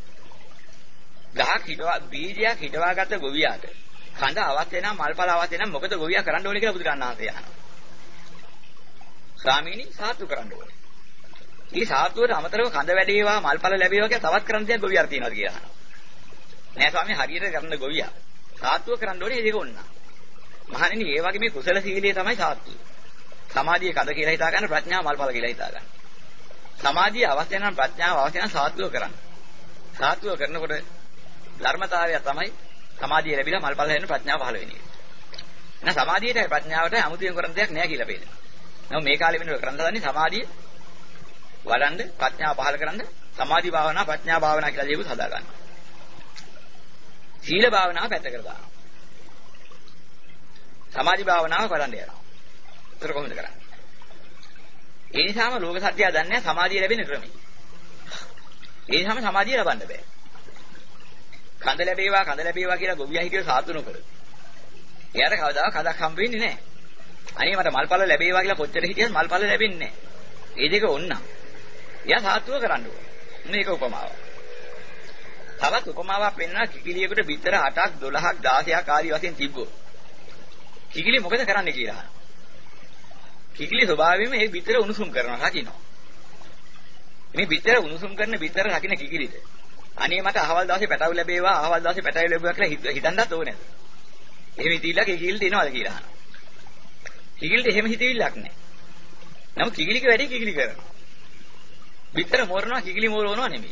ගහක් හිටවා බීජයක් හිටවාගත්ත ගොවියාට කඳ අවශ්‍ය නම් මල්පල අවශ්‍ය නම් මොකද ගොවියා කරන්න ඕනේ කියලා බුදුරණන් වහන්සේ අහනවා. ස්වාමීනි සාතු කරන්න ඕනේ. මේ සාතුවට අමතරව කඳ වැඩේවා මල්පල ලැබේවා කියලා තවත් කරන්න දෙයක් ගොවියාට තියනවාද කියලා අහනවා. නෑ ස්වාමී හරියට කරන්න ගොවියා. සාතුව කරන්න ඕනේ ඒක ඕන්න. මහණෙනි ඒ වගේ මේ කුසල සීලය තමයි සාතුව. සමාධිය කඳ කියලා හිතා ගන්න ප්‍රඥාව මල්පල කියලා හිතා ගන්න. සමාධිය අවශ්‍ය නම් ප්‍රඥාව අවශ්‍ය නම් සාතුව කරන්න. සාතුව කරනකොට ධර්මතාවය තමයි සමාධිය ලැබිලා මල්පල හැෙන්න ප්‍රඥාව පහළ වෙන්නේ. එහෙනම් සමාධියටයි ප්‍රඥාවටයි අමුතුවෙන් කරන්න දෙයක් නෑ කියලා පේනවා. නමුත් මේ කාලේ වෙනකොට කරන්න හදන්නේ සමාධිය වඩන්න ප්‍රඥාව පහළ කරන්න සමාධි භාවනා ප්‍රඥා භාවනා කියලා දෙයක් හදා ගන්න. සීල භාවනාව පැත්ත කර දානවා. සමාධි භාවනාව කරන්න යනවා. ඒක කොහොමද කරන්නේ? ඒ නිසාම ලෝක සත්‍යය දන්නේ සමාධිය ලැබෙන ක්‍රමය. ඒ නිසාම සමාධිය ලබන්න බෑ. කඳ ලැබේවා කියලා ගොවියා හිටිය සාතු නොකර. එයාට කවදාවත් කඳක් හම්බ වෙන්නේ නැහැ. අනේ මට මල්පල ලැබේවා කියලා කොච්චර හිටියත් මල්පල ලැබෙන්නේ නැහැ. ඒ දෙක ඕන්නම්. එයා සාතුව කරන්න ඕනේ. මේක උපමාවක්. තවත් උපමාවක් වෙන්නා කිකිලියෙකුට බිත්තර 8ක් 12ක් 16ක් ආදී වශයෙන් තිබ්බොත්. කිකිලි මොකද කරන්නේ කියලා අහනවා. කිකිලි ස්වභාවයෙන්ම මේ බිත්තර උණුසුම් කරනවා රකින්නවා. මේ බිත්තර උණුසුම් කරන බිත්තර රකින්න කිකිලිද අනේ මට අහවල් දවසේ පැටව ලැබේවා අහවල් දවසේ පැටව ලැබුවා කියලා හිතන්නත් ඕනේ නැද්ද? එහෙම හිතවිල්ලක් කිකිලිට එනවද කියලා අහනවා. කිකිලිට එහෙම හිතවිල්ලක් නැහැ. නමුත් කිකිලික වැඩේ කිකිලි කරනවා. බිත්තර මෝරනවා කිකිලි මෝරවනවා නෙමෙයි.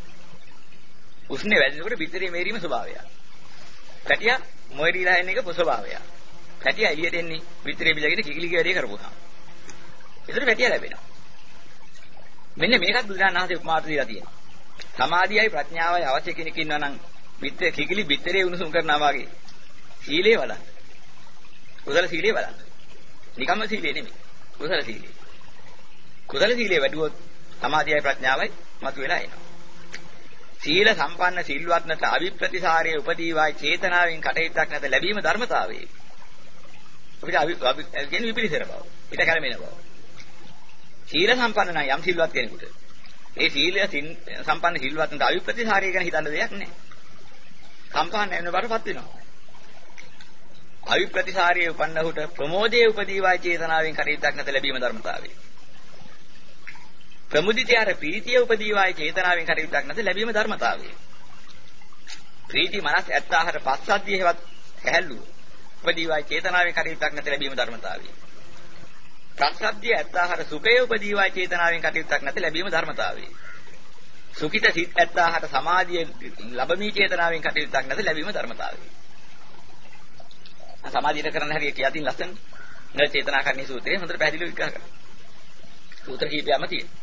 උස්නේ වැඩිනකොට බිත්තරේ මේරීම ස්වභාවය. පැටියා මොයරීලා එන එක ස්වභාවය. පැටියා එළියට එන්නේ බිත්තරේ බිලගෙන කිකිලිගේ වැඩේ කරපුවාම. ඒතර පැටියා ලැබෙනවා. මෙන්න මේකත් බුදුරජාණන් වහන්සේ උපමාවට දීලා තියෙනවා. සමාධියයි ප්‍රඥාවයි අවශ්‍ය කෙනෙක් ඉන්නවා නම් බිත්තර කිකිලි බිත්තරේ උණුසුම් කරනවා වගේ සීලේ වඩන්න. කුසල සීලේ වඩන්න. නිකම්ම සීලේ නෙමෙයි. කුසල සීලේ. කුසල සීලේ වැඩුවොත් සමාධියයි ප්‍රඥාවයි මතුවලා එනවා. සීල සම්පන්න සිල්වත්නට අවිප්‍රතිසාරයේ උපදීවායි චේතනාවෙන් කටයුත්තක් නැත ලැබීම ධර්මතාවයේ. අපිට කියන්නේ විපිලිසර බව. ඊට කැළමෙන බව. සීල සම්පන්න නම් යම් සිල්වත් කෙනෙකුට ඒ සීල සම්පන්න සිල්වත්නට අවිප්‍රතිසාරය ගැන හිතන්න දෙයක් නැහැ. සම්පන්න වෙන බරපත් වෙනවා. අවිප්‍රතිසාරයේ උපන්නහුට ප්‍රමෝදයේ උපදීවායි චේතනාවෙන් කටයුත්තක් නැත ලැබීම ධර්මතාවයේ. ප්‍රමුදිතයාට ප්‍රීතිය උපදීවායි චේතනාවෙන් කටයුත්තක් නැත ලැබීම ධර්මතාවය. ප්‍රීති මනස් ඇත්තාහට පස්සද්ධිය හේවත් ඇහැල්ලු උපදීවායි චේතනාවෙන් කටයුත්තක් නැත ලැබීම ධර්මතාවය. ප්‍රසද්ධිය ඇත්තාහට සුඛය උපදීවායි චේතනාවෙන් කටයුත්තක් නැත ලැබීම ධර්මතාවය. සුඛිත සිත් ඇත්තාහට සමාධිය ලැබමී චේතනාවෙන් කටයුත්තක් නැත ලැබීම ධර්මතාවය. සමාධියට කරන්න හැටි කියතින් ලස්සන නේද චේතනාකරණී සූත්‍රයේ හොඳට පැහැදිලිව විග්‍රහ කරනවා. සූත්‍ර කීපයක්ම තියෙනවා.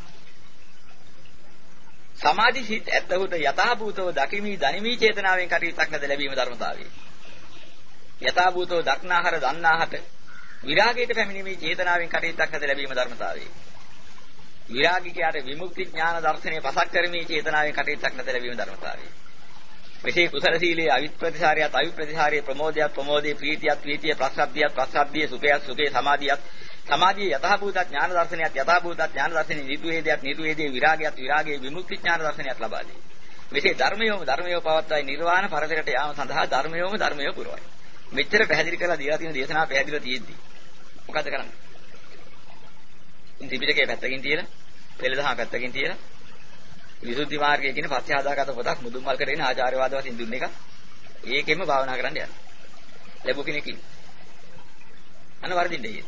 සමාධි සිත් ඇත්තහුට යථාභූතව දකිමි දනිමි චේතනාවෙන් කටයුත්තක් නැද ලැබීම ධර්මතාවය. යථාභූතව දක්නාහර දන්නාහට විරාගයට පැමිණීමේ චේතනාවෙන් කටයුත්තක් නැද ලැබීම ධර්මතාවය. විරාගිකයාට විමුක්ති ඥාන දර්ශනය පසක් කරමි චේතනාවෙන් කටයුත්තක් නැද ලැබීම ධර්මතාවය. මෙසේ කුසල සීලයේ අවිප්‍රතිසාරයත් අවිප්‍රතිසාරයේ ප්‍රමෝදයත් ප්‍රමෝදයේ ප්‍රීතියත් ප්‍රීතිය ප්‍රසද්ධියත් ප්‍රසද්ධිය සුඛයත් සුඛේ සමාධියත් සමාධියේ යථාභූත ඥාන දර්ශනයත් යථාභූත ඥාන දර්ශනේ නිතුවේදයක් නිතුවේදේ විරාගයත් විරාගයේ විමුක්ති ඥාන දර්ශනයත් ලබා දෙයි. මෙසේ ධර්මයෝම පවත්වයි නිර්වාණ පරතරයට යාම සඳහා ධර්මයෝම පුරවයි. මෙච්චර පැහැදිලි කරලා දීලා තියෙන දේශනාව පැහැදිලිව තියෙද්දි මොකද කරන්නේ? ත්‍රිපිටකයේ පැත්තකින් තියලා, පෙළදහම පැත්තකින් තියලා, විසුද්ධි මාර්ගයේ කියන පස්සේ හදාගත්ත පොතක් මුදුන්මල් කරගෙන ආචාර්යවාද වශයෙන් දුන්න එක. ඒකෙම භාවනා කරන්න යනවා. ලැබු කෙනෙක් ඉන්න. අන්න වර්ධින්නේ.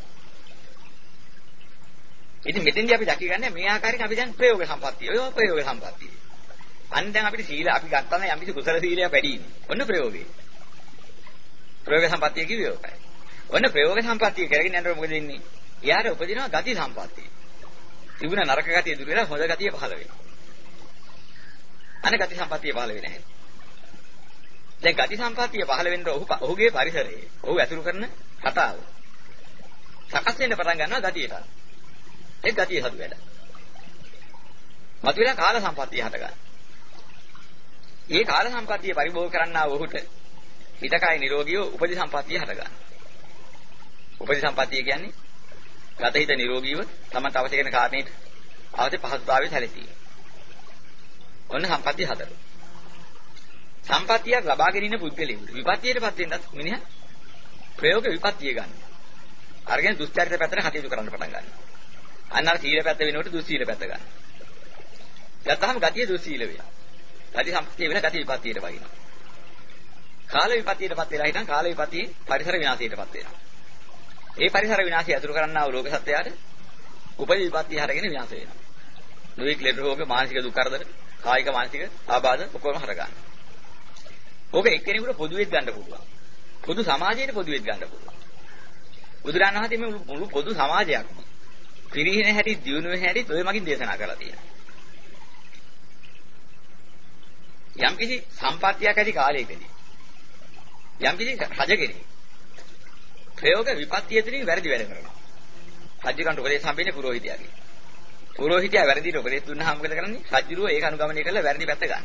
ඉතින් මෙතෙන්දී අපි දකිගන්නේ මේ ආකාරයෙන් අපි දැන් ප්‍රයෝග සම්පත්තිය. ඔය ප්‍රයෝග සම්පත්තිය. අන්න දැන් අපිට සීල අපි ගත්තා නම් යම් කිසි කුසල සීලයක් වැඩි ඉන්නේ. ඔන්න ප්‍රයෝගේ. ප්‍රයෝග සම්පත්තිය කිව්වේ ඔකයි. ඔන්න ප්‍රයෝග සම්පත්තිය කරගෙන යනකොට මොකද වෙන්නේ? එයාට උපදිනවා ගති සම්පත්තිය. තිබුණ නරක ගතිය දුර වෙලා හොඳ ගතිය පහළ වෙනවා. අන්න ගති සම්පත්තිය පහළ වෙන්නේ නැහැ. දැන් ගති සම්පත්තිය පහළ වෙන්න ඔහුගේ පරිසරයේ ඔහු ඇසුරු කරන කතාව සකස් වෙන්න පටන් ගන්නවා ගතියට. ඒ ගතිය හදු වැඩ. මතුවලා කාල සම්පත්තිය හට ගන්නවා. මේ කාල සම්පත්තිය පරිභෝග කරන්නා වූ ඔහුට හිතකය නිරෝගීව උපදි සම්පත්තිය හට ගන්නවා. උපදි සම්පත්තිය කියන්නේ ගත හිත නිරෝගීව තමන්ට අවශ්‍ය කරන කාරණේට අවශ්‍ය පහසුතාවය සැලසීම. ඔන්න සම්පත්තිය හදලා. සම්පත්තියක් ලබාගෙන ඉන්න පුද්ගලයෙකුට විපත්තියටපත් වෙන්නත් මිනිහා ප්‍රයෝග විපත්තිය ගන්න. අරගෙන දුස්චරිත පැත්තට කටයුතු කරන්න පටන් ගන්නවා. අන්න අර සීල පැත්ත වෙනකොට දුස්සීල පැත්ත ගන්න. ගත්තාම ගතිය දුස්සීල වෙනවා. ගති සම්පත්තිය වෙන ගති විපත්තියට වහිනවා. කාල විපත්තියටපත් වෙලා හිටන් කාල විපත්තිය පරිසර විනාශයටපත් වෙනවා. ඒ පරිසර විනාශය අතුරු කරන්නා වූ ලෝක සත්‍යයට උපදී විපත්තිය හරගෙන විනාශ වෙනවා. නොයෙක් ලෙඩ රෝග මානසික දුක් කරදර කායික මානසික ආබාධ ඔක්කොම හර ගන්නවා. ඕක එක්කෙනෙකුට පොදුවෙත් ගන්න පුළුවන්. පොදු සමාජයට පොදුවෙත් ගන්න පුළුවන්. බුදුරණන් වහන්සේ මේ මුළු පොදු සමාජයක්ම පිරිහින හැටි දියුණුවේ හැටි ඔය මගින් දේශනා කරලා තියෙනවා. යම්කිසි සම්පත්තියක් ඇති කාලයකදී යම්කිසි රජකෙනෙක් ප්‍රයෝග විපත්තිය තුලින් වැරදි වැඩ කරනවා. රජුකන්ට උපදේශ හම්බෙන්නේ පුරোহিතයාගේ. පුරোহিතයා වැරදිට උපදේශ දුන්නාම මොකද කරන්නේ? රජුරෝ ඒක අනුගමනය කරලා වැරදි පැත්ත ගන්න.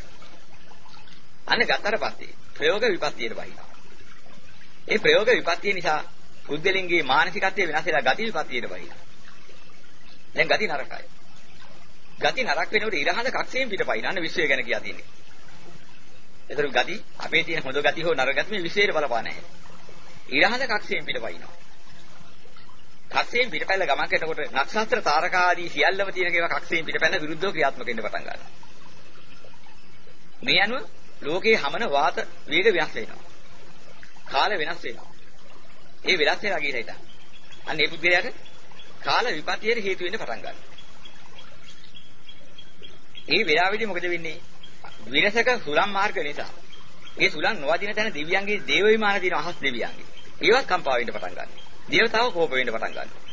අන්න ගත්තට පස්සේ ප්‍රයෝග විපත්තියට වහිනවා. ඒ ප්‍රයෝග විපත්තිය නිසා පුද්ගලින්ගේ මානසිකත්වය වෙනස් වෙලා ගති විපත්තියට වහිනවා. දැන් ගති නරකයි. ගති නරක වෙනකොට ඉරහඳ කක්ෂයෙන් පිටපයින් අන්න විශ්වය ගැන කියා තියෙන්නේ. ඒතර ගති අපේ තියෙන හොඳ ගති හෝ නරක ගති මේ විශ්වයට බලපාන නැහැ. ඉරහඳ කක්ෂයෙන් පිටපයින්නවා. කක්ෂයෙන් පිටපැල්ල ගමන් කරනකොට නක්ෂත්‍ර තාරකා ආදී සියල්ලම තියෙන ඒවා කක්ෂයෙන් පිටපැන්න විරුද්ධව ක්‍රියාත්මක වෙන්න පටන් ගන්නවා. මේ අනුව ලෝකයේ හමන වාත වේග වෙනස් වෙනවා. කාල වෙනස් වෙනවා. ඒ වෙනස් වෙලා ගිය හිට. අන්න ඒ පුද්ගලයාට කාල විපත්තියට හේතු වෙන්න පටන් ගන්නවා. මේ වෙලාවේදී මොකද වෙන්නේ? විරසක සුලම් මාර්ග නිසා. ඒ සුලම් නොවදින තැන දිව්‍යයන්ගේ දේව විමාන දින අහස් දෙවියන්ගේ. ඒවත් කම්පා වෙන්න පටන් ගන්නවා. දේවතාව කෝප වෙන්න පටන් ගන්නවා.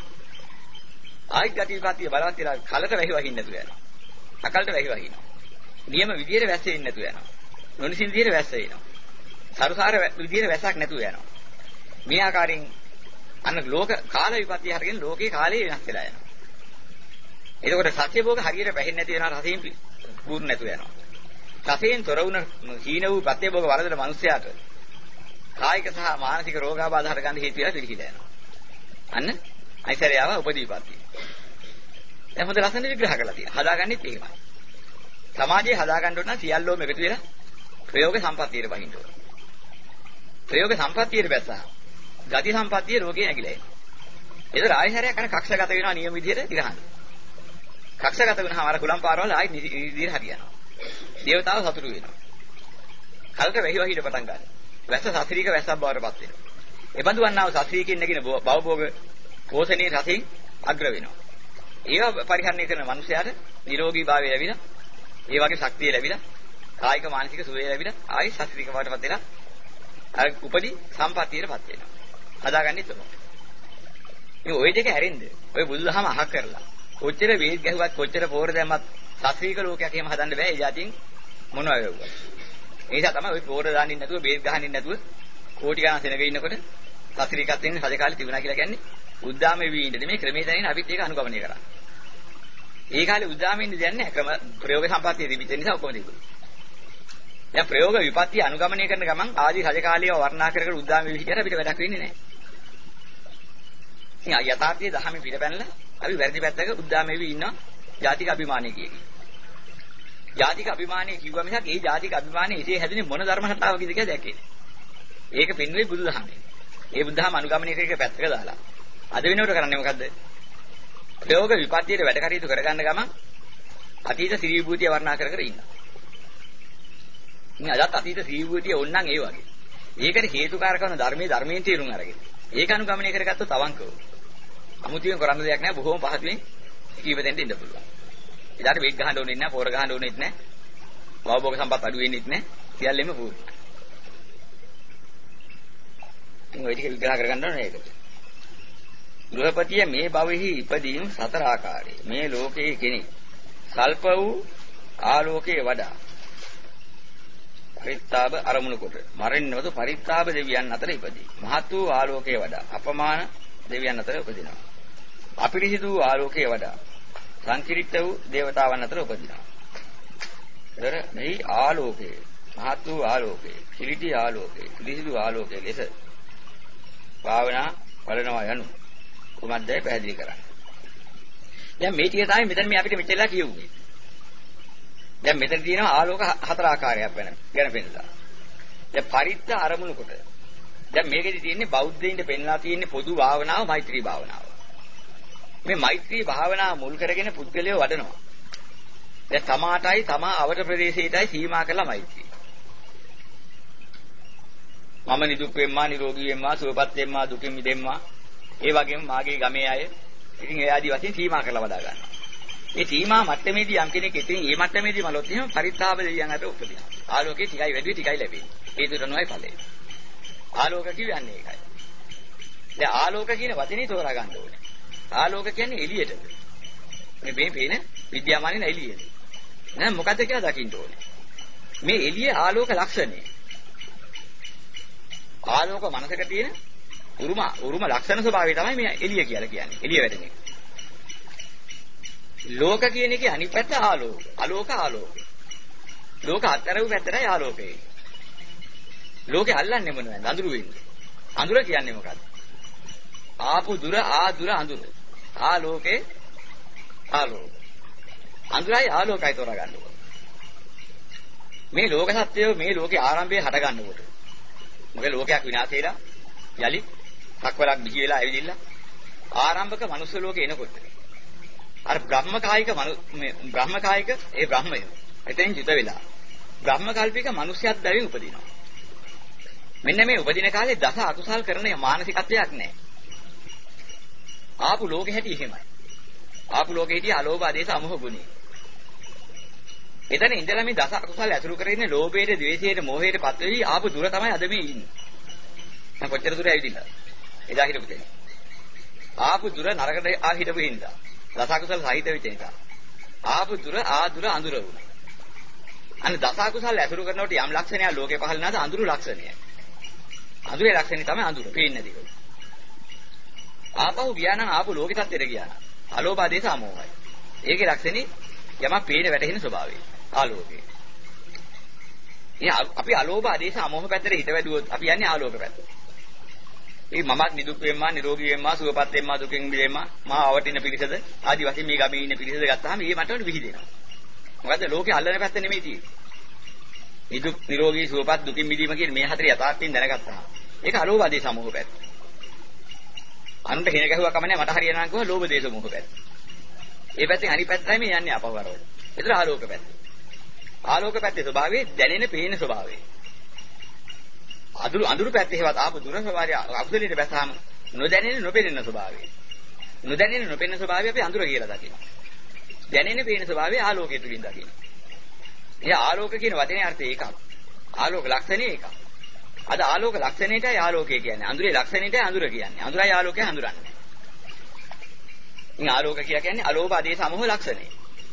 ආයි ගති විපත්තිය බලවත් වෙලා කලට වැහි වහින්න නැතුව යනවා. අකලට වැහි වහිනවා. නියම විදියට වැස්ස වෙන්නේ නැතුව යනවා. නොනිසින් විදියට වැස්ස වෙනවා. සරුසාර විදියට වැස්සක් නැතුව යනවා. මේ ආකාරයෙන් අන්න ලෝක කාල විපත්තිය හරගෙන ලෝකේ කාලය වෙනස් වෙලා යනවා. එතකොට සත්‍ය භෝග හරියට වැහෙන්නේ නැති වෙනවා රසයෙන් පුරුදු නැතුව යනවා. රසයෙන් තොර වුණ හීන වූ ප්‍රත්‍ය භෝග වලදන මිනිසයාට කායික සහ මානසික රෝගාබාධ හට ගන්න හේතු වෙලා පිළිහිලා යනවා. අන්න අයිසරයාව උපදීපත්තිය. දැන් හොඳ ලස්සන විග්‍රහ කරලා තියෙනවා. හදාගන්නෙත් එහෙමයි. සමාජයේ හදාගන්න ඕන නම් සියල්ලෝම එකතු වෙලා ප්‍රයෝග සම්පත්තියට වහින්න ඕන. ප්‍රයෝග සම්පත්තියට බැස්සා ගති සම්පත්තිය රෝගේ නැగిලා එනවා. ඒතර ආයහරයක් අර කක්ෂගත වෙනවා නියම විදියට දිරහන්න. කක්ෂගත වෙනහම අර කුලම් පාරවල ආයි විදියට හරියනවා. දේවතාව සතුටු වෙනවා. කල්ක වෙහි වහින්න පටන් ගන්නවා. වැස්ස සාත්‍රික වැස්සක් බවට පත් වෙනවා. එබඳු වන්නාව සාත්‍රිකයෙන් නැගින භවභෝග පෝෂණයේ රසෙන් අග්‍ර වෙනවා. ඒව පරිහරණය කරන මිනිසයාට නිරෝගී භාවය ලැබිලා, ඒ වගේ ශක්තිය ලැබිලා, කායික මානසික සුවය ලැබිලා, ආයි සාත්‍රික බවටපත් වෙලා අර උපදී සම්පත්තියටපත් වෙනවා. හදාගන්නේ තමයි. මේ ওই දෙක ඇරෙන්න ඔය බුදුදහම අහක් කරලා කොච්චර වේද ගැහුවත් කොච්චර පෝර දැම්මත් සාත්‍රික ලෝකයක් එහෙම හදන්න බෑ. ඒ જાතින් මොනවා වෙව්වා. ඒ නිසා තමයි ඔය පෝර දාන්නින් නැතුව බේත් ගහන්නින් නැතුව කෝටි ගණන් සෙනග ඉන්නකොට සාත්‍රිකත්වයෙන් රජ කාලේ තිබුණා කියලා කියන්නේ උද්දාමේ වී ඉන්න නෙමෙයි ක්‍රමේ දැනින් අපිත් ඒක අනුගමනය කරා. ඒ කාලේ උද්දාමේ ඉන්න දෙන්නේ නැහැ. ක්‍රම ප්‍රයෝග සම්පත්තිය තිබිච්ච නිසා ඔක්කොම තිබුණා. දැන් ප්‍රයෝග විපත්ති අනුගමනය කරන ගමන් ආදි රජ කාලයේ වර්ණනා කර කර උද්දාමේ වී හිටියට අපිට වැඩක් වෙන්නේ නැහැ. ඉතින් යථාර්ථයේ දහමේ පිටපැනලා අපි වැරදි පැත්තක උද්දාමේ වී ඉන්නවා ජාතික අභිමානය කියකි. ජාතික අභිමානය කිව්වා මිසක් ඒ ජාතික අභිමානය ඉතේ හැදුනේ මොන ධර්ම රටාවකද කියලා දැකේ. ඒක පෙන්වුවේ බුදුදහමේ. ඒ බුදුදහම අනුගමනය කරේක පැත්තක දාලා. අද වෙනකොට කරන්නේ මොකද්ද? ප්‍රයෝග විපත්තියේ වැඩ කටයුතු කරගන්න ගමන් අතීත ශ්‍රී විභූතිය වර්ණනා කර කර ඉන්නවා. ඉතින් අදත් අතීත ශ්‍රී විභූතිය ඕනනම් ඒ වගේ. ඒකට හේතුකාරක වන ධර්මයෙන් තේරුම් අරගෙන. ඒක අනුගමනය කරගත්තොත් අවංකව. අමුතුවෙන් කරන්න දෙයක් නැහැ. බොහොම පහසුවෙන් ජීවිතෙන්ට ඉන්න පුළුවන්. ඊට වෙක් ගහන්න ඕනෙත් නැහැ, පොර ගහන්න ඕනෙත් නැහැ. භවභෝග සම්පත් අඩු වෙන්නෙත් නැහැ. සියල්ලෙම පුරුදු. ඉතින් ඔය ටික විග්‍රහ කරගන්න ඕනේ ඒකට. ගෘහපතිය මේ භවෙහි ඉපදීම සතර ආකාරයේ. මේ ලෝකයේ කෙනෙක් සල්ප වූ ආලෝකයේ වඩා පරිත්තාප අරමුණු කොට මරණවතු පරිත්තාප දෙවියන් අතර ඉපදී. මහත් වූ ආලෝකයේ වඩා අපමාන දෙවියන් අතර උපදිනවා. අපිරිසිදු වූ ආලෝකයේ වඩා සංකිරිත වූ දේවතාවන් අතර උපදිනවා. ඒතර මේ ආලෝකයේ මහත් වූ ආලෝකයේ, කිලිටි ආලෝකයේ, පිරිසිදු ආලෝකයේ ලෙස භාවනා වඩනවා යනු කුමක්දයි පැහැදිලි කරන්නේ. දැන් මේ ටික තමයි මෙතන මේ අපිට මෙච්චරලා කියුවේ. දැන් මෙතන තියෙනවා ආලෝක හතර ආකාරයක් ගැන පෙන්නලා. දැන් පරිත්ත අරමුණු කොට. දැන් මේකෙදි තියෙන්නේ බෞද්ධයින්ට පෙන්ලා තියෙන්නේ පොදු භාවනාව මෛත්‍රී භාවනාව. මේ මෛත්‍රී භාවනාව මුල් කරගෙන පුද්ගලයෝ වඩනවා. දැන් තමාටයි තමා අවර ප්‍රදේශයටයි සීමා කළා මෛත්‍රී. මම නිදුක් වෙම්මා නිරෝගී වෙම්මා සුවපත් වෙම්මා දුකින් මිදෙම්මා. ඒ වගේම මාගේ ගමේ අය ඉතින් ඒ ආදි වශයෙන් සීමා කරලා වදා ගන්නවා. මේ සීමා මට්ටමේදී යම් කෙනෙක් ඉතින් මේ මට්ටමේදී මලොත් එහෙම පරිත්තාප දෙවියන් අතර උපදිනවා. ආලෝකේ ටිකයි වැඩි ටිකයි ලැබෙන්නේ. ඒ දුර නොයි ඵලෙ. ආලෝක කියන්නේ ඒකයි. දැන් ආලෝක කියන වචනේ තෝරා ගන්න ඕනේ. ආලෝක කියන්නේ එළියට. මේ පේන විද්‍යාමානින එළියට. නෑ මොකද්ද කියලා දකින්න ඕනේ. මේ එළියේ ආලෝක ලක්ෂණය. ආලෝක මනසක තියෙන උරුම ලක්ෂණ ස්වභාවය තමයි මේ එළිය කියලා කියන්නේ. එළිය වැඩෙන එක. ලෝක කියන එකේ අනිත් පැත්ත ආලෝක. ආලෝක. ලෝක අතර වූ පැත්තටයි ආලෝකය. ලෝකේ අල්ලන්නේ මොනවද? අඳුරු වෙන්නේ. අඳුර කියන්නේ මොකක්ද? ආපු දුර අඳුර. ආලෝකේ ආලෝක. අඳුරයි ආලෝකයි තෝරා ගන්න ඕනේ. මේ ලෝක සත්‍යය මේ ලෝකේ ආරම්භයේ හට ගන්නකොට. මොකද ලෝකයක් විනාශ වෙලා යලි සක්වලක් බිහි වෙලා ඇවිදින්න ආරම්භක මනුස්ස ලෝකේ එනකොට අර බ්‍රහ්මකායික ඒ බ්‍රහ්මය එතෙන් ජිත වෙලා බ්‍රහ්ම කල්පික මිනිස්යාත් බැවින් උපදිනවා. මෙන්න මේ උපදින කාලේ දස අකුසල් කරන මානසිකත්වයක් නැහැ. ආපු ලෝකෙ හැටි එහෙමයි. ආපු ලෝකෙ හිටිය අලෝභ ආදේශ අමෝහ ගුණය. එතන ඉඳලා මේ දස අකුසල් ඇසුරු කරගෙන ලෝභයට, ද්වේෂයට, මෝහයට පත් වෙවි ආපු දුර තමයි අද මේ ඉන්නේ. දැන් කොච්චර දුර ඇවිදින්නද? එදා හිටපු දෙයක්. ආපු දුර නරකට හිටපු හින්දා. දස අකුසල් සහිත වෙච්ච නිසා. ආපු දුර අඳුර වුණා. අන්න දස අකුසල් ඇසුරු කරනකොට යම් ලක්ෂණයක් ලෝකේ පහළ නැද අඳුරු ලක්ෂණය. අඳුරේ ලක්ෂණය තමයි අඳුර. පේන්නේ නැති එක. ආපහු ගියා නම් ආපු ලෝකෙ තත්ත්වෙට ගියා නම් අලෝභ ආදේශ අමෝහයි. ඒකේ ලක්ෂණේ යමක් පේන වැටෙන ස්වභාවය. ආලෝකය. අපි අලෝභ ආදේශ අමෝහ පැත්තට හිත වැදුවොත් අපි යන්නේ ආලෝක පැත්තට. මේ මමත් නිදුක් වෙම්මා නිරෝගී වෙම්මා සුවපත් වෙම්මා දුකින් මිදෙම්මා මා අවටින පිරිසද ආදි වශයෙන් මේ ගමේ ඉන්න පිරිසද ගත්තාම මේ මට්ටමට විහිදෙනවා. මොකද ලෝකේ අල්ලන පැත්ත නෙමෙයි තියෙන්නේ. නිදුක් නිරෝගී සුවපත් දුකින් මිදීම කියන මේ හතරේ යථාර්ථයෙන් දැනගත්තා. ඒක අලෝභ ආදේශ අමෝහ පැත්ත. අනුන්ට හින ගැහුවා කමන්නේ මට හරියනවා නම් කිව්වා ලෝභ දේශ මොහ පැත්ත. ඒ පැත්තෙන් අනිත් පැත්තයි මේ යන්නේ අපවරවල. ඒතර ආලෝක පැත්ත. ආලෝක පැත්තේ ස්වභාවය දැනෙන පේන ස්වභාවය. අඳුරු පැත්තේ හේවත් ආපු දුර ස්වභාවය අකුසලීට බැසාම නොදැනෙන නොපෙනෙන ස්වභාවය. නොදැනෙන නොපෙනෙන ස්වභාවය අපි අඳුර කියලා දකිනවා. දැනෙන පේන ස්වභාවය ආලෝකයේ තුලින් දකිනවා. ඒ ආලෝක කියන වචනේ අර්ථය ඒකක්. ආලෝක ලක්ෂණේ ඒකක්. අද ආලෝක ලක්ෂණයටයි ආලෝකය කියන්නේ. අඳුරේ ලක්ෂණයටයි අඳුර කියන්නේ. අඳුරයි ආලෝකය හඳුරන්නේ. මේ ආලෝක කියන්නේ අලෝභ ආදේශ සමෝහ ලක්ෂණේ.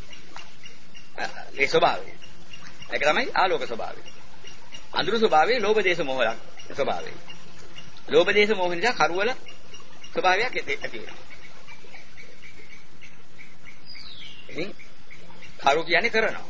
ඒ ස්වභාවය. ඒක තමයි ආලෝක ස්වභාවය. අඳුරු ස්වභාවය ලෝභ දේශ මොහ ස්වභාවය. ලෝභ දේශ මොහ නිසා කරවල ස්වභාවයක් ඇති වෙනවා. ඉතින් කරු කියන්නේ කරනවා.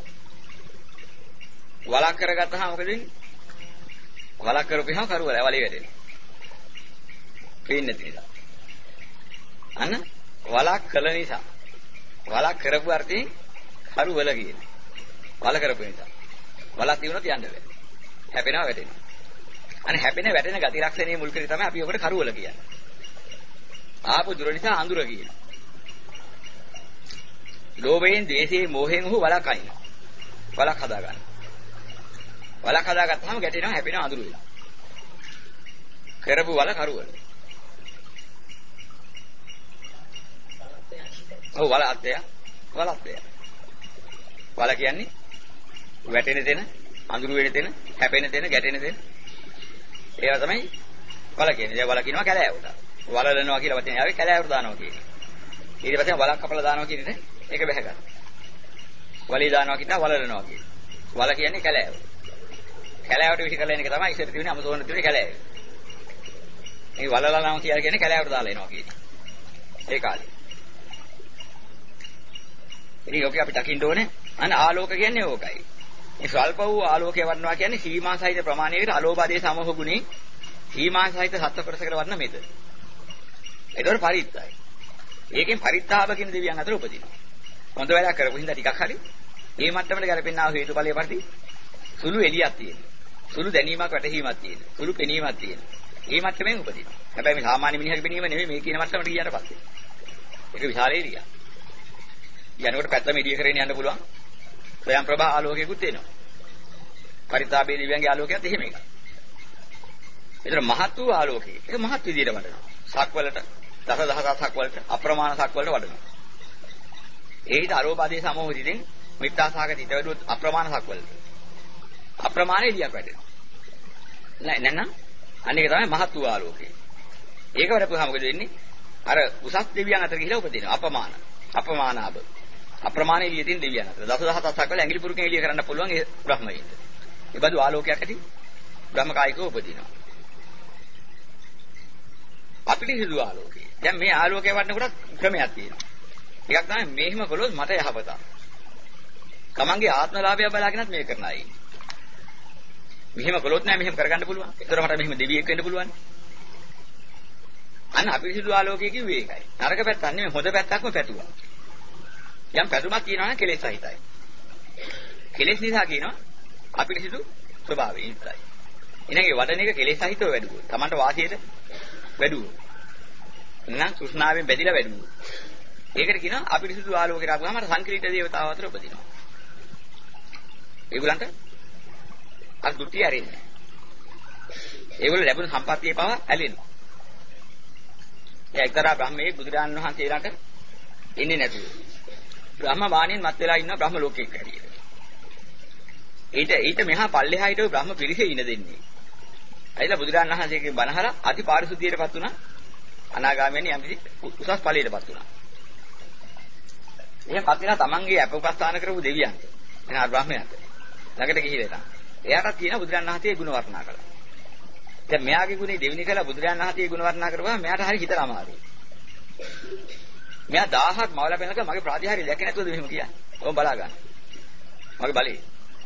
වලක් කරගත්තාම මොකද වෙන්නේ? වලක් කරපුවාම කරවල වලේ වැටෙනවා. පේන්නේ නැතිලා. අන්න වලක් කළ නිසා වලක් කරපු අර්ථයෙන් කරවල කියන්නේ. වල කරපු නිසා. වලක් තියුණොත් යන්න බෑ. හැපෙනවා වැටෙනවා. අනේ හැපෙන වැටෙන ගති ලක්ෂණයේ මුල් කරේ තමයි අපි ඔකට කරවල කියන්නේ. ආපු දුර නිසා අඳුර කියනවා. ලෝභයෙන්, ද්වේෂයෙන්, මෝහයෙන් හු වලක් අයින්නවා. වලක් හදා ගන්න. වලක් හදාගත්තාම ගැටෙනවා හැපෙනවා අඳුර වෙනවා. කරපු වල කරවල. ඔව් වල අත්ය. වල කියන්නේ වැටෙන තැන, අඳුරු වෙන තැන, හැපෙන තැන, ගැටෙන තැන. ඒවා තමයි වල කියන්නේ. දැන් වල කියනවා කැලෑවට. වලලනවා කියලා වචනේ ආවේ කැලෑවට දානවා කියන්නේ. ඊට පස්සේ වලක් කපලා දානවා කියන්නේ ඒක බැහැ ගන්න. වලී දානවා කියනවා වලලනවා කියන්නේ. වල කියන්නේ කැලෑව. කැලෑවට විසි කරලා එන එක තමයි ඉස්සර තිබුණේ අමසෝන තිබුණේ කැලෑව. මේ වලලලාම කියලා කියන්නේ කැලෑවට දාලා එනවා කියන්නේ. ඒ කාලේ. ඉතින් ඔක අපි දකින්න ඕනේ. අන්න ආලෝක කියන්නේ ඕකයි. මේ ස්වල්ප වූ ආලෝකය වඩනවා කියන්නේ සීමා සහිත ප්‍රමාණයකට අලෝභාදී සමෝහ ගුණේ සීමා සහිත සත්ව කොටසකට වඩන මෙත. ඒතකොට පරිත්තයි. ඒකෙන් පරිත්තාව කියන දෙවියන් අතර උපදිනවා. හොඳ වැඩක් කරපු හින්දා ටිකක් හරි මේ මට්ටමට ගැලපෙන්නා වූ හේතුඵලයේ පරිදි සුළු එළියක් තියෙනවා. සුළු දැනීමක් වැටහීමක් තියෙනවා. සුළු පෙනීමක් තියෙනවා. මේ මට්ටමෙන් උපදිනවා. හැබැයි මේ සාමාන්‍ය මිනිහගේ පෙනීම නෙමෙයි මේ කියන මට්ටමට ගියාට පස්සේ. ඒක විශාල එළියක්. යනකොට පැත්තම එළිය කරගෙන යන්න පුළුවන්. ස්වයං ප්‍රභා ආලෝකයකුත් එනවා. පරිත්තාභේ දිව්‍යංගේ ආලෝකයත් එහෙම එකක්. ඒතර මහත් වූ ආලෝකය. ඒක මහත් විදියට වඩනවා. සක්වලට දසදහසක් වලට අප්‍රමාණ සක් වලට වඩනවා. ඒ හිත අරෝපාදී සමෝහිතින් මිත්‍යාසහගත හිත වැඩුවොත් අප්‍රමාණ සක් වලට. අප්‍රමාණ එළියක් වැඩෙනවා. නෑ අනික තමයි මහත් වූ ආලෝකය. ඒක වඩපුවාම මොකද වෙන්නේ? අර උසස් දෙවියන් අතර ගිහිලා උපදිනවා. අපමානාබ. අප්‍රමාණ එළිය තියෙන දෙවියන් අතර. දසදහසක් වල ඇඟිලි පුරුකෙන් එළිය කරන්න පුළුවන් ඒ බ්‍රහ්මයින්ට. ඒ බඳු ආලෝකයක් ඇති බ්‍රහ්මකායිකව උපදිනවා. අපිරිසිදු ආලෝකය. දැන් මේ ආලෝකය වඩනකොට ක්‍රමයක් තියෙනවා. එකක් තමයි මෙහෙම කළොත් මට යහපත. තමන්ගේ ආත්මලාභය බලාගෙනත් මේක කරන අය. මෙහෙම කළොත් නෑ මෙහෙම කරගන්න පුළුවන්. ඒතර මට මෙහෙම දෙවියෙක් වෙන්න පුළුවන්. අන්න අපිරිසිදු ආලෝකය කිව්වේ ඒකයි. නරක පැත්තක් නෙමෙයි හොඳ පැත්තක්ම පැතුවා. යම් පැතුමක් කියනවා නම් කෙලෙස් සහිතයි. කෙලෙස් නිසා කියනවා අපිරිසිදු ස්වභාවය ඉස්සයි. ඊළඟේ වඩන එක කෙලෙස් සහිතව වැඩුවොත්. තමන්ට වාසියට වැඩුවොත්. නම් සුෂ්ණාවෙන් බැඳිලා වැඩුවොත්. ඒකට කියනවා අපිරිසිදු ආලෝකයට ආවම අර සංකීර්ණ දේවතාව අතර උපදිනවා. ඒගොල්ලන්ට අර දුටි ඇරෙන්නේ. ඒගොල්ලෝ ලැබුණු සම්පත්තියේ පව ඇලෙනවා. එක්තරා බ්‍රහ්මයේ බුදුරජාණන් වහන්සේලාට ඉන්නේ නැතුව. බ්‍රහ්ම වාණයෙන් මත් වෙලා ඉන්න බ්‍රහ්ම ලෝකයක හැටියට. ඊට මෙහා පල්ලෙහා හිටව බ්‍රහ්ම පිරිසේ ඉන දෙන්නේ. ඇයිලා බුදුරජාණන් වහන්සේගේ බණහලා අති පාරිශුද්ධියටපත් වුණා. අනාගාමීන් යම්කිසි උසස් ඵලයටපත් වුණා. එහෙන්පත් වෙනා තමන්ගේ අප උපස්ථාන කරපු දෙවියන්ට එනවා බ්‍රහ්මයාට. ළඟට ගිහිල්ලා ඉතින්. එයාටත් කියන බුදුරජාණන් වහන්සේ ගුණ වර්ණනා කළා. දැන් මෙයාගේ ගුණේ දෙවෙනි කළා බුදුරජාණන් වහන්සේ ගුණ වර්ණනා කරපුවා මෙයාට හරි හිතලා අමාරුයි. මෙයා 1000ක් මවලා පෙන්නක මගේ ප්‍රාතිහාර්ය දැක්කේ නැතුවද මෙහෙම කියන්නේ. ඕම බලා ගන්න. මගේ බලේ.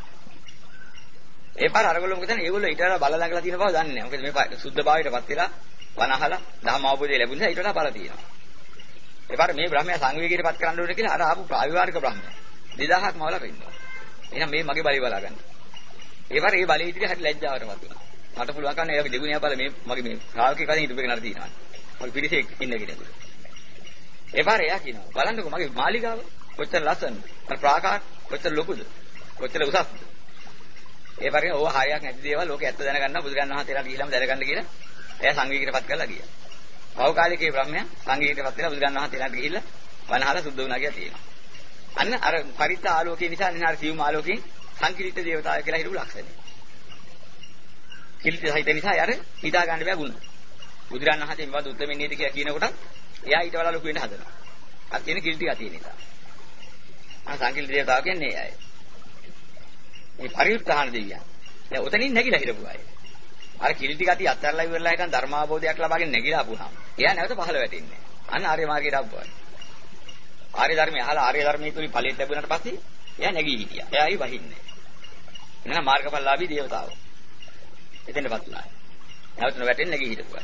ඒ පාර අරගොල්ලෝ මොකද කියන්නේ? ඒගොල්ලෝ ඊට වඩා බල ළඟලා තියෙන බව දන්නේ නැහැ. මොකද මේ සුද්ධ භාවයටපත් වෙලා වනහලා ධම්ම අවබෝධය ලැබුණ නිසා ඊට වඩා බල තියෙනවා. ඒ පාර මේ බ්‍රහ්මයා සංවේගීටපත් කරන්න ඕනේ කියලා අර ආපු ප්‍රාවිවාරික බ්‍රහ්මයා 2000ක් මවලා පෙන්නනවා. එහෙනම් මේ මගේ බලය බලා ගන්න. ඒ පාර ඒ බලය ඉදිරියේ හරි ලැජ්ජාවටපත් වෙනවා. මට පුළුවන් කන්නේ ඒක දෙගුණියා බල මේ මගේ මේ ශ්‍රාවකෙක් වශයෙන් හිටපු කෙනාට තියෙනවා. මගේ පිරිසේ ඉන්නේ කියලා. ඒ පාර එයා කියනවා බලන්නකෝ මගේ මාලිගාව කොච්චර ලස්සනද? අර ප්‍රාකාර කොච්චර ලොකුද? කොච්චර උසස්ද? ඒ පාරේ ඕව හරියක් නැති දේවල් ලෝකෙ ඇත්ත දැනගන්න බුදුරජාණන් වහන්සේලා ගිහිලාම දැනගන්න කියලා එයා සංවේගීකටපත් කරලා ගියා. පෞ කාලිකේ බ්‍රහ්මයා සංවේගීකටපත් වෙලා බුදුරජාණන් වහන්සේලාට ගිහිල්ලා වනහලා සුද්ධ වුණා කියලා තියෙනවා. අන්න අර පරිත්ත ආලෝකයේ නිසා නේ අර සියුම් ආලෝකයෙන් සංකීර්ණ දේවතාවය කියලා හිතපු ලක්ෂණය. කිලිට සහිත නිසා යාර හිතා ගන්න බෑ ගුණ. බුදුරජාණන් වහන්සේ මේවත් උත්තරමින් නේද කියලා කියනකොට එයා ඊට වඩා ලොකු වෙන්න හදනවා. අර තියෙන කිලිටි ගතිය නිසා. අර සංකීර්ණ දේවතාව කියන්නේ ඒ අය. මේ පරිඋත්ථාන දෙවියන්. දැන් උතනින් නැගිලා හිටපු අය. අර කිලිටි ගතිය අත්හැරලා ඉවරලා එකන් ධර්මාබෝධයක් ලබාගෙන නැගිලා ආපුවාම එයා නැවත පහළ වැටෙන්නේ. අන්න ආර්ය මාර්ගයට ආපුවා. ආර්ය ධර්මය අහලා ආර්ය ධර්මයේ තුලින් ඵලයට ලැබුණාට පස්සේ එයා නැගී හිටියා. එයායි වහින්නේ. එනවා මාර්ගඵලලාභී දේවතාවෝ. එතෙන්ටපත් වුණා. නැවත වැටෙන්නේ නැගී හිටපුවා.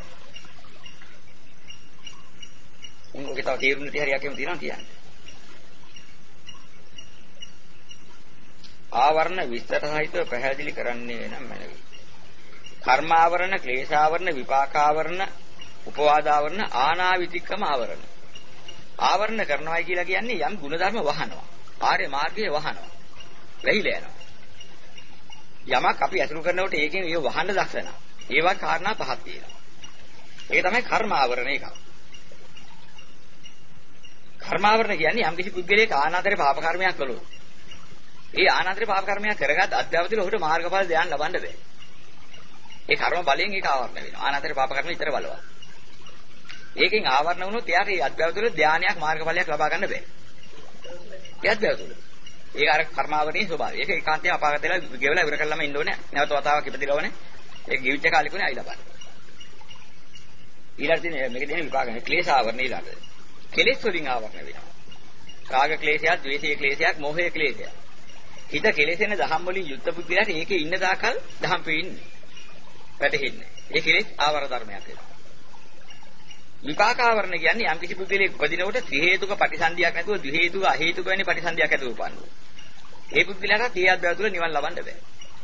උන්ගේ තව තීරුණ ටි හරියක් එහෙම තියෙනවා කියන්නේ. ආවරණ විස්තර සහිතව පැහැදිලි කරන්නේ නම් මැනවි. කර්මාවරණ, ක්ලේශාවරණ, විපාකාවරණ, උපවාදාවරණ, ආනාවිතික්කම ආවරණ. ආවරණ කරනවායි කියලා කියන්නේ යම් ಗುಣධර්ම වහනවා. ආර්ය මාර්ගයේ වහනවා. වැහිලා යනවා. යමක් අපි අසුරු කරනකොට ඒකෙන් ඒ වහන්න දක්වන. ඒවා කාරණා පහක් තියෙනවා. ඒක තමයි කර්මාවරණ එක. කර්මාවරණ කියන්නේ යම් කිසි පුද්ගලයෙක් ආනාතරේ පාප කර්මයක් කළොත් ඒ ආනාතරේ පාප කර්මයක් කරගත් අධ්‍යාපතිල ඔහුට මාර්ගඵල ධ්‍යාන ලබන්න බෑ. ඒ කර්ම බලයෙන් ඒක ආවරණ වෙනවා. ආනාතරේ පාප කර්ම විතර බලවත්. ඒකෙන් ආවරණ වුණොත් එයාට ඒ අධ්‍යාපතිල ධ්‍යානයක් මාර්ගඵලයක් ලබා ගන්න බෑ. ඒ අධ්‍යාපතිල. ඒක අර කර්මාවරණයේ ස්වභාවය. ඒක ඒකාන්තයෙන් අපාගත වෙලා ගෙවලා ඉවර කළාම ඉන්න ඕනේ. නැවත වතාවක් ඉපදිලවනේ. ඒක ජීවිත කාලෙකුනේ ආයි ලබන්නේ. ඊළඟට මේක දෙන විපාකනේ ක්ලේශ ආවරණ ඊළඟට. කෙලෙස් වලින් ආවරණ වෙනවා. රාග ක්ලේශයක්, ද්වේෂයේ ක්ලේශයක්, මෝහයේ ක්ලේශයක්. හිත කෙලෙසෙන දහම් වලින් යුක්ත පුද්ගලයාට ඒකේ ඉන්න දාකල් දහම් පෙන්නේ. වැටෙන්නේ. ඒ කෙලෙස් ආවර ධර්මයක් වෙනවා. විපාක ආවරණ කියන්නේ යම් කිසි පුද්ගලයෙක් උපදිනකොට ත්‍රි හේතුක ප්‍රතිසන්දියක් නැතුව ද්වි හේතුක අ හේතුක වෙන්නේ ප්‍රතිසන්දියක් ඇතුව උපන්නවා. ඒ පුද්ගලයාට ඒ අධ්‍යාත්ම තුළ නිවන් ලබන්න බෑ.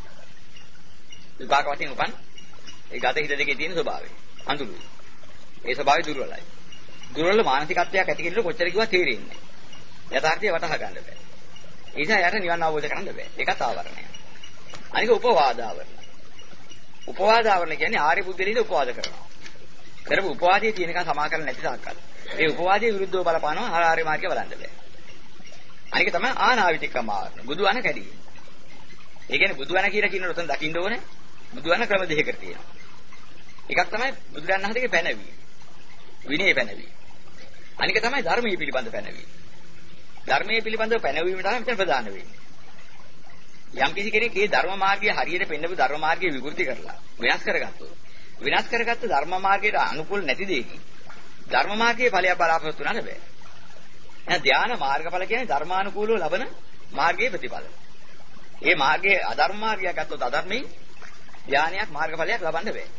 විපාක වශයෙන් උපන් ඒ ගත හිත දෙකේ තියෙන ස්වභාවය. අඳුරුයි. ඒ ස්වභාවය දුර්වලයි. දුර්වල මානසිකත්වයක් ඇති කෙනෙකුට කොච්චර කිව්වත් තේරෙන්නේ නැහැ. යථාර්ථය වටහා ගන්න බෑ. ඒ නිසා යාට නිවන් අවබෝධ කරගන්න බෑ. ඒකත් ආවරණයක්. අනික උපවාද ආවරණ. උපවාද ආවරණ කියන්නේ ආර්ය බුද්ධලින්ද උපවාද කරනවා. කරපු උපවාදයේ තියෙනකන් සමා කරන්නේ නැති තාක්කල්. ඒ උපවාදයේ විරුද්ධව බලපානවා ආර්ය මාර්ගය බලන්න බෑ. අනික තමයි ආනාවිතිකම ආවරණ. බුදුවන කැඩීම. ඒ කියන්නේ බුදුවන කියලා කියන උතන දකින්න ඕනේ. බුදුවන ක්‍රම දෙකකට තියෙනවා. එකක් තමයි බුදුරණන් වහන්සේගේ පැනවීම. විනය පැනවීම. අනික තමයි ධර්මයේ පිළිබඳ පැනවීම. ධර්මයේ පිළිබඳව පැනවීම තමයි මෙතන ප්‍රධාන වෙන්නේ. යම් කිසි කෙනෙක් මේ ධර්ම මාර්ගයේ හරියට පෙන්නපු ධර්ම මාර්ගයේ විකෘති කරලා වෙනස් කරගත්තොත් වෙනස් කරගත්ත ධර්ම මාර්ගයට අනුකූල නැති දෙයකින් ධර්ම මාර්ගයේ ඵලයක් බලාපොරොත්තු වෙන්න බෑ. එහෙනම් ධානා මාර්ගඵල කියන්නේ ධර්මානුකූලව ලබන මාර්ගයේ ප්‍රතිඵල. මේ මාර්ගයේ අධර්ම මාර්ගයක් ගත්තොත් අධර්මී ධානයක් මාර්ගඵලයක් ලබන්න බෑ.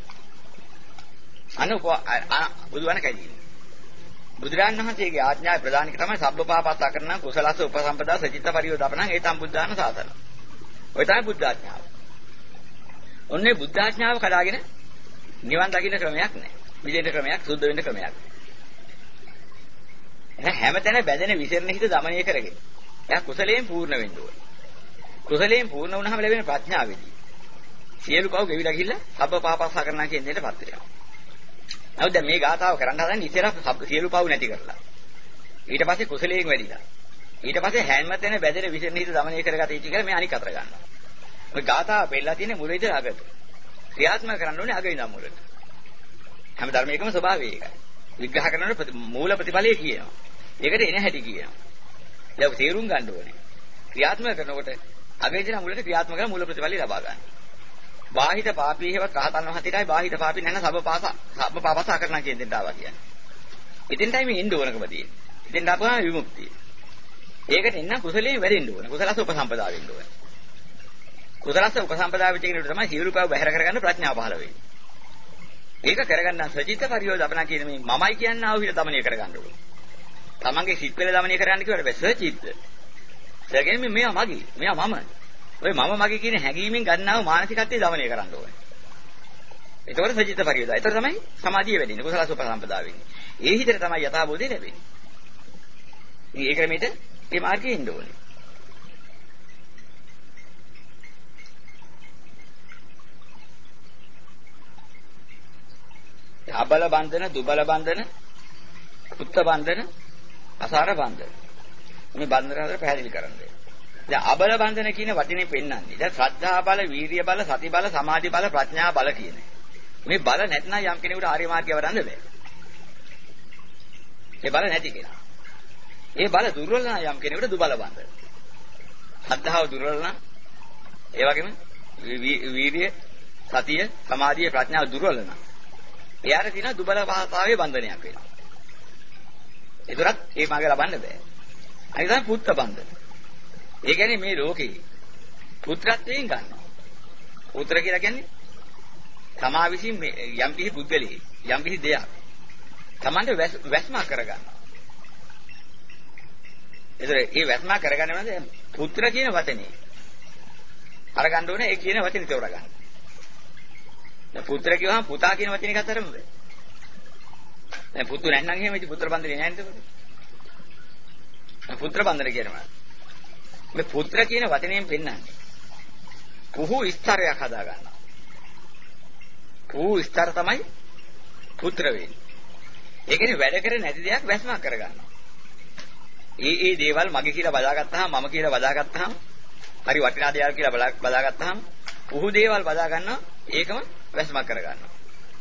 බුදුවන කැදීම. බුදුරජාණන් වහන්සේගේ ආඥාවේ ප්‍රධානික තමයි සබ්බපාපස්සා කරන කුසලස උපසම්පදා සචිත්ත පරියෝදාපනං ඒතම් බුද්ධාන සාසන. ඔය තමයි බුද්ධ ආඥාව. ඔන්නේ බුද්ධ ආඥාව කඩාගෙන නිවන් දකින්න ක්‍රමයක් නැහැ. විදෙන්න ක්‍රමයක්, සුද්ධ වෙන්න ක්‍රමයක්. එහෙනම් හැමතැන බැඳෙන විසරණ හිත දමනය කරගෙන. එයා කුසලයෙන් පූර්ණ වෙන්න ඕනේ. කුසලයෙන් පූර්ණ වුණාම ලැබෙන ප්‍රඥාවේදී සියලු පව් ගෙවිලා ගිහිල්ලා සබ්බපාපස්සා කරනවා කියන දෙයට පත් වෙනවා. නමුත් දැන් මේ ගාථාව කරන්න හදන්නේ ඉස්සෙල්ලා සියලු පව් නැති කරලා. ඊට පස්සේ කුසලයෙන් වැඩිලා. ඊට පස්සේ හැමතැන බැඳෙන විසරණ හිත දමනය කරගත යුතු කියලා මේ අනික් අතර ගන්නවා. මේ ගාථාව පෙන්නලා තියෙන්නේ මුල ඉඳලා අගට. ක්‍රියාත්මක කරන්න ඕනේ අග ඉඳන් මුලට. හැම ධර්මයකම ස්වභාවය ඒකයි. විග්‍රහ කරනකොට මූල ප්‍රතිඵලය කියනවා. ඒකට එන හැටි කියනවා. ඒක තේරුම් ගන්න ඕනේ. ක්‍රියාත්මක කරනකොට අග ඉඳන් මුලට ක්‍රියාත්මක කරලා මූල ප්‍රතිඵලය ලබා ගන්න. බාහිත පාපී හේවත් රහතන් වහන්සේටයි බාහිත පාපී නැන සබ්බපාපසා කරනවා කියන දෙන්න ආවා කියන්නේ. ඉතින්ටයි මේ ඉන්න ඕනකම තියෙන්නේ. ඉතින් අපහා විමුක්තිය. ඒකට එන්න කුසලයෙන් වැඩෙන්න ඕන. කුසලස උපසම්පදා වෙන්න ඕන. කුසලස උපසම්පදා වෙච්ච කෙනෙකුට තමයි සියලු පව බැහැර කරගන්න ප්‍රඥාව පහළ වෙන්නේ. ඒක කරගන්න සචිත්ත පරියෝධපනා කියන මේ මමයි කියන ආව විදිහට දමනය කරගන්න ඕන. තමන්ගේ සිත් වල දමනය කරන්න කිව්වට බෑ සචිත්ත. ඒකෙන් මෙයා මගේ, මෙයා මම. ඔය මම මගේ කියන හැඟීමෙන් ගන්නා වූ මානසිකත්වයේ දමනය කරන්න ඕනේ. ඒතකොට සචිත්ත පරියෝධය. ඒතකොට තමයි සමාධිය වැඩෙන්නේ. කුසලස උපසම්පදා වෙන්නේ. ඒ හිතට තමයි යථාබෝධය ලැබෙන්නේ. මේ ක්‍රමෙට මේ මාර්ගයේ ඉන්න ඕනේ. අබල බන්ධන, දුබල බන්ධන, උත්ත බන්ධන, අසාර බන්ධන. මේ බන්ධන හතර පැහැදිලි කරන්නේ. දැන් අබල බන්ධන කියන වචනේ පෙන්නන්නේ. දැන් ශ්‍රද්ධා බල, වීරිය බල, සති බල, සමාධි බල, ප්‍රඥා බල කියන්නේ. මේ බල නැත්නම් යම් කෙනෙකුට ආර්ය මාර්ගය වඩන්න බෑ. ඒ බල නැති කෙනා. ඒ බල දුර්වල නම් යම් කෙනෙකුට දුබල බන්ධන. ශ්‍රද්ධාව දුර්වල නම් ඒ වගේම වීරිය, සතිය, සමාධිය, ප්‍රඥාව දුර්වල නම් එයාට තියෙන දුබල භාෂාවේ බන්ධනයක් වෙනවා. ඒතරත් ඒ මාර්ගය ලබන්න බෑ. අනිත් තමයි පුත්ත බන්ධන. ඒ කියන්නේ මේ ලෝකේ පුත්‍රත්වයෙන් ගන්නවා. පුත්‍ර කියලා කියන්නේ තමා විසින් යම් කිසි පුද්ගලෙක් යම් කිසි දෙයක් තමන්ට වැස්මක් කරගන්නවා. ඒතර ඒ වැස්මක් කරගන්න වෙනද පුත්‍ර කියන වචනේ අරගන්න ඕනේ ඒ කියන වචනේ තෝරගන්න. දැන් පුත්‍ර කියවහම පුතා කියන වචනේ එකක් අරමුද? දැන් පුතු නැත්නම් එහෙම ඉති පුත්‍ර බන්ධනේ නැහැ නේද? පුත්‍ර බන්ධන කියනවා. මේ පුත්‍ර කියන වචනයෙන් පෙන්නන්නේ පුහු ස්තරයක් හදා ගන්නවා. පුහු ස්තර තමයි පුත්‍ර වෙන්නේ. ඒ කියන්නේ වැඩ කරේ නැති දෙයක් වැස්මක් කරගන්නවා. ඒ දේවල් මගේ කියලා බදාගත්තාම මම කියලා බදාගත්තාම හරි වටිනා දේවල් කියලා බදාගත්තාම පුහු දේවල් බදා ගන්නවා ඒකම වැස්මක් කරගන්නවා.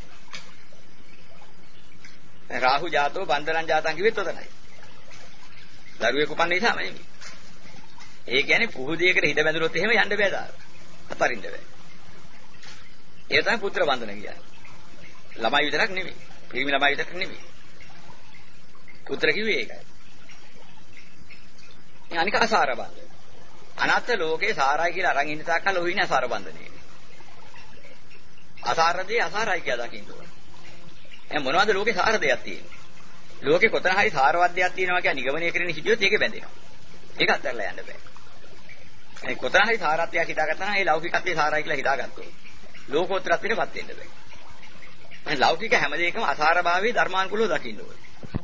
රාහු ජාතෝ බන්ධනං ජාතං කිව්වෙත් උතනයි. දරුවෙක් උපන්න නිසාම නෙමෙයි. ඒ කියන්නේ පුහුදියේකට හිත බැඳුනොත් එහෙම යන්න බෑ දාර. අතරින්ද බෑ. ඒ තමයි පුත්‍ර බන්ධන කියන්නේ. ළමයි විතරක් නෙමෙයි. පිරිමි ළමයි විතරක් නෙමෙයි. පුත්‍ර කිව්වේ ඒකයි. මේ අනික අසාර බන්ධන. අනත්ත ලෝකේ සාරයි කියලා අරන් ඉන්න තාක්කල් ඔහු ඉන්නේ අසාර බන්ධනේ. අසාරදී අසාරයි කියලා දකින්න ඕන. එහෙනම් මොනවද ලෝකේ සාර දෙයක් තියෙන්නේ? ලෝකේ කොතන හරි සාරවත් දෙයක් තියෙනවා කියලා නිගමනය කරගෙන හිටියොත් ඒකේ බැඳෙනවා. ඒක අත්හැරලා යන්න බෑ. ඒ කොතන හරි සාරත්වයක් හිතාගත්තා නම් ඒ ලෞකිකත්වයේ සාරයි කියලා හිතාගත්තොත් ලෝකෝත්තරත්වයටපත් වෙන්න බෑ. මේ ලෞකික හැම දෙයකම අසාරභාවයේ ධර්මානුකූලව දකින්න ඕනේ.